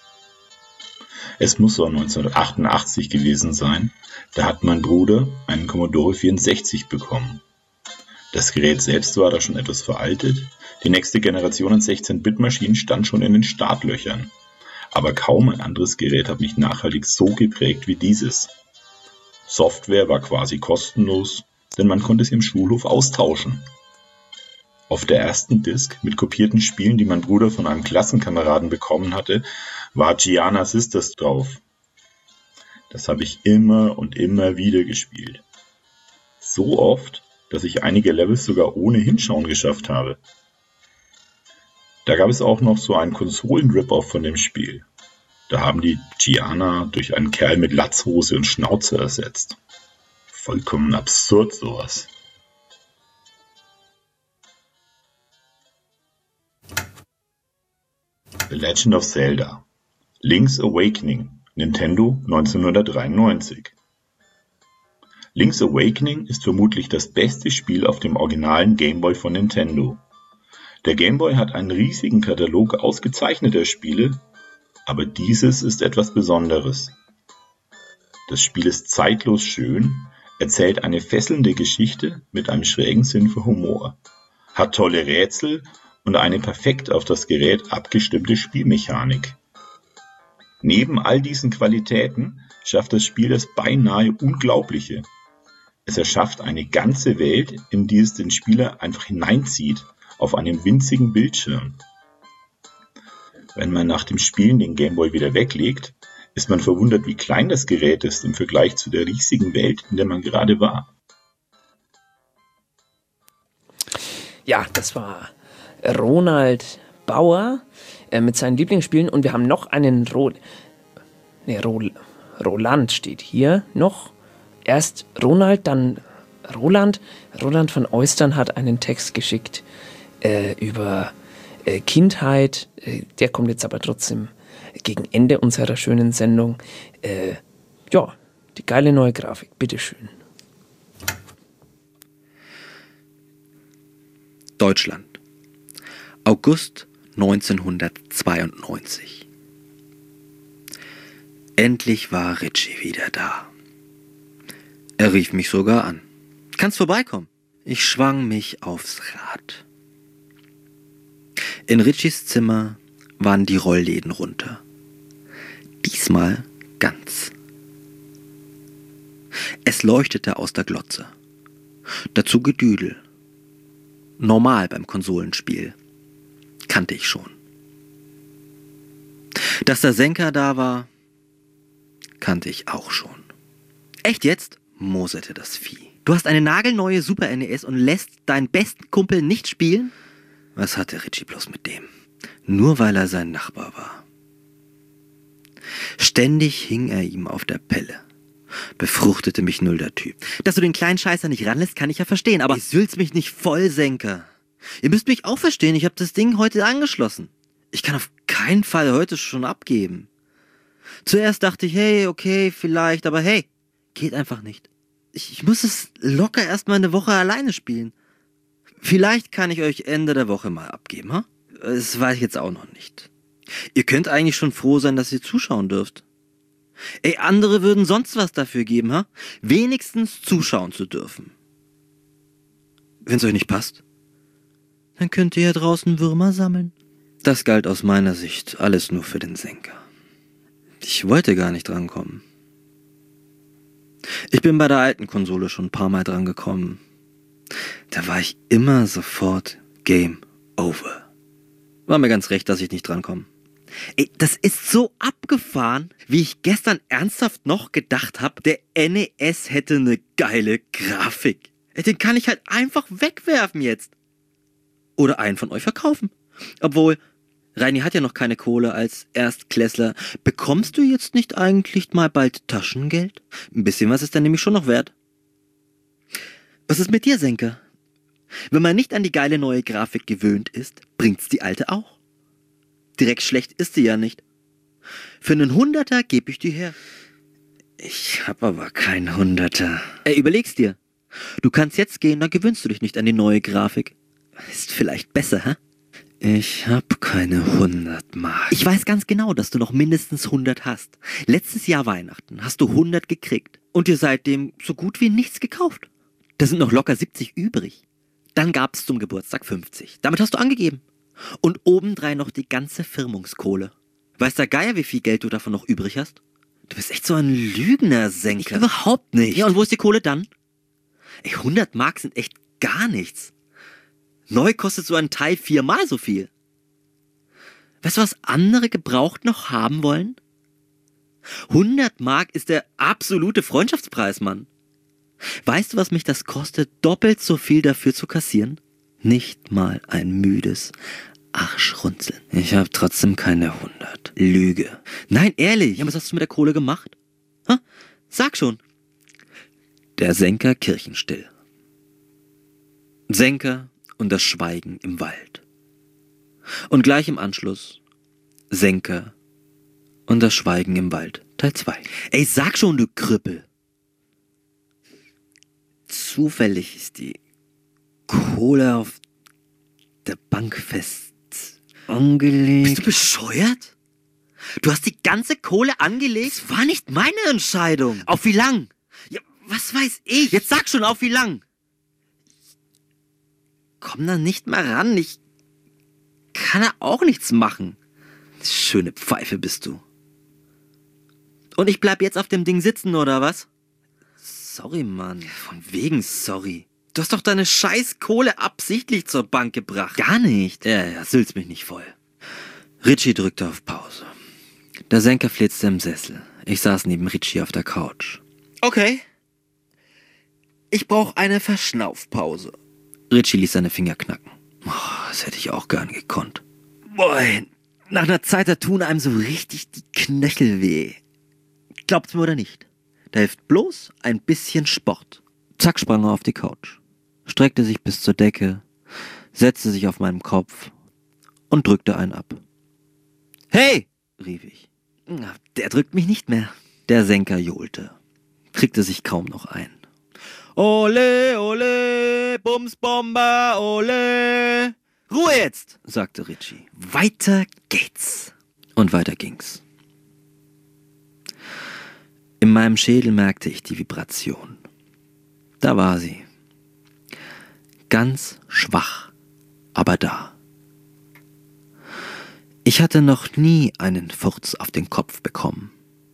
Es muss so 1988 gewesen sein, da hat mein Bruder einen Commodore 64 bekommen. Das Gerät selbst war da schon etwas veraltet, die nächste Generation an 16-Bit-Maschinen stand schon in den Startlöchern. Aber kaum ein anderes Gerät hat mich nachhaltig so geprägt wie dieses. Software war quasi kostenlos, denn man konnte sie im Schulhof austauschen. Auf der ersten Disk mit kopierten Spielen, die mein Bruder von einem Klassenkameraden bekommen hatte, war Gianna Sisters drauf. Das habe ich immer und immer wieder gespielt. So oft, dass ich einige Levels sogar ohne Hinschauen geschafft habe. Da gab es auch noch so einen Konsolen-Rip-Off von dem Spiel. Da haben die Gianna durch einen Kerl mit Latzhose und Schnauze ersetzt. Vollkommen absurd sowas. The Legend of Zelda. Link's Awakening. Nintendo 1993. Link's Awakening ist vermutlich das beste Spiel auf dem originalen Game Boy von Nintendo. Der Game Boy hat einen riesigen Katalog ausgezeichneter Spiele, aber dieses ist etwas Besonderes. Das Spiel ist zeitlos schön, erzählt eine fesselnde Geschichte mit einem schrägen Sinn für Humor, hat tolle Rätsel und eine perfekt auf das Gerät abgestimmte Spielmechanik. Neben all diesen Qualitäten schafft das Spiel das beinahe Unglaubliche. Es erschafft eine ganze Welt, in die es den Spieler einfach hineinzieht, auf einem winzigen Bildschirm. Wenn man nach dem Spielen den Gameboy wieder weglegt, ist man verwundert, wie klein das Gerät ist im Vergleich zu der riesigen Welt, in der man gerade war. Ja, das war Ronald Bauer mit seinen Lieblingsspielen und wir haben noch einen Roland steht hier noch. Erst Ronald, dann Roland. Roland von Eustern hat einen Text geschickt über Kindheit. Der kommt jetzt aber trotzdem gegen Ende unserer schönen Sendung. Ja, die geile neue Grafik. Bitteschön. Deutschland. August 1992. Endlich war Richie wieder da. Er rief mich sogar an. Kannst vorbeikommen? Ich schwang mich aufs Rad. In Richies Zimmer waren die Rollläden runter. Diesmal ganz. Es leuchtete aus der Glotze. Dazu Gedüdel. Normal beim Konsolenspiel. Kannte ich schon. Dass der Senker da war, kannte ich auch schon. Echt jetzt? Moserte das Vieh. Du hast eine nagelneue Super NES und lässt deinen besten Kumpel nicht spielen? Was hatte Richie bloß mit dem? Nur weil er sein Nachbar war. Ständig hing er ihm auf der Pelle. Befruchtete mich null der Typ. Dass du den kleinen Scheißer nicht ranlässt, kann ich ja verstehen, aber sülzt mich nicht voll, Senker. Ihr müsst mich auch verstehen, ich habe das Ding heute angeschlossen. Ich kann auf keinen Fall heute schon abgeben. Zuerst dachte ich, hey, okay, vielleicht, aber hey, geht einfach nicht. Ich muss es locker erstmal eine Woche alleine spielen. Vielleicht kann ich euch Ende der Woche mal abgeben, ha? Das weiß ich jetzt auch noch nicht. Ihr könnt eigentlich schon froh sein, dass ihr zuschauen dürft. Ey, andere würden sonst was dafür geben, ha? Wenigstens zuschauen zu dürfen. Wenn's euch nicht passt, dann könnt ihr ja draußen Würmer sammeln. Das galt aus meiner Sicht alles nur für den Senker. Ich wollte gar nicht drankommen. Ich bin bei der alten Konsole schon ein paar Mal drangekommen. Da war ich immer sofort Game Over. War mir ganz recht, dass ich nicht drankomme. Ey, das ist so abgefahren, wie ich gestern ernsthaft noch gedacht habe, der NES hätte eine geile Grafik. Ey, den kann ich halt einfach wegwerfen jetzt. Oder einen von euch verkaufen. Obwohl, Reini hat ja noch keine Kohle als Erstklässler. Bekommst du jetzt nicht eigentlich mal bald Taschengeld? Ein bisschen was ist dann nämlich schon noch wert. Was ist mit dir, Senker? Wenn man nicht an die geile neue Grafik gewöhnt ist, bringt's die alte auch. Direkt schlecht ist sie ja nicht. Für einen 100er gebe ich dir her. Ich hab aber keinen 100er. Ey, überleg's dir. Du kannst jetzt gehen, dann gewöhnst du dich nicht an die neue Grafik. Ist vielleicht besser, hä? Ich hab keine 100 Mark. Ich weiß ganz genau, dass du noch mindestens 100 hast. Letztes Jahr Weihnachten hast du 100 gekriegt und dir seitdem so gut wie nichts gekauft. Da sind noch locker 70 übrig. Dann gab's zum Geburtstag 50. Damit hast du angegeben. Und obendrein noch die ganze Firmungskohle. Weiß der Geier, wie viel Geld du davon noch übrig hast? Du bist echt so ein Lügner, Senker. Ich überhaupt nicht. Ja, und wo ist die Kohle dann? Ey, 100 Mark sind echt gar nichts. Neu kostet so ein Teil 4-mal so viel. Weißt du, was andere gebraucht noch haben wollen? 100 Mark ist der absolute Freundschaftspreis, Mann. Weißt du, was mich das kostet, doppelt so viel dafür zu kassieren? Nicht mal ein müdes Arschrunzeln. Ich hab trotzdem keine 100. Lüge. Nein, ehrlich. Ja, was hast du mit der Kohle gemacht? Ha? Sag schon. Der Senker kirchenstill. Senker und das Schweigen im Wald. Und gleich im Anschluss Senker und das Schweigen im Wald, Teil 2. Ey, sag schon, du Krüppel. Zufällig ist die Kohle auf der Bank fest angelegt. Bist du bescheuert? Du hast die ganze Kohle angelegt? Das war nicht meine Entscheidung. Auf wie lang? Ja, was weiß ich? Jetzt sag schon, auf wie lang? Komm da nicht mal ran. Ich kann da auch nichts machen. Schöne Pfeife bist du. Und ich bleib jetzt auf dem Ding sitzen, oder was? Sorry, Mann. Von wegen sorry. Du hast doch deine scheiß Kohle absichtlich zur Bank gebracht. Gar nicht. Ja, sülz mich nicht voll. Richie drückte auf Pause. Der Senker flitzte im Sessel. Ich saß neben Richie auf der Couch. Okay. Ich brauche eine Verschnaufpause. Richie ließ seine Finger knacken. Oh, das hätte ich auch gern gekonnt. Boah, nach einer Zeit, da tun einem so richtig die Knöchel weh. Glaubt's mir oder nicht? Da hilft bloß ein bisschen Sport. Zack, sprang er auf die Couch, streckte sich bis zur Decke, setzte sich auf meinem Kopf und drückte einen ab. Hey, rief ich. Der drückt mich nicht mehr. Der Senker johlte, kriegte sich kaum noch ein. Ole, ole, Bumsbomber, ole. Ruhe jetzt, sagte Richie. Weiter geht's. Und weiter ging's. In meinem Schädel merkte ich die Vibration. Da war sie. Ganz schwach, aber da. Ich hatte noch nie einen Furz auf den Kopf bekommen.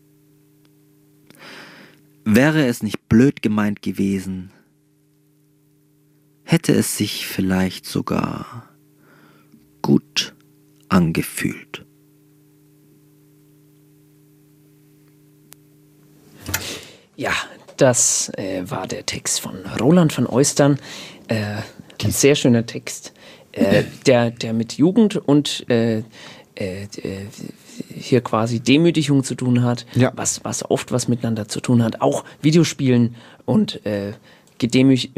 Wäre es nicht blöd gemeint gewesen, hätte es sich vielleicht sogar gut angefühlt. Ja, das war der Text von Roland van Oistern. Ein sehr schöner Text, der mit Jugend und hier quasi Demütigung zu tun hat, ja. was oft was miteinander zu tun hat. Auch Videospielen und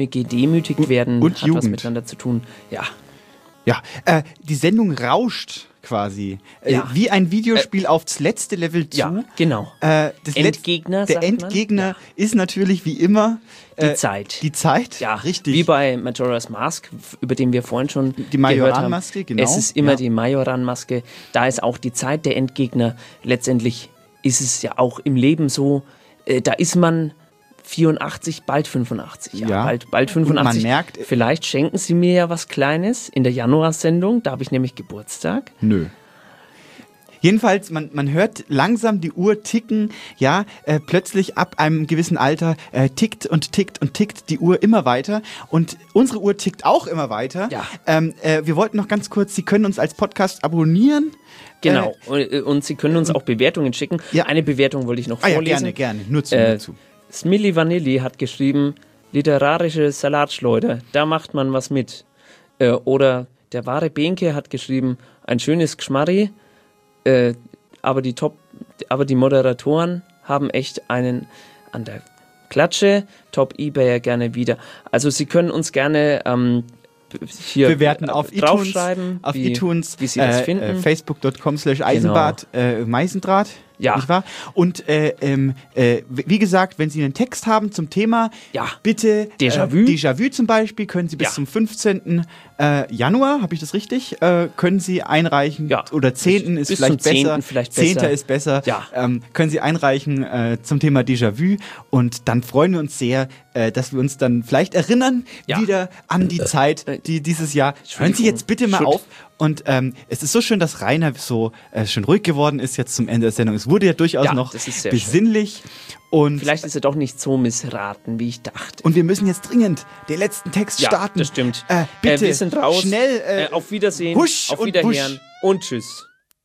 gedemütigt werden und hat Jugend. Was miteinander zu tun. Ja. Ja, die Sendung rauscht quasi. Wie ein Videospiel aufs letzte Level zu. Ja, genau. Endgegner, der Endgegner ist natürlich wie immer die Zeit. Die Zeit, ja, richtig. Wie bei Majora's Mask, über den wir vorhin schon die Majoran-Maske, genau. Es ist immer die Majoran-Maske. Da ist auch die Zeit der Endgegner. Letztendlich ist es ja auch im Leben so, da ist man 84, bald 85. Ja. Bald 85. Und man merkt, vielleicht schenken Sie mir ja was Kleines in der Januarsendung. Da habe ich nämlich Geburtstag. Nö. Jedenfalls, man hört langsam die Uhr ticken, ja, plötzlich ab einem gewissen Alter tickt und tickt und tickt die Uhr immer weiter und unsere Uhr tickt auch immer weiter. Ja. Wir wollten noch ganz kurz, Sie können uns als Podcast abonnieren. Genau, und Sie können uns auch Bewertungen schicken. Ja. Eine Bewertung wollte ich noch vorlesen. Ja, gerne, nur zu. Smilly Vanilli hat geschrieben, literarische Salatschleuder, da macht man was mit. Oder der wahre Benke hat geschrieben, ein schönes Gschmarri, aber die Moderatoren haben echt einen an der Klatsche, Top eBayer gerne wieder. Also Sie können uns gerne hier bewerten auf draufschreiben, iTunes, wie Sie das finden. Facebook.com/Eisenbart, Meisendraht. Ja. Nicht wahr? Und wie gesagt, wenn Sie einen Text haben zum Thema, bitte Déjà-vu zum Beispiel, können Sie bis zum 15. Januar, habe ich das richtig, können Sie einreichen, oder 10. ist vielleicht besser, 10. ist besser, können Sie einreichen zum Thema Déjà-vu und dann freuen wir uns sehr, dass wir uns dann vielleicht erinnern wieder an die Zeit, die dieses Jahr. Hören Sie jetzt bitte mal auf. Und es ist so schön, dass Rainer so schön ruhig geworden ist jetzt zum Ende der Sendung. Es wurde ja durchaus noch besinnlich. Und vielleicht ist er doch nicht so missraten, wie ich dachte. Und wir müssen jetzt dringend den letzten Text starten. Das stimmt. Bitte, wir sind raus. Schnell. Auf Wiedersehen, auf Wiederhören und tschüss.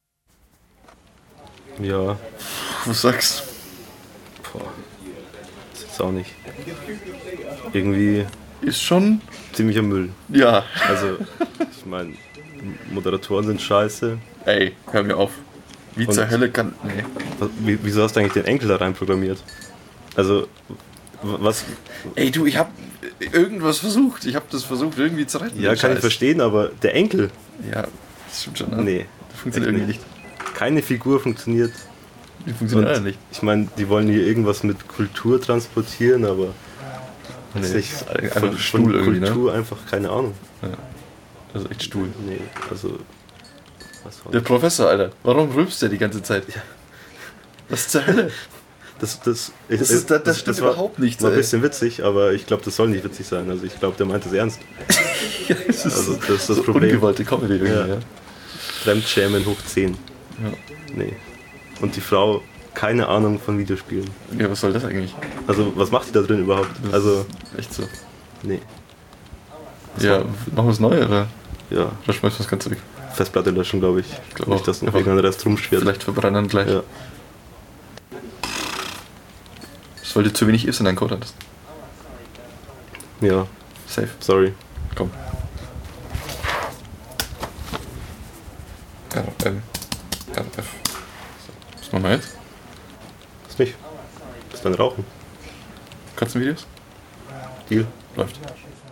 Ja. Was sagst du? Boah. Das ist jetzt auch nicht. Irgendwie. Ist schon ziemlicher Müll. Ja. Also, ich meine, Moderatoren sind scheiße. Ey, hör mir auf. Wie zur Hölle kann. Nee. Wieso hast du eigentlich den Enkel da rein programmiert? Also, was. Ey, du, ich hab irgendwas versucht. Ich hab das versucht irgendwie zu retten. Ja, kann ich verstehen, aber der Enkel. Ja, das stimmt schon. Ne? Nee. Das funktioniert irgendwie nicht. Keine Figur funktioniert. Die funktioniert nicht. Ich meine, die wollen hier irgendwas mit Kultur transportieren, aber. Nee, das ist einfach Stuhl irgendwie, Kultur einfach keine Ahnung. Ja. Das ist echt Stuhl. Nee, also. Der Professor, Alter. Warum rülpst der die ganze Zeit? Ja. Was zur Hölle? Das stimmt überhaupt nicht. War ein bisschen witzig, aber ich glaube, das soll nicht witzig sein. Also ich glaube, der meint es ernst. Das ist das Problem. Ungewollte Comedy irgendwie, ja. Fremdschämen hoch 10. Ja. Nee. Und die Frau, keine Ahnung von Videospielen. Ja, was soll das eigentlich? Also, was macht die da drin überhaupt? Also, echt so. Nee. Ja, machen wir es neu, oder? Ja. Oder schmeißt du das Ganze weg? Festplatte löschen, glaube ich. Ich glaube nicht, dass noch irgendein Rest rumschwirrt. Vielleicht verbrennen gleich. Ja. Das, weil du zu wenig Ifs in deinen Code hattest. Ja. Safe. Sorry. Komm. RL. RF. Was machen wir jetzt? Was nicht? Bis dann rauchen. Katzenvideos? Deal. Läuft.